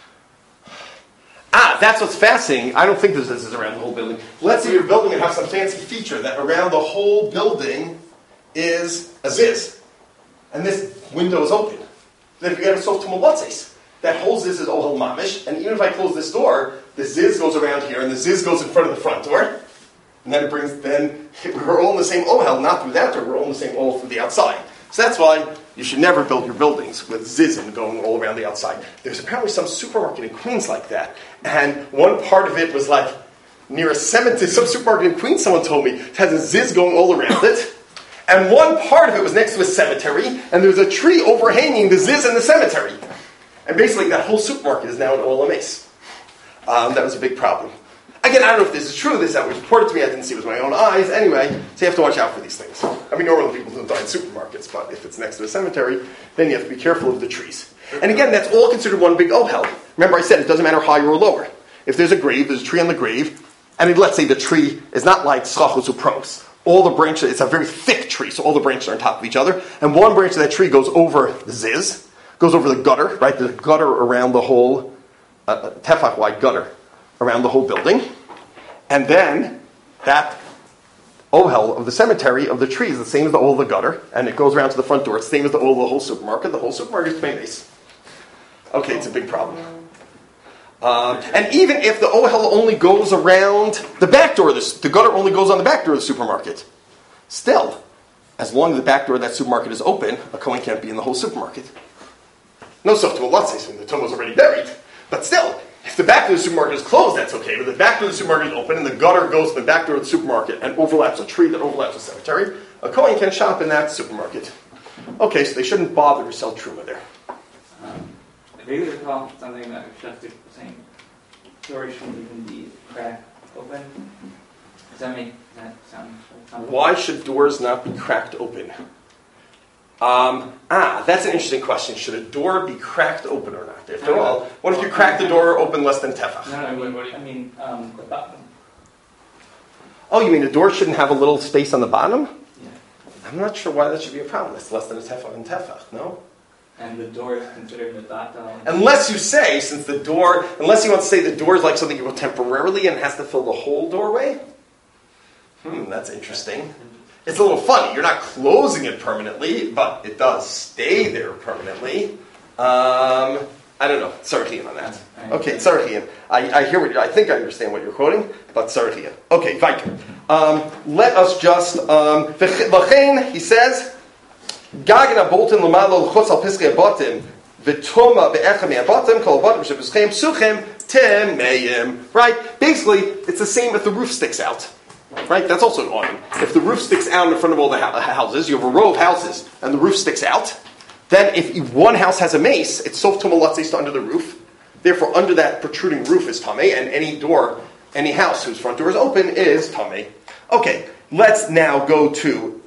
That's what's fascinating. I don't think there's ziz around the whole building. Let's say you're building and have some fancy feature that around the whole building is a ziz, and this window is open. Then if you get a Sof Tumah Matzes, that whole ziz is Ohel Mamish, and even if I close this door, the ziz goes around here, and the ziz goes in front of the front door. And then we're all in the same ohel, not through that door, we're all in the same ohel through the outside. So that's why you should never build your buildings with zizim going all around the outside. There's apparently some supermarket in Queens like that. And one part of it was like near a cemetery, some supermarket in Queens, someone told me, it has a ziz going all around it. And one part of it was next to a cemetery, and there was a tree overhanging the ziz and the cemetery. And basically that whole supermarket is now an ohel mace. That was a big problem. Again, I don't know if this is true. This that was reported to me. I didn't see it with my own eyes. Anyway, so you have to watch out for these things. I mean, normally people don't die in supermarkets, but if it's next to a cemetery, then you have to be careful of the trees. And again, that's all considered one big ohel. Remember I said it doesn't matter higher or lower. If there's a grave, there's a tree on the grave, and let's say the tree is not like schachos upros. All the branches, it's a very thick tree, so all the branches are on top of each other, and one branch of that tree goes over the ziz, goes over the gutter, right? The gutter around the whole, tefach wide gutter around the whole building, and then that ohel of the cemetery of the tree is the same as the ohel of the gutter, and it goes around to the front door. It's the same as the ohel of the whole supermarket. The whole supermarket is mace. Okay, it's a big problem. And even if the ohel only goes around the back door, the gutter only goes on the back door of the supermarket, still, as long as the back door of that supermarket is open, a kohen can't be in the whole supermarket. No sof to a latzes when the tum was already buried, but still, if the back door of the supermarket is closed, that's okay, but the back door of the supermarket is open and the gutter goes to the back door of the supermarket and overlaps a tree that overlaps a cemetery, a kohen can shop in that supermarket. Okay, so they shouldn't bother to sell truma there. I vaguely recall something that Chef was saying. Doors shouldn't even be cracked open. Does that sound like Why should doors not be cracked open? That's an interesting question. Should a door be cracked open or not? After all, what if you crack the door open less than tefach? No, the bottom. Oh, you mean the door shouldn't have a little space on the bottom? Yeah. I'm not sure why that should be a problem. It's less than a tefach and tefach, no? And the door is considered the data. Unless you say, unless you want to say the door is like something you go temporarily and it has to fill the whole doorway? That's interesting. It's a little funny. You're not closing it permanently, but it does stay there permanently. I don't know. Tzarchian on that. Okay, Tzarchian. I hear I think I understand what you're quoting, but Tzarchian. Okay, Viking. Let us just, V'chein, he says, Gagna bolten l'malo l'chutz al piskei abatim v'tuma be'echem abatim kol abatim shepischeim psuchim temeim. Right? Basically, it's the same if the roof sticks out. Right? That's also an awning. If the roof sticks out in front of all the houses, you have a row of houses, and the roof sticks out, then if one house has a mace, it's sof tumalatzes to under the roof. Therefore, under that protruding roof is tamei, and any house whose front door is open is tamei. Okay, let's now go to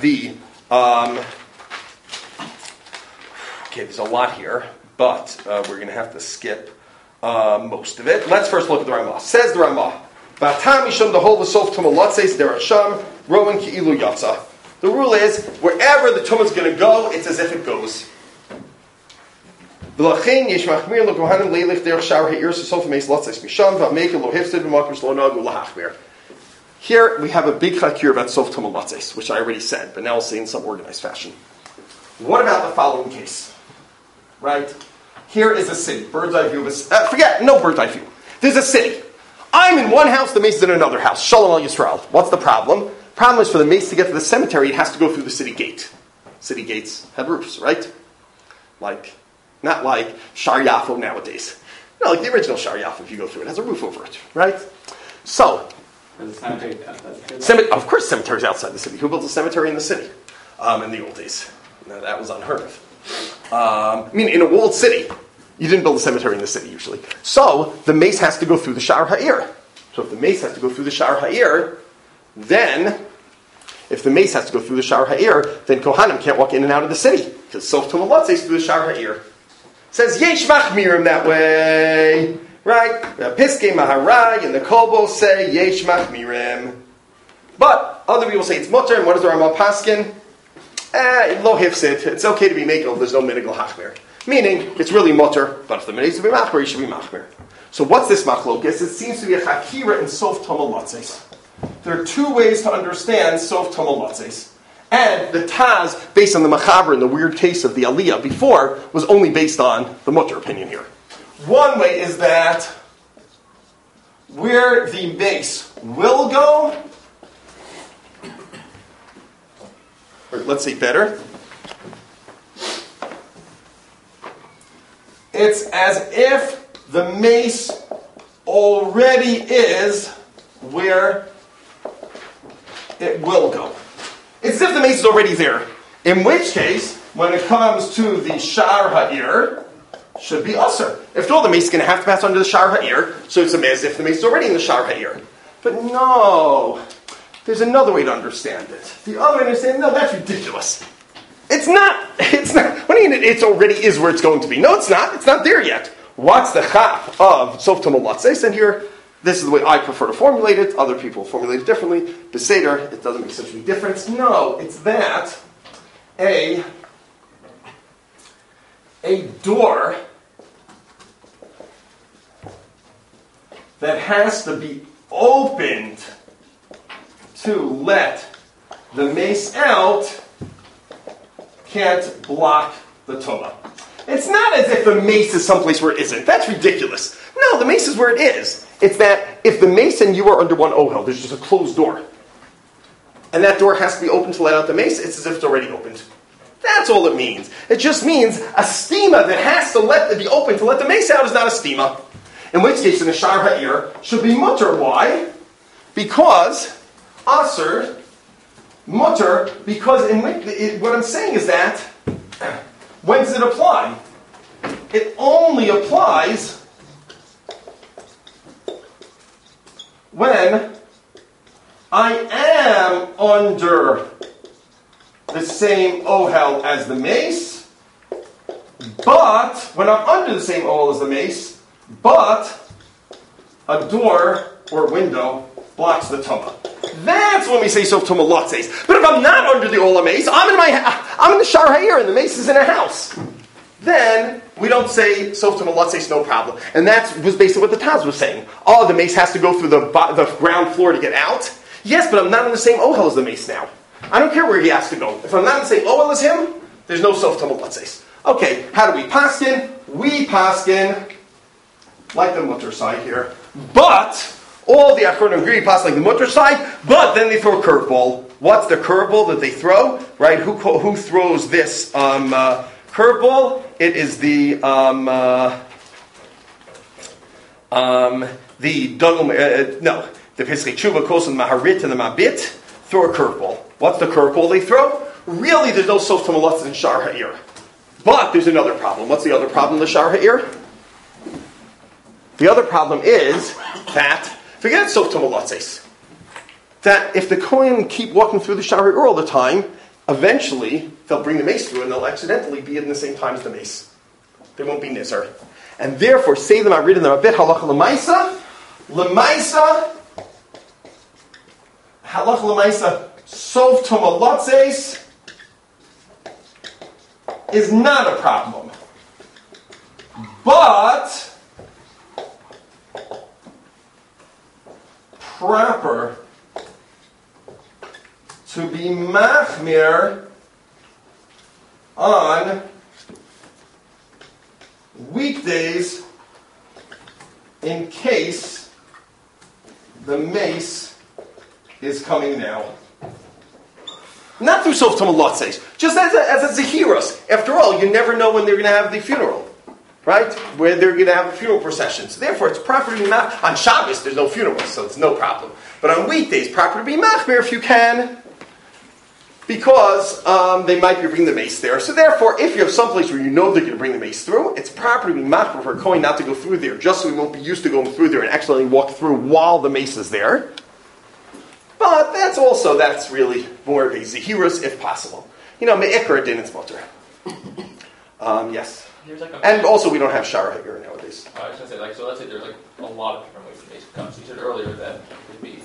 Okay, there's a lot here, but we're going to have to skip most of it. Let's first look at the Ramah. Says the Ramah, "V'atam yisham dehol v'sof tumalatzes derasham rowan ki'ilu yatsa." The rule is, wherever the tumah is going to go, it's as if it goes. V'lachein yesh machmir lo kohanim leilich derech shar ha'ir sof meis latzes misham v'ameka lo hifsid v'makim shlo nagu lahachmir. Here we have a big chakir about sof tumalatzes, which I already said, but now I'll say in some organized fashion. What about the following case? Right? Here is a city. Bird's eye view. No bird's eye view. There's a city. I'm in one house, the mace is in another house. Shalom al Yisrael. What's the problem? Problem is for the mace to get to the cemetery, it has to go through the city gate. City gates have roofs, right? Not like Shar Yafo nowadays. No, like the original Shar Yafo, if you go through it, has a roof over it, right? So, the cemetery of course cemeteries outside the city. Who built a cemetery in the city? In the old days. No, that was unheard of. In a walled city, you didn't build a cemetery in the city usually. So, the mace has to go through the Sha'ar Ha'ir. So if the mace has to go through the Sha'ar Ha'ir, then Kohanim can't walk in and out of the city. Because Sof Tumalatzes is through the Sha'ar Ha'ir. It says, Yesh Machmirim that way. Right? Piskei Maharai and the Kobo say, Yesh Machmirim. But other people say it's mutter, and what is the Ramah Paskin? Lo hifsid. It's okay to be makel, there's no minig l'hachmir. Meaning, it's really mutter, but if the minig is to be machmir, you should be machmir. So what's this machlokes? It seems to be a chakira in sof tomalatzes. There are two ways to understand sof tomalatzes. And the Taz, based on the machaber and the weird case of the aliyah before, was only based on the mutter opinion here. One way is that where the base will go, or let's say better, it's as if the mace already is where it will go. It's as if the mace is already there. In which case, when it comes to the Sha'ar Ha'ir, should be usher. After all, the mace is going to have to pass under the Sha'ar Ha'ir, so it's as if the mace is already in the Sha'ar Ha'ir. But no, there's another way to understand it. The other way to understand it, no, that's ridiculous. It's not. What do you mean it already is where it's going to be? No, it's not. It's not there yet. What's the chaf of Sof Tumalatzes? And here, this is the way I prefer to formulate it. Other people formulate it differently. Beseder, it doesn't make such a big difference. No, it's that a door that has to be opened to let the mace out can't block the tumah. It's not as if the mace is someplace where it isn't. That's ridiculous. No, the mace is where it is. It's that if the mace and you are under one ohel, there's just a closed door. And that door has to be open to let out the mace, it's as if it's already opened. That's all it means. It just means a stima that has to be open to let the mace out is not a stima. In which case, an ashar ha'ir should be mutter. Why? Because aser mutter. Because what I'm saying is that when does it apply? It only applies when I am under the same ohel as the mace, but when I'm under the same ohel as the mace, but a door or window blocks the tumah. That's when we say sof tumah lotzeis. But if I'm not under the ohel mace, I'm in the shar ha'ir and the mace is in a house. Then we don't say sof tumah lotzeis, no problem. And that was basically what the Taz was saying. Oh, the mace has to go through the ground floor to get out. Yes, but I'm not in the same ohel as the mace now. I don't care where he has to go. If I'm not in the same ohel as him, there's no sof tumah lotzeis. Okay, how do we paskin? We paskin like the mutter side here. But all the achronim agree pass like the mutter side, but then they throw a curveball. What's the curveball that they throw? Right? Who throws this curveball? It is the Pesach Tshuva Kosan Maharit and the Mabit throw a curveball. What's the curveball they throw? Really, there's no sof tumah lotzeis in shar ha'ir. But there's another problem. What's the other problem in the shar ha'ir? The other problem is that, forget sof tumah lotzeis, that if the Kohen keep walking through the shar ha'ir all the time, eventually they'll bring the mace through and they'll accidentally be in the same time as the mace. They won't be nizar. And therefore, say them, I read in them a bit, halacha l'maisa, halacha l'maisa, sof tumah lotzeis is not a problem. But proper to be machmir on weekdays in case the mace is coming now. Not through sof tumah lotzeis, just as a zehiros. After all, you never know when they're going to have the funeral, right? Where they're going to have a funeral procession. So therefore, it's proper to be machmir. On Shabbos, there's no funeral, so it's no problem. But on weekdays, proper to be machmir if you can, because they might be bringing the mace there. So therefore, if you have someplace where you know they're going to bring the mace through, it's proper to be machmir for a kohen not to go through there, just so we won't be used to going through there and accidentally walk through while the mace is there. But that's really more of a zehirus if possible. Me'ikra din it's mutter. Yes. And also we don't have shara ha'ir nowadays. I was going to say, so let's say there's a lot of different ways the mace comes. You said earlier that it could be...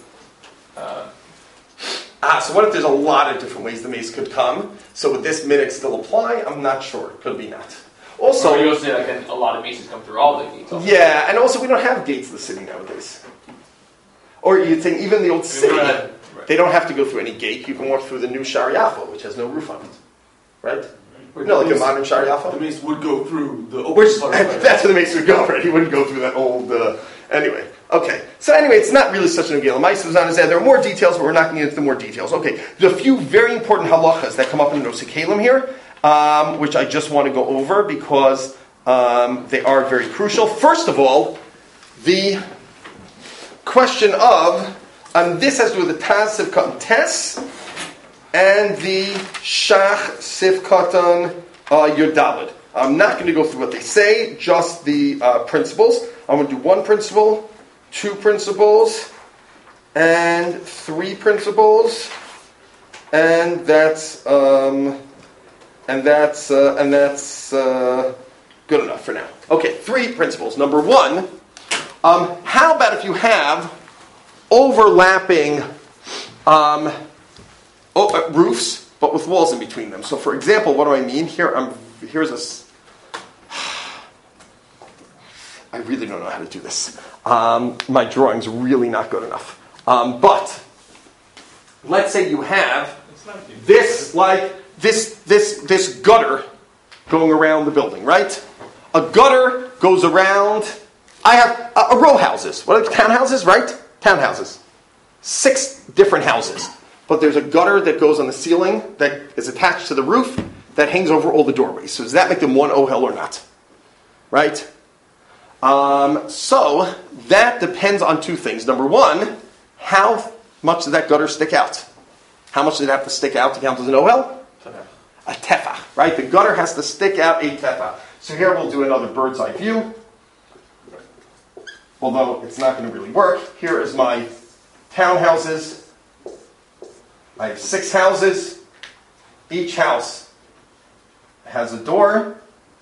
So what if there's a lot of different ways the mace could come? So would this minhag still apply? I'm not sure. Could be not. Also, you also say then a lot of maces come through all the gates. Also. Yeah, and also we don't have gates in the city nowadays. Or you'd think even the old city, they don't have to go through any gate. You can walk through the new Shar Yafa, which has no roof on it. Right? Like a modern Shar Yafa. The mace would go through the open part. That's where the mace would go, right? He wouldn't go through that old... Anyway. Okay. So anyway, it's not really such an agil. Maisa was on his head. There are more details, but we're not going to get into the more details. Okay. There's a few very important halachas that come up in the Nosikalim here, which I just want to go over because they are very crucial. First of all, the question of, this has to do with the Taz Sivkatan Tes and the Shach Sivkatan Yudalid. I'm not going to go through what they say, just the principles. I'm going to do one principle, two principles, and three principles, and that's good enough for now. Okay, three principles. Number one, how about if you have overlapping roofs, but with walls in between them? So, for example, what do I mean here? Here's a. I really don't know how to do this. My drawing's really not good enough. But let's say you have It's not huge. this gutter going around the building, right? A gutter goes around. I have a row houses. What are they? Townhouses, right? Townhouses. 6 different houses. But there's a gutter that goes on the ceiling that is attached to the roof that hangs over all the doorways. So does that make them one ohel or not? Right? So that depends on 2 things. Number 1, how much does that gutter stick out? How much does it have to stick out to count as an ohel? A tefach, right? The gutter has to stick out a tefach. So here we'll do another bird's eye view. Although it's not going to really work. Here is my townhouses. I have 6 houses. Each house has a door.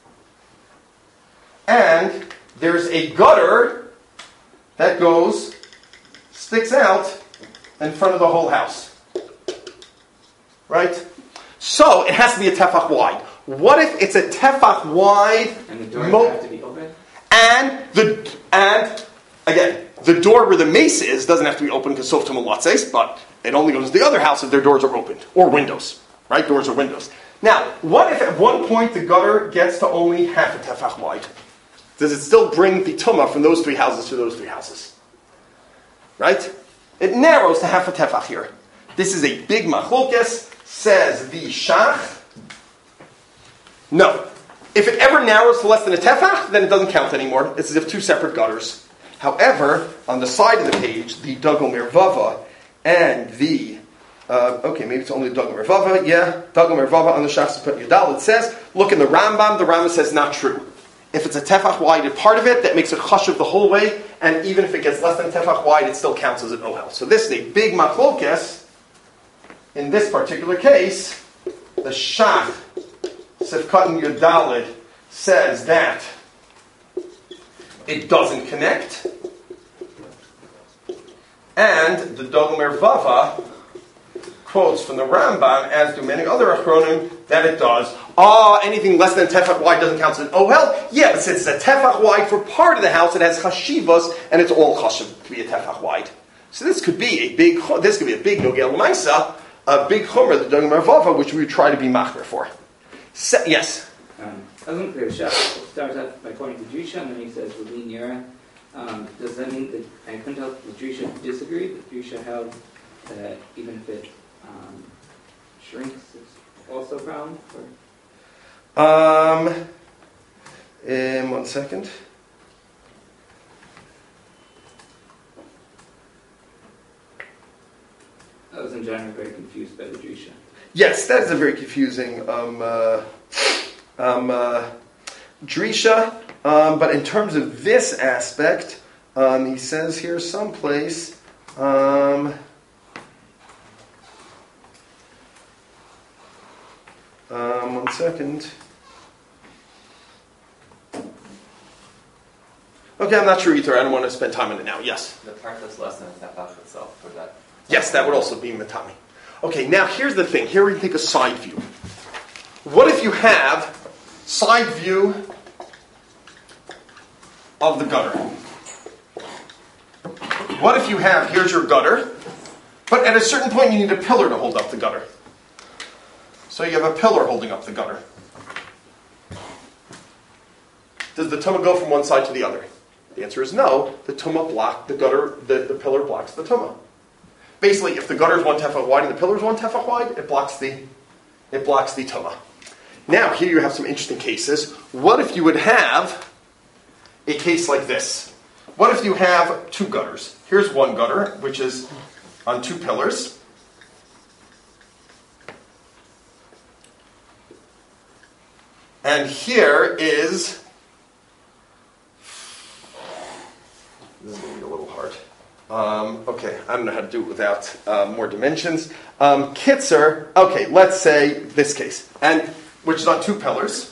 And there's a gutter that sticks out in front of the whole house. Right? So it has to be a tefach wide. What if it's a tefach wide? And the door would have to be open? And again, the door where the mace is doesn't have to be open because sof tumulatzes, but it only goes to the other house if their doors are opened. Or windows. Right? Doors or windows. Now, what if at one point the gutter gets to only half a tefach wide? Does it still bring the tumah from those 3 houses to those 3 houses? Right? It narrows to half a tefach here. This is a big machlokes, says the shach. No. If it ever narrows to less than a tefach, then it doesn't count anymore. It's as if 2 separate gutters. However, on the side of the page, the Dagom Mervava and the maybe it's only the Dagom Mervava. Yeah, Dagom Mervava on the Shachs Put Yudal. It says, look in the Rambam. The Rambam says not true. If it's a tefach wide part of it, that makes it chashuv the whole way, and even if it gets less than tefach wide, it still counts as an ohel. So this is a big machlokes. In this particular case, the Shach Sefkat Yudalid says that it doesn't connect, and the Dagom Mervava quotes from the Rambam, as do many other achronim, that it does. Anything less than tefach wide doesn't count as an ohel. Yeah, but since it's a tefach wide for part of the house, it has chashivas, and it's all chashiv to be a tefach wide. So this could be a big nogel l'maisa, a big chomer, the Dagom Mervava, which we would try to be machmer for. Yes? I wasn't clear. Shach starts out by quoting the Drisha, and then he says, Rabbi Nira. Does that mean that, I couldn't tell if the Drisha disagreed, but Drisha held that even if it shrinks, it's also a problem? In 1 second. I was in general very confused by the Drisha. Yes, that is a very confusing drisha. But in terms of this aspect, he says here someplace. 1 second. Okay, I'm not sure either. I don't want to spend time on it now. Yes? The part that's less than a tefach itself, for that. Yes, that would also be matami. Okay, now here's the thing. Here we can take a side view. What if you have side view of the gutter? What if you have, here's your gutter, but at a certain point you need a pillar to hold up the gutter. So you have a pillar holding up the gutter. Does the tumah go from one side to the other? The answer is no. The tumah block, the pillar blocks the tumah. Basically, if the gutter is 1 tefach wide and the pillar is 1 tefach wide, it blocks the tumah. Now, here you have some interesting cases. What if you would have a case like this? What if you have 2 gutters? Here's one gutter, which is on 2 pillars. And here is... This is going to be a little hard. Okay, I don't know how to do it without more dimensions. Kitzer, okay, let's say this case, and which is on 2 pillars.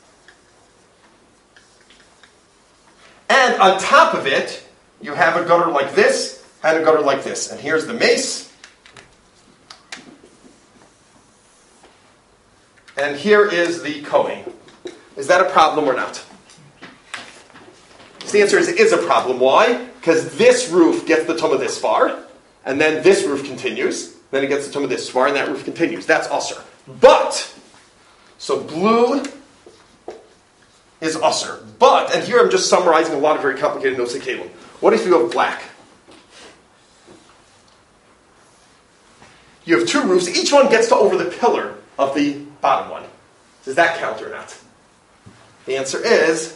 And on top of it, you have a gutter like this, and a gutter like this. And here's the mace. And here is the Kohen. Is that a problem or not? So the answer is it is a problem. Why? Because this roof gets the tumah this far, and then this roof continues. Then it gets the tum of this svar, and that roof continues. That's usr. But, so blue is usr. But, and here I'm just summarizing a lot of very complicated nosei kelim. What if you have black? You have two roofs. Each one gets to over the pillar of the bottom one. Does that count or not? The answer is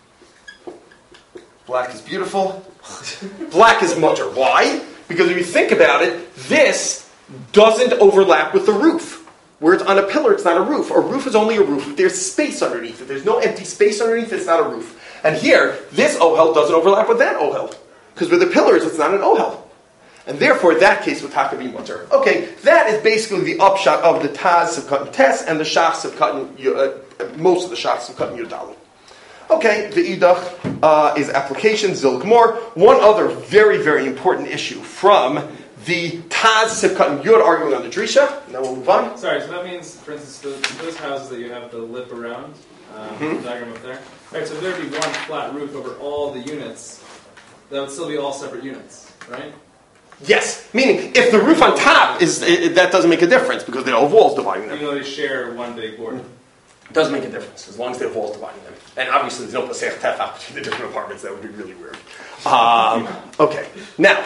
black is beautiful. Black is mutter. Why? Because if you think about it, this doesn't overlap with the roof. Where it's on a pillar, it's not a roof. A roof is only a roof if there's space underneath. If there's no empty space underneath, it's not a roof. And here, this ohel doesn't overlap with that ohel. Because with the pillars, it's not an ohel. And therefore, that case would have to be mutter. Okay, that is basically the upshot of the Taz Sivkat Tes and the Shach Sivkat, most of the Shach Sivkat Yudalit. Okay, the idach is application, zil gmor. One other very, very important issue from the Taz Sivkat and Yud arguing on the Drisha. Now we'll move on. Sorry, so that means, for instance, those houses that you have the lip around, the diagram up there. Right, so if there would be one flat roof over all the units, that would still be all separate units, right? Yes, meaning if the roof on top is, that doesn't make a difference because they all have walls dividing them. Even though they share one big board. It doesn't make a difference as long as they have walls dividing them. And obviously there's no pasech tefach between the different apartments. That would be really weird. Okay, now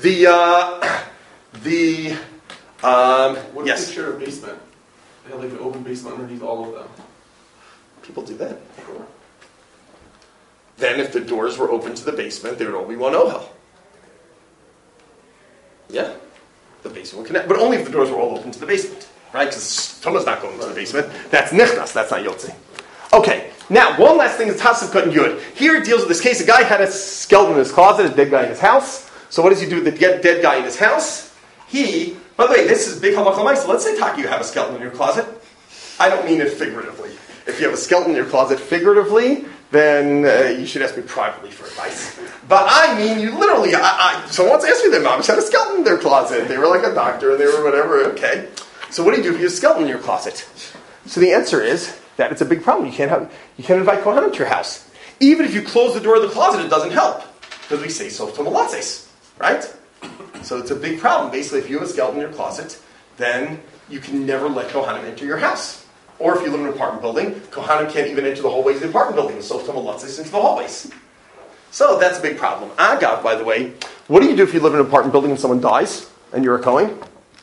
what if they share a basement? They have like an open basement underneath all of them. People do that. Then if the doors were open to the basement, there would all be one ohel. Yeah, the basement would connect, but only if the doors were all open to the basement, right? Because Tumah's not going to the basement. That's nichnas. That's not yotzi. Okay, now one last thing is Tasav and Yud. Here it deals with this case. A guy had a skeleton in his closet, a dead guy in his house. So what does he do with the dead guy in his house? By the way, this is big halacha l'maisa. Let's say, Taki, you have a skeleton in your closet. I don't mean it figuratively. If you have a skeleton in your closet figuratively, then you should ask me privately for advice. But I mean, you literally, someone once asked me, their mom had a skeleton in their closet. They were like a doctor, and they were whatever, okay. So what do you do if you have a skeleton in your closet? So the answer is that it's a big problem. You can't invite Kohanim to your house. Even if you close the door of the closet, it doesn't help. Because we say sof tomalatzes, right? So it's a big problem. Basically, if you have a skeleton in your closet, then you can never let Kohanim enter your house. Or if you live in an apartment building, Kohanim can't even enter the hallways of the apartment building. So tomalatzes into the hallways. So that's a big problem. Agav, by the way, what do you do if you live in an apartment building and someone dies and you're a Kohen?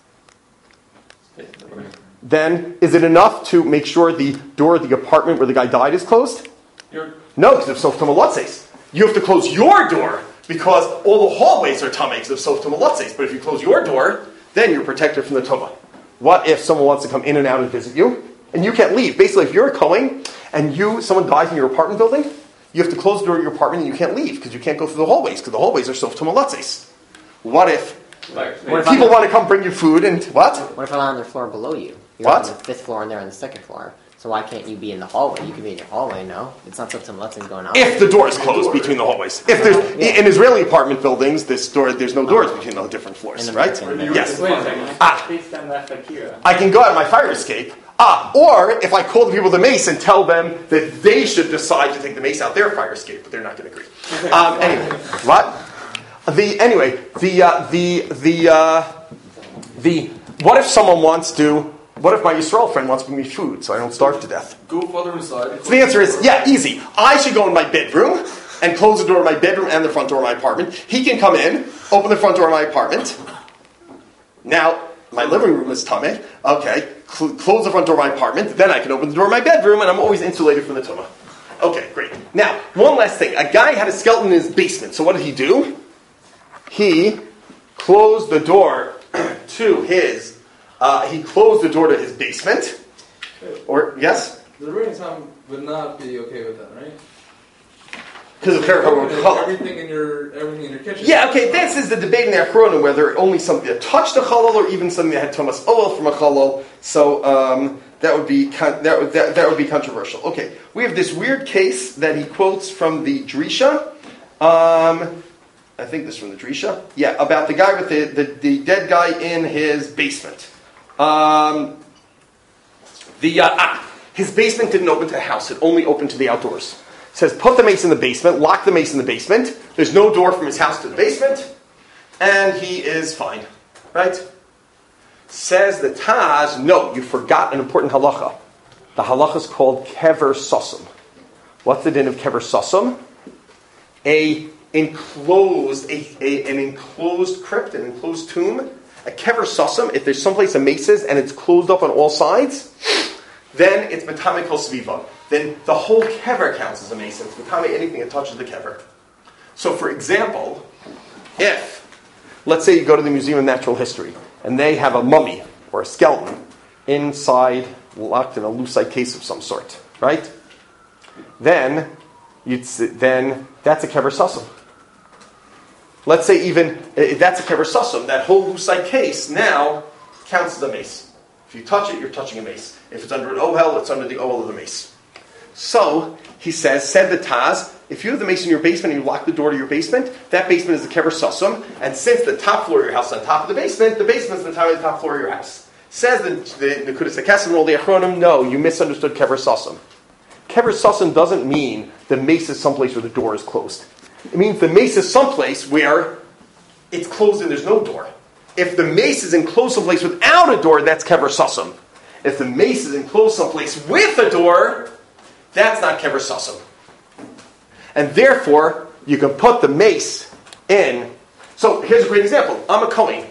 Then is it enough to make sure the door of the apartment where the guy died is closed? No, because of sof tomalatzes. You have to close your door because all the hallways are tamei of sof tomalatzes. But if you close your door, then you're protected from the tuma. What if someone wants to come in and out and visit you? And you can't leave. Basically, if you're a Kohen and someone dies in your apartment building, you have to close the door of your apartment and you can't leave because you can't go through the hallways because the hallways are sof tomalatzes. What if people want to come bring you food and what? What if I'm on the floor below you? You're What? on the 5th floor and they're on the 2nd floor. So why can't you be in the hallway? You can be in your hallway, no? It's not something lessons going on. If the door is closed between the hallways. If there's in Israeli apartment buildings, there's no doors between the different floors, right? Yes. Wait a second. Based on that fakira. I can go out my fire escape. Or if I call the people the mace and tell them that they should decide to take the mace out their fire escape, but they're not going to agree. Anyway, what? What if someone wants to? What if my Yisrael friend wants to bring me food so I don't starve to death? Go farther inside. So the answer is, yeah, easy. I should go in my bedroom and close the door of my bedroom and the front door of my apartment. He can come in, open the front door of my apartment. Now, my living room is tameh. Okay, close the front door of my apartment. Then I can open the door of my bedroom, and I'm always insulated from the tumah. Okay, great. Now, one last thing. A guy had a skeleton in his basement. So what did he do? He closed the door to his. He closed the door to his basement. Or yes. The Rebbeinu Tam would not be okay with that, right? Because of everything in your kitchen. Yeah, okay. This is the debate in the Achronim whether only something that touched a chalal or even something that had Thomas Oel from a chalal. So that would be controversial. Okay, we have this weird case that he quotes from the Drisha. I think this is from the Drisha. Yeah, about the guy with the dead guy in his basement. His basement didn't open to the house; it only opened to the outdoors. It says, put the mace in the basement, lock the mace in the basement. There's no door from his house to the basement, and he is fine, right? Says the Taz, no, you forgot an important halacha. The halacha is called kever sasum. What's the din of kever sasum? An enclosed crypt, an enclosed tomb. A kever sasum, if there's someplace a mace is and it's closed up on all sides, then it's matame kol sviva. Then the whole kever counts as a mace. It's matame anything that touches the kever. So, for example, if, let's say you go to the Museum of Natural History, and they have a mummy or a skeleton inside, locked in a lucite case of some sort, right? Then that's a kever sasum. Let's say even that's a kever sasum. That whole lucite case now counts as a mace. If you touch it, you're touching a mace. If it's under an ohel, it's under the ohel of the mace. So he said the Taz, if you have the mace in your basement and you lock the door to your basement, that basement is the kever sasum, and since the top floor of your house is on top of the basement is the top floor of your house. Says the Nekudas HaKesem and all the Achronim, no, you misunderstood kever sasum. Kever sasum doesn't mean the mace is someplace where the door is closed. It means the mace is someplace where it's closed and there's no door. If the mace is enclosed someplace without a door, that's kever sasum. If the mace is enclosed someplace with a door, that's not kever sasum. And therefore, you can put the mace in. So here's a great example. I'm a Kohen,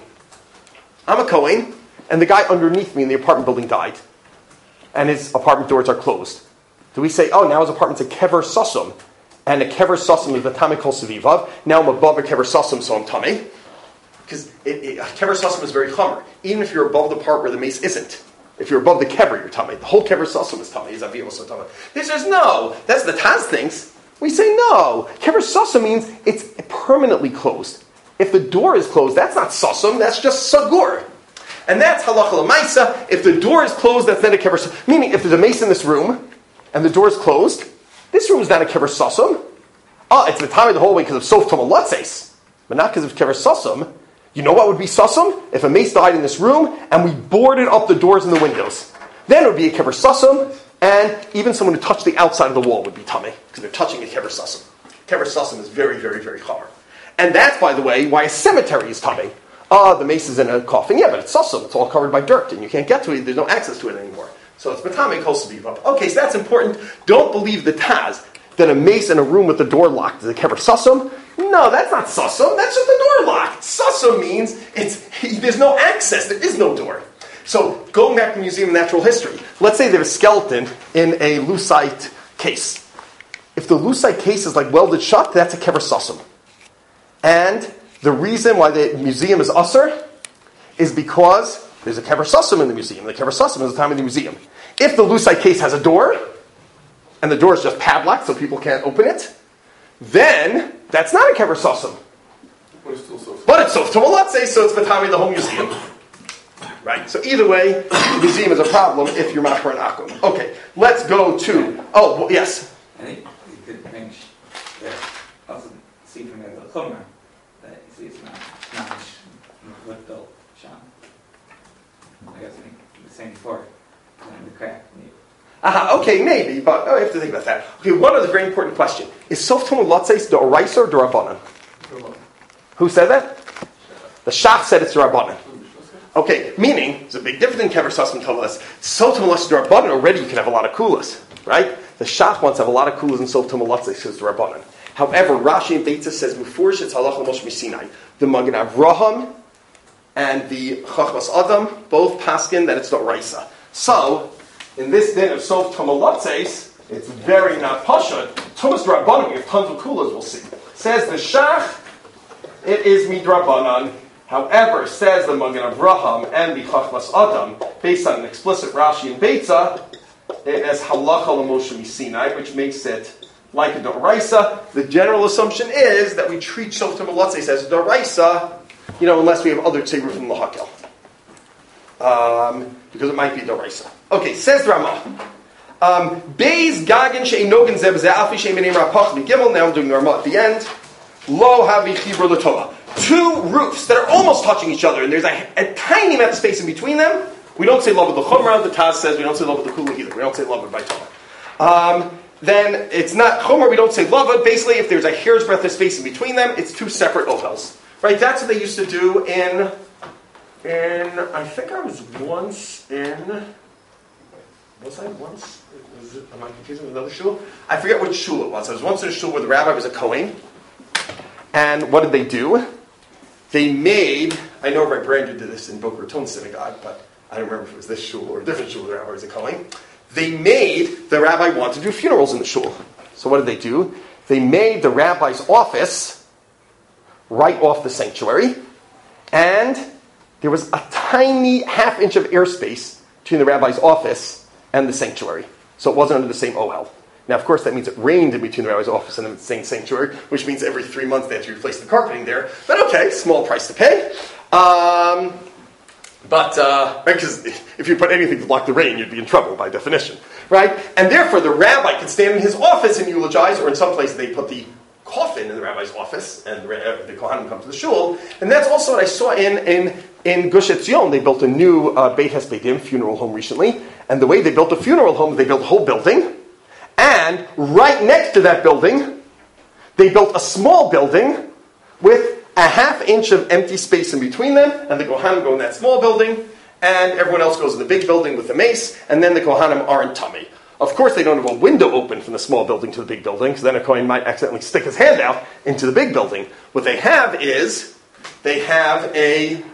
and the guy underneath me in the apartment building died. And his apartment doors are closed. Do we say, oh, now his apartment's a kever sasum, and a kever sasum is the tamei kol sevivav. Now I'm above a kever sasum, so I'm tamei. Because kever sasum is very chamer. Even if you're above the part where the mace isn't. If you're above the kever, you're tamei. The whole kever sasum is tamei. Is aviyah also tamei? This says no. That's the Taz thinks. We say no. Kever sasum means it's permanently closed. If the door is closed, that's not sasum. That's just sagur. And that's halacha l'maisa. If the door is closed, that's then a kever sasum. Meaning, if there's a mace in this room and the door is closed, this room is not a kever sasum. It's the time of the whole way because of sof tomalatzes, but not because of kever sasum. You know what would be sasum? If a mace died in this room and we boarded up the doors and the windows, then it would be a kever sasum, and even someone who touched the outside of the wall would be tamei because they're touching a kever sasum. Kever sasum is very, very, very chamer, and that's, by the way, why a cemetery is tamei. The mace is in a coffin, yeah, but it's sasum. It's all covered by dirt, and you can't get to it. There's no access to it anymore. So it's matame kol sevivav. Okay, so that's important. Don't believe the Taz that a mace in a room with the door locked is a kever sasum. No, that's not sasum. That's just the door locked. Sasum means there's no access. There is no door. So going back to the Museum of Natural History, let's say there's a skeleton in a lucite case. If the lucite case is like welded shut, that's a kever sasum. And the reason why the museum is usher is because there's a kever sasum in the museum. The kever sasum is the time of the museum. If the lucite case has a door, and the door is just padlocked so people can't open it, then that's not a kever sasum. But it's still sof. But it's sof tomalatzes, so it's matame the whole museum. Right? So either way, the museum is a problem if you're machmer an akum. Okay, let's go to... Oh, well, yes? I think you could mention that also see from the Chomer that you see it's not what built Sham. I guess I think the same before, the crack. Okay, maybe, but I have to think about that. Okay, one other very important question. Is sof tomalatzes the oraisa or the rabbanan? Who said that? The Shach said it's the rabbanan. Okay, meaning, there's a big difference in kever sasum and tomalas. Sof tomalatzes the rabbanan, already you can have a lot of kulas, right? The Shach wants to have a lot of kulas in sof tomalatzes because it's the rabbanan. However, Rashi and Beitza says, Mufurish it's halacha Moshe Sinai. The Magen Avraham and the Chachmas Adam both paskin that it's the oraisa. So, in this din of sof tomalatzes, it's very not pashut. Tumas drabanan, we have tons of kulas, we'll see. Says the Shach, it is midrabanan. However, says the Magen Avraham and the Chachmas Adam, based on an explicit Rashi and Beitza, it is halacha l'Moshe Sinai, which makes it like a doraisa. The general assumption is that we treat sof tomalatzes as a doraisa, unless we have other tzeiru from the hakel. Because it might be doraisa. Okay, says the Ramah. Beis gagin she'inogen zeb ze'afi she'menim rapach gimel. Now I'm doing the Ramah at the end. Lo havi chibur l'Torah. Two roofs that are almost touching each other, and there's a tiny amount of space in between them. We don't say love with the chumrah. The Taz says we don't say love with the kula either. We don't say love with by Torah. Then it's not chumrah. We don't say love with. Basically, if there's a hair's breadth of space in between them, it's two separate ohels. Right? That's what they used to do in I think I was once in. Was I once? Am I confusing with another shul? I forget which shul it was. I was once in a shul where the rabbi was a Kohen. And what did they do? They made, I know Rabbi Brander did this in Boca Raton Synagogue, but I don't remember if it was this shul or a different shul where the rabbi was a Kohen. They made the rabbi want to do funerals in the shul. So what did they do? They made the rabbi's office right off the sanctuary, and there was a tiny half-inch of airspace between the rabbi's office and the sanctuary. So it wasn't under the same OL. Now, of course, that means it rained in between the rabbi's office and the same sanctuary, which means every 3 months they have to replace the carpeting there. But okay, small price to pay. Because if you put anything to block the rain, you'd be in trouble by definition, right? And therefore, the rabbi could stand in his office and eulogize, or in some places they put the coffin in the rabbi's office, and the Kohanim come to the shul. And that's also what I saw in Gush Etzion. They built a new Beit Hespedim funeral home recently, and the way they built a funeral home, they built a whole building, and right next to that building, they built a small building with a half-inch of empty space in between them, and the Kohanim go in that small building, and everyone else goes in the big building with the mace, and then the Kohanim aren't tummy. Of course, they don't have a window open from the small building to the big building, because then a Kohen might accidentally stick his hand out into the big building. What they have is, they have a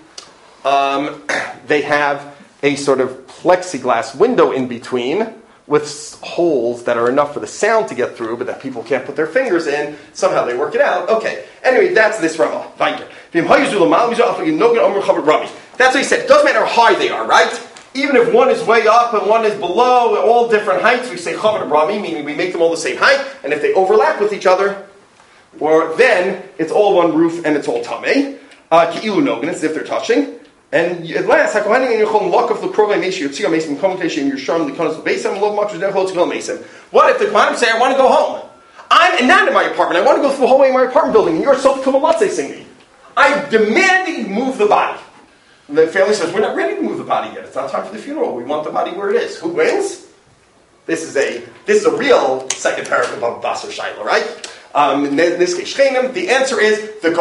sort of plexiglass window in between, with holes that are enough for the sound to get through, but that people can't put their fingers in. Somehow they work it out. Okay. Anyway, that's this Ramah. That's what he said. It doesn't matter how high they are, right? Even if one is way up and one is below, all different heights, we say Chavod Rami, meaning we make them all the same height, and if they overlap with each other, or then it's all one roof and it's all tameh. Ki'ilu nogan, as if they're touching. And at last, what if the Kohanim say, I want to go home? I'm not in my apartment. I want to go through the whole way in my apartment building, and you're so kumalatse me. I'm demanding you move the body. And the family says, we're not ready to move the body yet. It's not time for the funeral. We want the body where it is. Who wins? This is a real second paragraph of Basar Shaila, right? In this case, Shchenim, the answer is the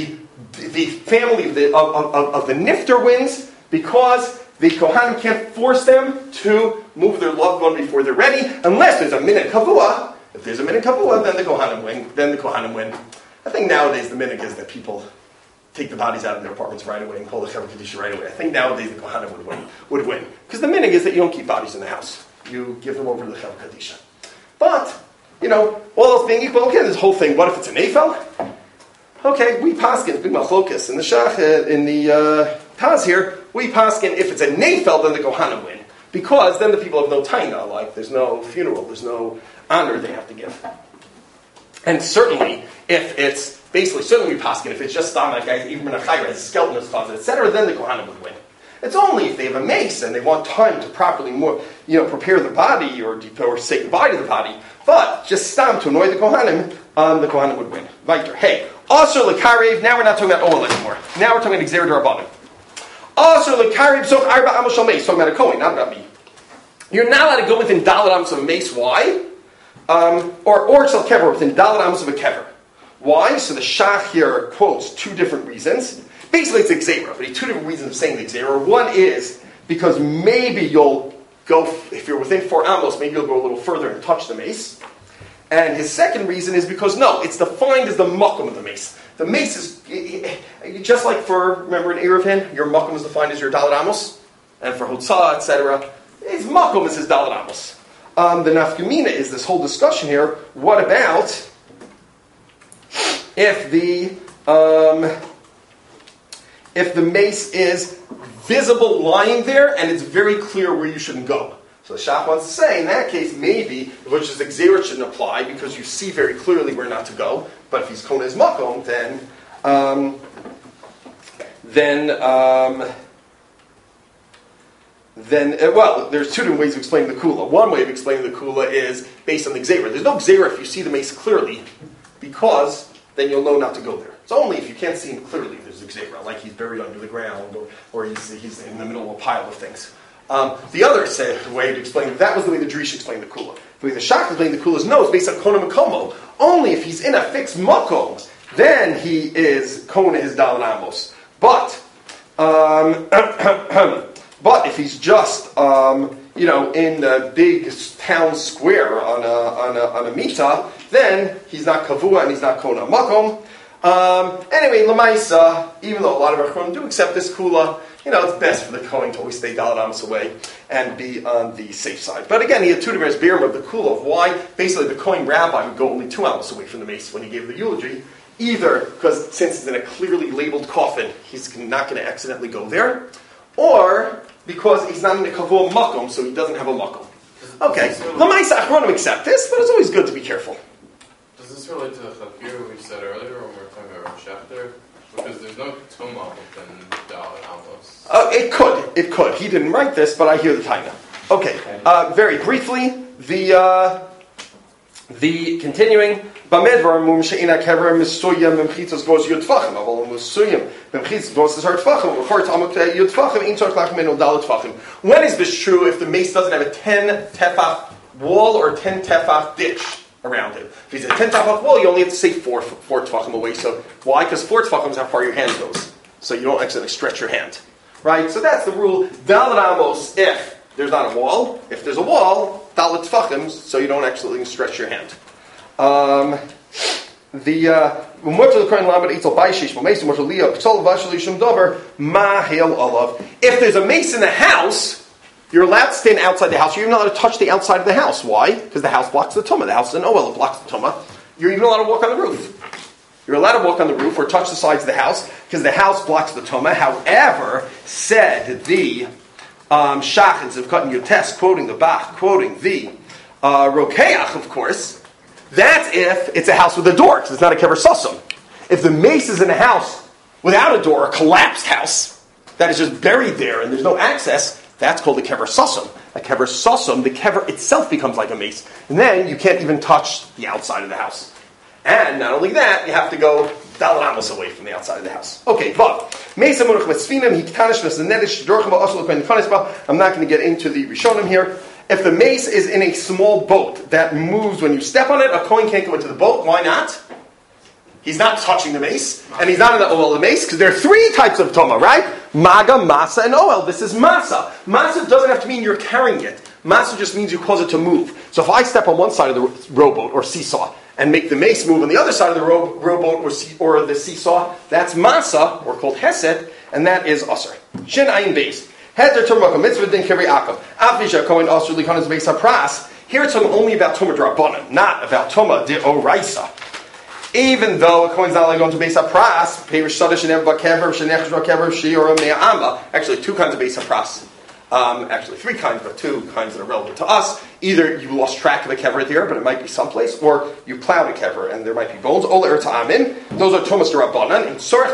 family of the Nifter wins, because the Kohanim can't force them to move their loved one before they're ready, unless there's a minute kavua. If there's a minute kavua, then the Kohanim win. I think nowadays the minhag is that people take the bodies out of their apartments right away and call the Chevra Kadisha right away. I think nowadays the Kohanim would win. Because the minhag is that you don't keep bodies in the house. You give them over to the Chevra Kadisha. But, all else being equal, okay, this whole thing, what if it's an Eifel? Okay, we paskin, big machlokas, in the Shach, in the Taz here, we paskin, if it's a Nefel, then the Kohanim win. Because then the people have no taina, like there's no funeral, there's no honor they have to give. And certainly, if it's, certainly we paskin, if it's just stam, like guys, even in a chayra, a skeleton is closet, etc., then the Kohanim would win. It's only if they have a mace and they want time to properly prepare the body or say goodbye to the body. But just stam to annoy the Kohanim would win. Weiter. Hey, Asur l'karev. Now we're not talking about Oel anymore. Now we're talking about Gzeira d'Rabbanan. Asur l'karev soch arba amos shel mace. Talking about a Kohen, not about me. You're not allowed to go within dalet amos of a mace. Why? Or shel kever, within dalet amos of a kever. Why? So the Shach here quotes two different reasons. Basically, it's a Gzeira, but two different reasons of saying the Gzeira. One is because maybe you'll go, if you're within 4 amos, maybe you'll go a little further and touch the mace. And his second reason is because, no, it's defined as the makom of the mace. The mace is, just like remember in Eruvin, your makom is defined as your dalet amos, and for Hotzah, etc., his makom is his dalet amos. The nafkamina is this whole discussion here. What about if the mace is visible lying there and it's very clear where you shouldn't go? So the Shach wants to say, in that case, maybe, which is the Gzeira shouldn't apply because you see very clearly where not to go. But if he's Kona his Makom, there's two different ways of explaining the Kula. One way of explaining the Kula is based on the Gzeira. There's no Gzeira if you see the mace clearly, because then you'll know not to go there. It's only if you can't see him clearly there's a Gzeira, like he's buried under the ground, or he's in the middle of a pile of things. The other way to explain it, that was the way the Drish explained the Kula. The way the Shach explained the Kula is no, it's based on Kona Makomo. Only if he's in a fixed Makom, then he is Kona his Dalan Amos. But But if he's just, in the big town square on a mita, then he's not kavua and he's not kona makom. Anyway, lamaisa, even though a lot of our Chachamim do accept this kula, it's best for the Kohen to always stay Daled Amos away and be on the safe side. But again, he had two different birim of the kula of why. Basically, the Kohen rabbi would go only 2 amos away from the mace when he gave the eulogy. Either because since it's in a clearly labeled coffin, he's not going to accidentally go there, or because he's not in the kavua makom, so he doesn't have a makom. Okay, lamaisa achronim accept this, but it's always good to be careful. Does this relate to the chafir we said earlier when we were talking about Shefter? Because there's no tumah within Daled Amos. It could. He didn't write this, but I hear the taina. Okay, very briefly, the continuing. Bamedvar mum she'ina kever misuyam memchitzos goes yudfachim avol musuyam memchitzos goes to tfachim before amok yudfachim in tzorch lachem eno dalet tfachim. When is this true? If the mace doesn't have a 10 tefach wall or a 10 tefach ditch around it. If he's a 10 tefach wall, you only have to say 4 tefachim away. So why? Because 4 tefachim is how far your hand goes. So you don't accidentally stretch your hand, right? So that's the rule. Daled Amos if there's not a wall. If there's a wall, dalet tefachim, so you don't actually stretch your hand. If there's a mace in the house, you're allowed to stand outside the house. You're even not allowed to touch the outside of the house. Why? Because the house blocks the tumah. The house is an oel, it blocks the tumah. You're even allowed to walk on the roof. You're allowed to walk on the roof or touch the sides of the house because the house blocks the tumah. However, said the Shachins of Katan Yotes, quoting the Bach, quoting the Rokeach, of course. That's if it's a house with a door, because it's not a kever susum. If the mace is in a house without a door, a collapsed house, that is just buried there and there's no access, that's called a kever susum. A kever susum, the kever itself becomes like a mace. And then you can't even touch the outside of the house. And not only that, you have to go Daled Amos away from the outside of the house. Okay, but I'm not going to get into the Rishonim here. If the mace is in a small boat that moves when you step on it, a Kohen can't go into the boat. Why not? He's not touching the mace, and he's not in the oel of the mace, because there are 3 types of toma, right? Maga, masa, and oel. This is masa. Masa doesn't have to mean you're carrying it. Masa just means you cause it to move. So if I step on one side of the rowboat or seesaw and make the mace move on the other side of the rowboat or the seesaw, that's masa, or called hesed, and that is usher. Shin ayin beis. Here it's only about Tumah D'Rabbanan, not about Tumah D'Oraisa. Even though a Kohen's not allowed to go into Beis HaPras, actually 2 kinds of Beis HaPras. Actually 3 kinds, but 2 kinds that are relevant to us. Either you lost track of a kever there, but it might be someplace, or you plowed a kever and there might be bones. Those are Tumas D'Rabbanan.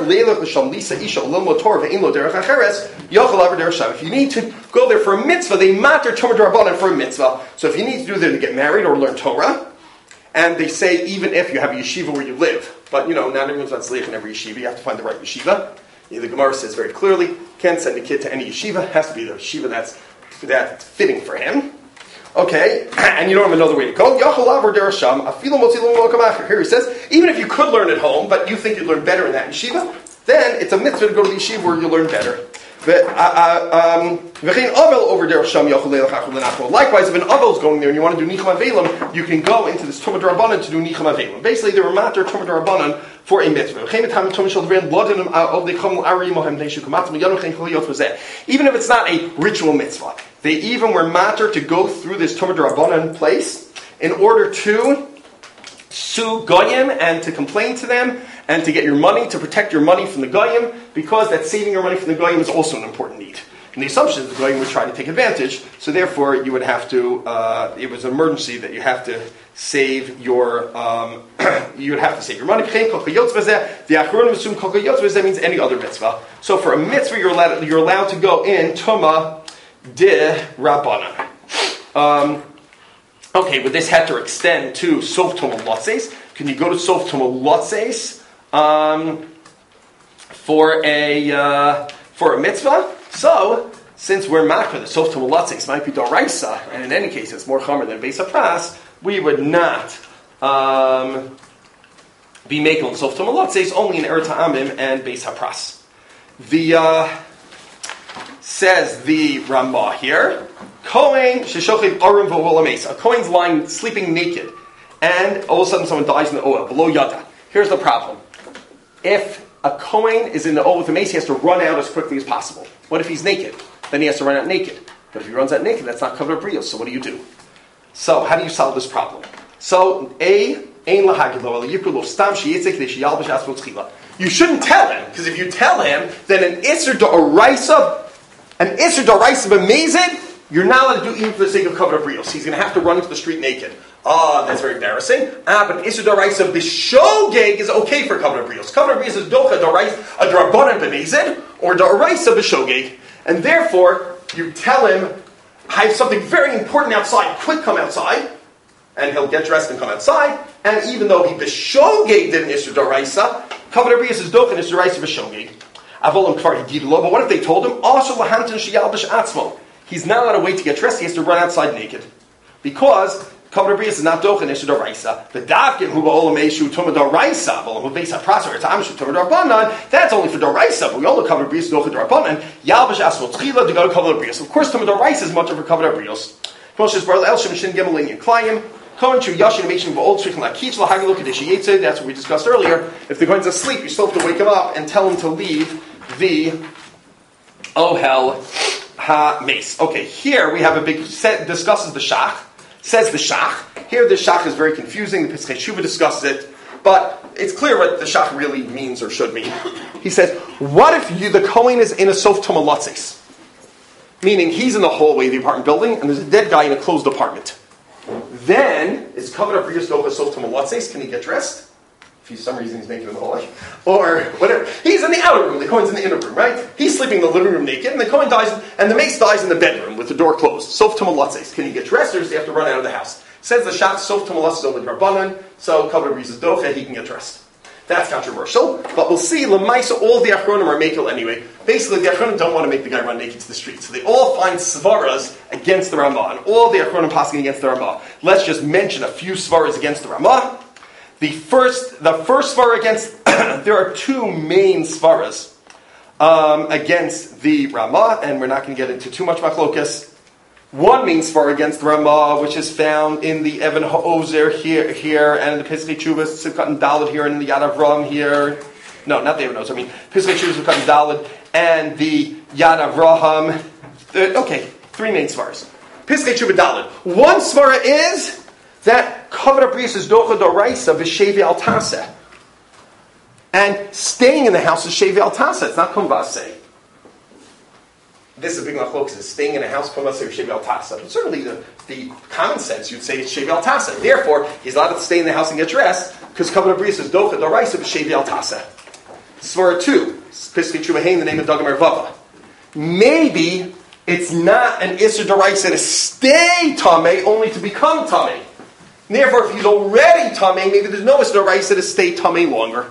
If you need to go there for a mitzvah, they matter Tumas D'Rabbanan for a mitzvah. So if you need to do there to get married or learn Torah, and they say even if you have a yeshiva where you live, but not everyone's on tzliach in every yeshiva, you have to find the right yeshiva. The Gemara says very clearly, can't send a kid to any yeshiva. It has to be the yeshiva that's fitting for him. Okay, and you don't have another way to go. Here he says, even if you could learn at home, but you think you'd learn better in that yeshiva, then it's a mitzvah to go to the yeshiva where you learn better. Likewise, if an avel is going there and you want to do nicham avelim, you can go into this Tumah D'Rabbanan to do nicham avelim. Basically, they were matter Tumah D'Rabbanan for a mitzvah. Even if it's not a ritual mitzvah, they even were matter to go through this Tumah D'Rabbanan place in order to sue goyim and to complain to them and to get your money, to protect your money from the goyim, because that saving your money from the goyim is also an important need. And the assumption is the goyim would try to take advantage, so therefore you would have to, it was an emergency that you have to save your, you would have to save your money. The Achronim assume kol yotzvah means any other mitzvah. So for a mitzvah you're allowed to go in Tumah D'Rabbanan. Okay, would this heter extend to Sof Tumah Lotzes? Can you go to Sof Tumah Lotzes for a mitzvah? So, since we're makar, the Sof Tumah Lotzes might be Doraisa, and in any case it's more chomer than Beis HaPras, we would not be making Sof Tumah Lotzes, only in Eretz Ha'amim and Beis HaPras. says the Ramah here, Kohen sheshochiv arum v'olam mesa. A Kohen's lying, sleeping naked, and all of a sudden someone dies in the oil, below yada. Here's the problem. If a Kohen is in the oil with a mace, he has to run out as quickly as possible. What if he's naked? Then he has to run out naked. But if he runs out naked, that's not covered brios. So what do you do? So how do you solve this problem? So you shouldn't tell him, because if you tell him, then an Isser D'Oraisa b'mezid, you're not allowed to do even for the sake of covered brios. He's going to have to run into the street naked. That's very embarrassing. But Isser D'Oraisa b'shogeg is okay for covered brios. Covered brios is docha d'oraisa a drabanan b'mezid, or d'oraisa b'shogeg. And therefore, you tell him, I have something very important outside, quick come outside, and he'll get dressed and come outside, and even though he b'shogeg did an Isser D'Oraisa, covered brios is docha and Isser D'Oraisa b'shogeg. But what if they told him, he's not allowed to wait to get dressed, he has to run outside naked. Because covered brios is not docha and Isser D'Oraisa. The davkin hu ba'olam eshu tumah d'oraisa, b'olam hu beis ha'prasar etam tumah d'Rabbanan, that's only for d'oraisa, but we all know covered brios is docha d'Rabbanan, yalbash asmol tchila to go to covered brios. Of course, tumah d'oraisa is much of a covered brios. Moshe's brother Elshim Shin Gimel Linyan Klayim, Kohen Chu Yashin Meshim Ba'ol Tzrich Lakich Lahagelu Kadesh Yitzid. That's what we discussed earlier. If the Kohen's asleep, you still have to wake him up and tell him to leave the Ohel HaMace. Okay, here we have a big set, discusses the Shach, says the Shach. Here the Shach is very confusing, the Pesach Shuvah discusses it, but it's clear what the Shach really means or should mean. He says, what if the Kohen is in a Sof Tomalatzes? Meaning he's in the hallway of the apartment building and there's a dead guy in a closed apartment. Then, is covered up for Yisdocha Sof Tomalatzes, can he get dressed? If for some reason he's naked in the hallway. Or whatever. He's in the outer room, the Kohen's in the inner room, right? He's sleeping in the living room naked, and the Kohen dies, and the mace dies in the bedroom with the door closed. Sof Tomalatzes. Can he get dressed or does he have to run out of the house? Says the Shach, Sof Tomalatzes only Rabbanan, so covered up for Yisdocha, he can get dressed. That's controversial, but we'll see. Lamaisa, all the Achronim are makel anyway. Basically, the Achronim don't want to make the guy run naked to the street, so they all find svaras against the Ramah, and all the Achronim passing against the Ramah. Let's just mention a few svaras against the Ramah. The first svara against, there are two main svaras against the Ramah, and we're not going to get into too much machlokas. One main svara against the Ramah, which is found in the Evan Ha'ozer here, and in the Pesach Chuvas, Sivkat and Dalet here, and in the Yad Avram here. No, not the Evan Ha'ozer, I mean Pesach Chuvas, Sivkat and Dalet, and the Yad Avraham. Okay, three main svaras. Pesach Chuvah Dalet. One svara is that covered brios is docha d'oraisa v'shevi al taseh, and staying in the house is shevi al taseh. It's not kumvaseh. This is a big machlokas, is staying in a house, kumvaseh or shevi al taseh. But certainly the common sense, you'd say it's shevi al taseh. Therefore, he's allowed to stay in the house and get dressed, because covered brios is docha d'oraisa v'shevi al taseh. Svara 2, Pesach Chuvah in the name of Dagam Ervava. Maybe it's not an Isser D'Oraisa to stay Tameh, only to become Tameh. Therefore, if he's already Tameh, maybe there's no Isser D'Oraisa to stay Tameh longer.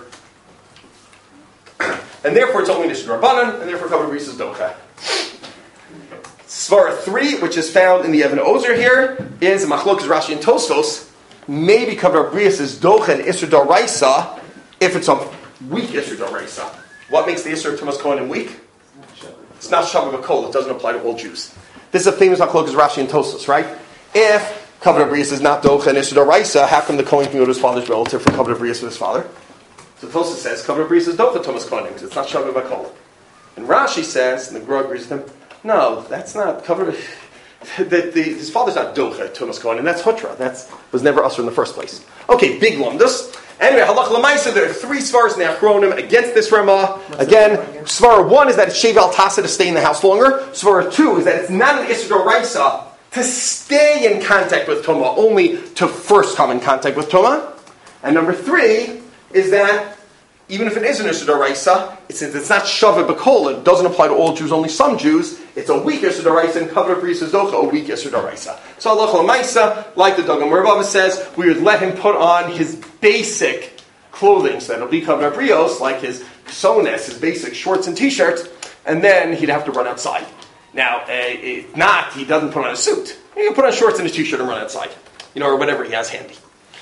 And therefore, it's only Isser D'Rabbanan, and therefore covered brios is docha. Svara 3, which is found in the Evan Ozer here, is Machlokas Rashi and Tosfos. Maybe covered brios is docha and Isser D'Oraisa if it's a weak Isser D'Oraisa. What makes the Isser of Tumas Kohanim weak? It's not Shabbat B'Kol. It doesn't apply to all Jews. This is a famous Machlokas Rashi and Tosfos, right? If covered brios is not docha and Isser D'Oraisa, how come the Kohen can go to his father's relative for covered brios with his father? So Tosfos says covered brios is docha Tumas Kohanim because it's not Shabbat B'Kol. And Rashi says, and the Gra agrees with him, no, that's not covered. His father's not docha Tumas Kohanim. That's hutra. That was never usher in the first place. Okay, big lumdus. Anyway, halach l'maisa, there are three svaras in the Achronim against this Ramah. Again, svara 1 is that it's shevi al taseh to stay in the house longer. Svara 2 is that it's not an Isser D'Oraisa to stay in contact with Tumah, only to first come in contact with Tumah. And number 3 is that even if it is an Isser D'Oraisa, since it's not Shaveh B'Kol, it doesn't apply to all Jews, only some Jews, it's a weak Isser D'Oraisa, and covered brios is docha, a weak Isser D'Oraisa. So Allah L'maisa, like the Dagam Mervava says, we would let him put on his basic clothing, so that it'll be covered brios, like his sones, his basic shorts and t-shirts, and then he'd have to run outside. Now, if not, he doesn't put on a suit. He can put on shorts and a t-shirt and run outside, or whatever he has handy.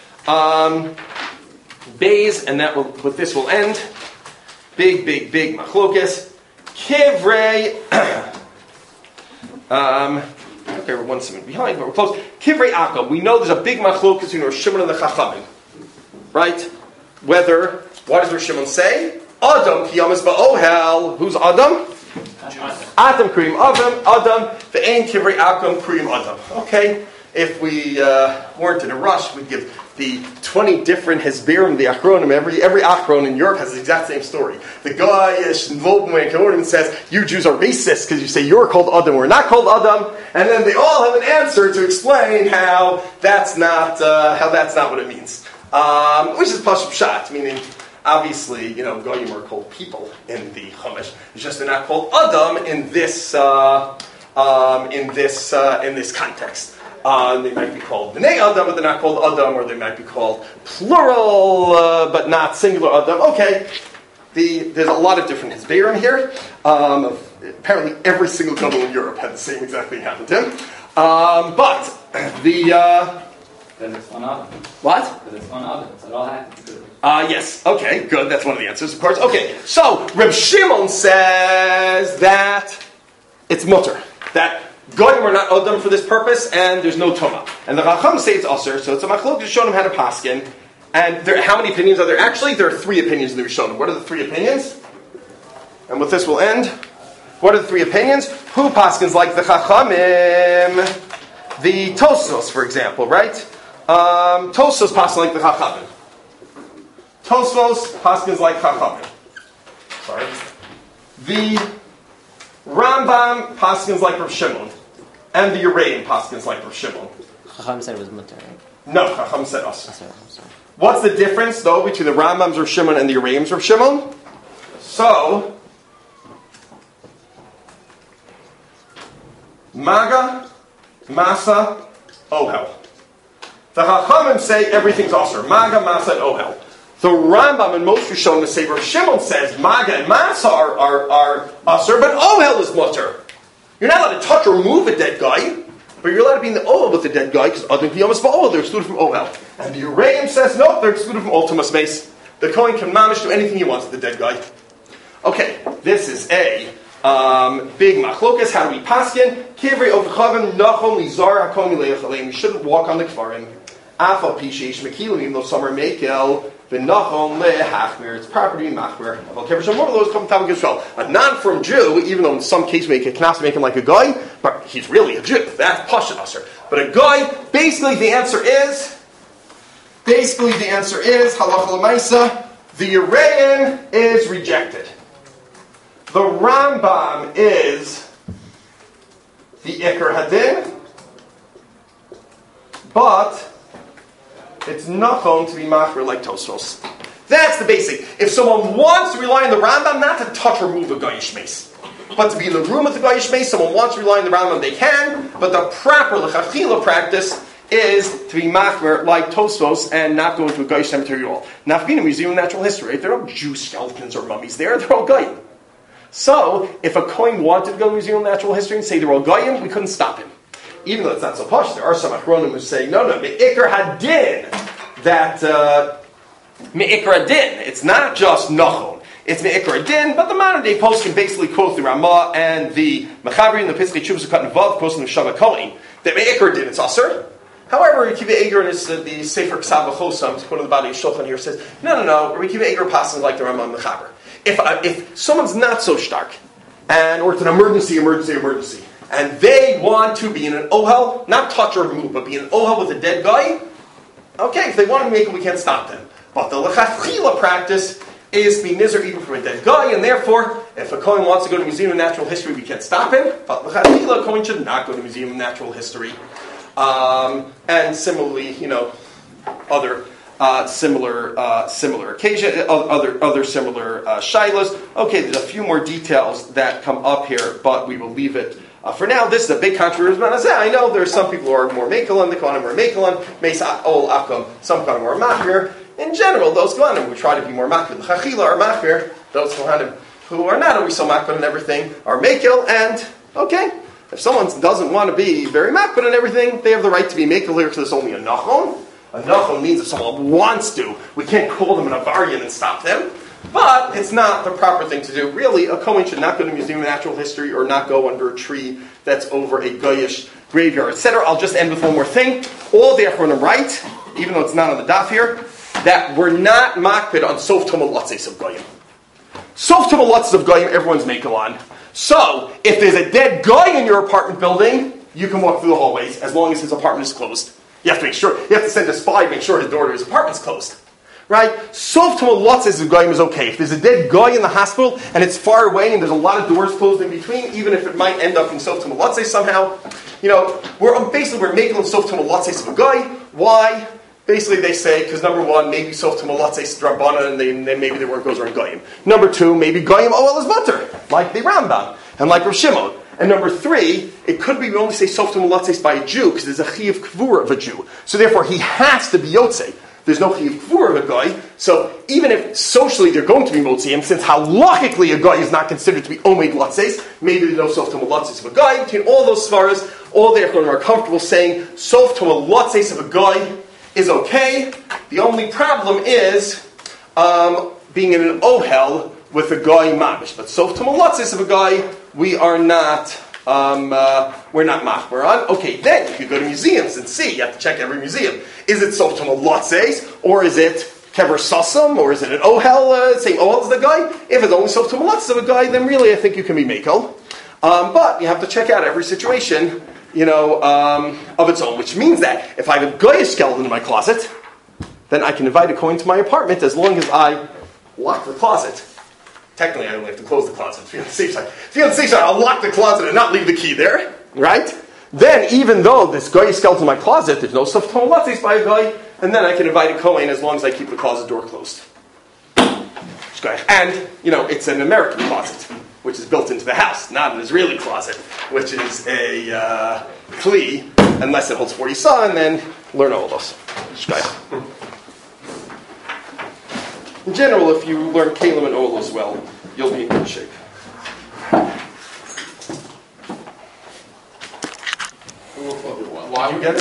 Bays, and with this will end. Big machlokas. Kivrei Okay, we're 1 segment behind, but we're close. Kivrei Akum. We know there's a big machlokas between Rosh Shimon and the Chachamim, right? What does Rosh Shimon say? Adam kiyamas ba'ohel. Who's Adam? Adam kriyim Adam. Ve'ein kivrei Akum kriyim Adam. Okay. If we weren't in a rush, we'd give the 20 different Hezberim, the Achronim. Every Achron in Europe has the exact same story. The guy says, you Jews are racist because you say you're called Adam, we're not called Adam. And then they all have an answer to explain how that's not what it means. Which is Pashut Pshat, meaning, obviously, Goyim are called people in the Chumash. It's just they're not called Adam in this context. They might be called B'nai Adam, but they're not called Adam, or they might be called plural, but not singular Adam. Okay, there's a lot of different Hezberim here. Apparently, every single couple in Europe had the same exact thing happen to him. Because it's one Adam. What? Because it's one Adam. So it all happens. Yes. Okay, good. That's one of the answers, of course. Okay, so Reb Shimon says that it's mutter. That Goyim are not Adam for this purpose, and there's no Toma. And the Racham say it's Aser, so it's a machlok to show them how to paskin. And how many opinions are there? Actually, there are 3 opinions in the Rishonim. What are the 3 opinions? And with this we'll end. What are the 3 opinions? Who paskins like the Chachamim? The Tosfos, for example, right? Tosfos paskins like the Chachamim. Tosfos paskins like Chachamim. Sorry. The Rambam paskins like Rav Shimon, and the Yereim paskins like Rav Shimon. Chacham said it was mutter, right? No, Chacham said us. I'm sorry. What's the difference, though, between the Rambam's Rav Shimon and the Yereim's Rav Shimon? So, Maga, Masa, Ohel. The Chachamim say everything's Aser. Maga, Masa, and Ohel. The Rambam and most Rishonim say Rav Shimon says Maga and Masa are Aser, but Ohel is mutter. You're not allowed to touch or move a dead guy, but you're allowed to be in the Ohel with the dead guy because Adam Kiyamas Ba'ohel, they're excluded from Ohel. And the Yereim says no, they're excluded from all Tumas Meis. The Kohen can mamish do anything he wants with the dead guy. Okay, this is a big machlokas. How do we paskin? Kivrei Ovchavim Nachon Lizar Hakom Yileich Aleim. We shouldn't walk on the Kfarim. Afal Pishish Mekilim, even though some are Mekel. V'nachon lehachmir. It's property machmir. A non-firm Jew, even though in some cases we can make him like a guy, but he's really a Jew. That's Pashat Aser. But a guy, basically the answer is halacha l'maisa. The Yereim is rejected. The Rambam is the Iker Hadin, but it's not going to be machmir like Tosfos. That's the basic. If someone wants to rely on the Rambam, not to touch or move a Goyish mace, but to be in the room with the Goyish mace, someone wants to rely on the Rambam, they can, but the proper L'chachila practice is to be machmir like Tosfos and not go into a Goyish cemetery at all. Now, being a museum of natural history, right? There are no Jew skeletons or mummies there, they're all Goyim. So, if a Kohen wanted to go to the Museum of Natural History and say they're all Goyim, we couldn't stop him. Even though it's not so posh, there are some Achronim who say, no, Me'ikr Hadin, Me'ikr Hadin, it's not just Nachon, it's Me'ikr Hadin, but the modern day post can basically quote the Ramah and the Mechaber and the Piskei Teshuvos Cut Vav, quotes the Shama Kohen, that Me'ikr Hadin, it's Aser. However, Rekiva Eger in the Sefer Ksav V'Chosam, to quote in the body of Shulchan here, says, no, Rekiva Eger passes like the Ramah and Mechaber. If someone's not so stark, or it's an emergency, and they want to be in an ohel, not touch or move, but be in an ohel with a dead guy, okay, if they want to make it, we can't stop them. But the l'chachila practice is to be nizar even from a dead guy, and therefore, if a Kohen wants to go to the Museum of Natural History, we can't stop him. But l'chachila, a Kohen should not go to the Museum of Natural History. And similarly, other similar occasion, other similar shilas. Okay, there's a few more details that come up here, but we will leave it for now. This is a big controversy. I know there are some people who are more mekelan, the Kohanim are mekelan, meis ol akum, some Kohanim are machmir. In general, those Kohanim who try to be more machmir, the chachila are machmir. Those Kohanim who are not always so machmir and everything are mekel. And okay, if someone doesn't want to be very machmir and everything, they have the right to be mekel here because there's only a nachon. A nachon means if someone wants to, we can't call them an avarian and stop them. But it's not the proper thing to do. Really, a Kohen should not go to the Museum of Natural History or not go under a tree that's over a Goyish graveyard, etc. I'll just end with one more thing. All the Achronim write, even though it's not on the daf here, that we're not makpid on Sof Tumah Latzes of Goyim. Sof Tumah Latzes of Goyim, everyone's makel on. So, if there's a dead guy in your apartment building, you can walk through the hallways as long as his apartment is closed. You have to make sure, you have to send a spy to make sure his door to his apartment's closed. Right? Sof Tumah Latzes of Goyim is okay. If there's a dead guy in the hospital and it's far away and there's a lot of doors closed in between, even if it might end up in Sof Tumah Latzes somehow, we're making Sof Tumah Latzes of a guy. Why? Basically, they say, because number one, maybe Sof Tumah Latzes Drabbana, and maybe they weren't gozer and Goyim. Number two, maybe Goyim Oel is butter, like the Rambam, and like Rav Shimon. And number three, it could be we only say Sof Tumah Latzes by a Jew, because there's a Chi of Kvura of a Jew. So therefore, he has to be Yotzei. There's no Chi of Kvura of a guy, so even if socially they're going to be Motziim, since halachically a guy is not considered to be Omed Latzes, maybe there's no Sof Tumah Latzes of a guy. Between all those svaras, all the Echronim are comfortable saying Sof Tumah Latzes of a guy is okay. The only problem is being in an ohel with a guy mamish. But Sof Tumah Latzes of a guy, we are not. We're not machmer on. Okay, then you could go to museums and see. You have to check every museum. Is it Sof Tumah Latzes, or is it Kever Sassam, or is it an ohel? Same ohel as the guy. If it's only Sof Tumah Latzes of a guy, then really I think you can be mekel. But you have to check out every situation. Of its own, which means that if I have a goyish skeleton in my closet, then I can invite a Kohen to my apartment as long as I lock the closet. Technically, I only have to close the closet to be on the safe side. To be on the safe side, I'll lock the closet and not leave the key there, right? Then, even though this goyish skeleton in my closet, there's no Sof Tumah Latzes by a guy, and then I can invite a Kohen as long as I keep the closet door closed. And, it's an American closet, which is built into the house, not an Israeli closet, which is a kli, unless it holds 40 sa, and then learn all those. In general, if you learn Kalim and Olos well, you'll be in good shape. Why would you get it?